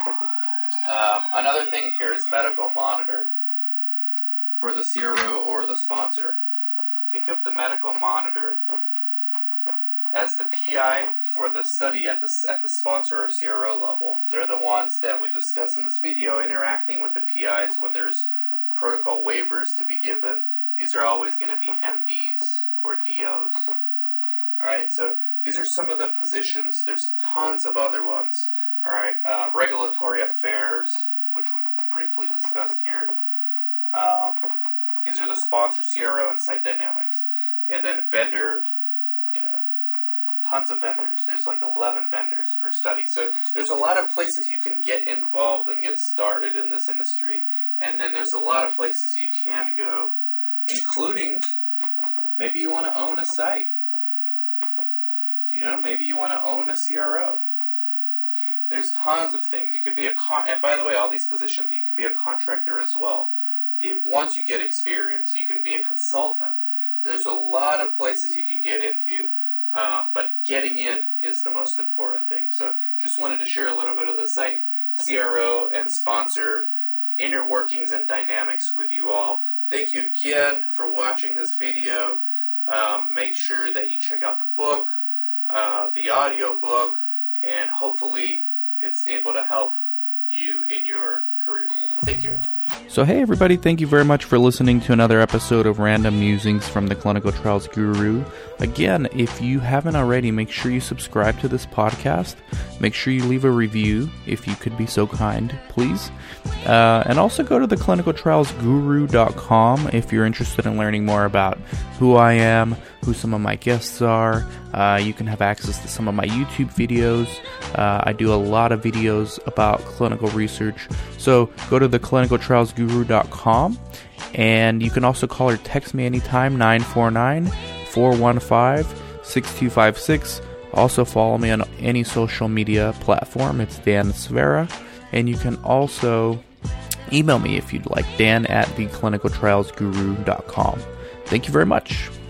Um, another thing here is medical monitor for the C R O or the sponsor. Think of the medical monitor as the P I for the study at the at the sponsor or C R O level. They're the ones that we discuss in this video interacting with the P Is when there's protocol waivers to be given. These are always going to be M Ds or D Os. Alright, so these are some of the positions. There's tons of other ones. Alright, uh, regulatory affairs, which we briefly discussed here. Um, these are the sponsor, C R O, and site dynamics. And then vendor, you know, tons of vendors. There's like eleven vendors per study. So there's a lot of places you can get involved and get started in this industry. And then there's a lot of places you can go, including maybe you want to own a site. You know, maybe you want to own a C R O. There's tons of things. You could be a con- and by the way, all these positions you can be a contractor as well. If, once you get experience, you can be a consultant. There's a lot of places you can get into, uh, but getting in is the most important thing. So just wanted to share a little bit of the site, C R O, and sponsor inner workings and dynamics with you all. Thank you again for watching this video. Um, make sure that you check out the book, uh, the audio book, and hopefully it's able to help you in your career. Take care. So hey everybody, thank you very much for listening to another episode of Random Musings from the Clinical Trials Guru. Again, if you haven't already, make sure you subscribe to this podcast. Make sure you leave a review, if you could be so kind, please. Uh, and also go to the clinical trials guru dot com if you're interested in learning more about who I am, who some of my guests are. Uh, you can have access to some of my YouTube videos. Uh, I do a lot of videos about clinical research. So go to the clinical trials guru dot com, and you can also call or text me anytime, nine four nine, four one five, six two five six. Also follow me on any social media platform. It's Dan Svera. And you can also email me if you'd like, Dan at the clinical trials guru dot com. Thank you very much.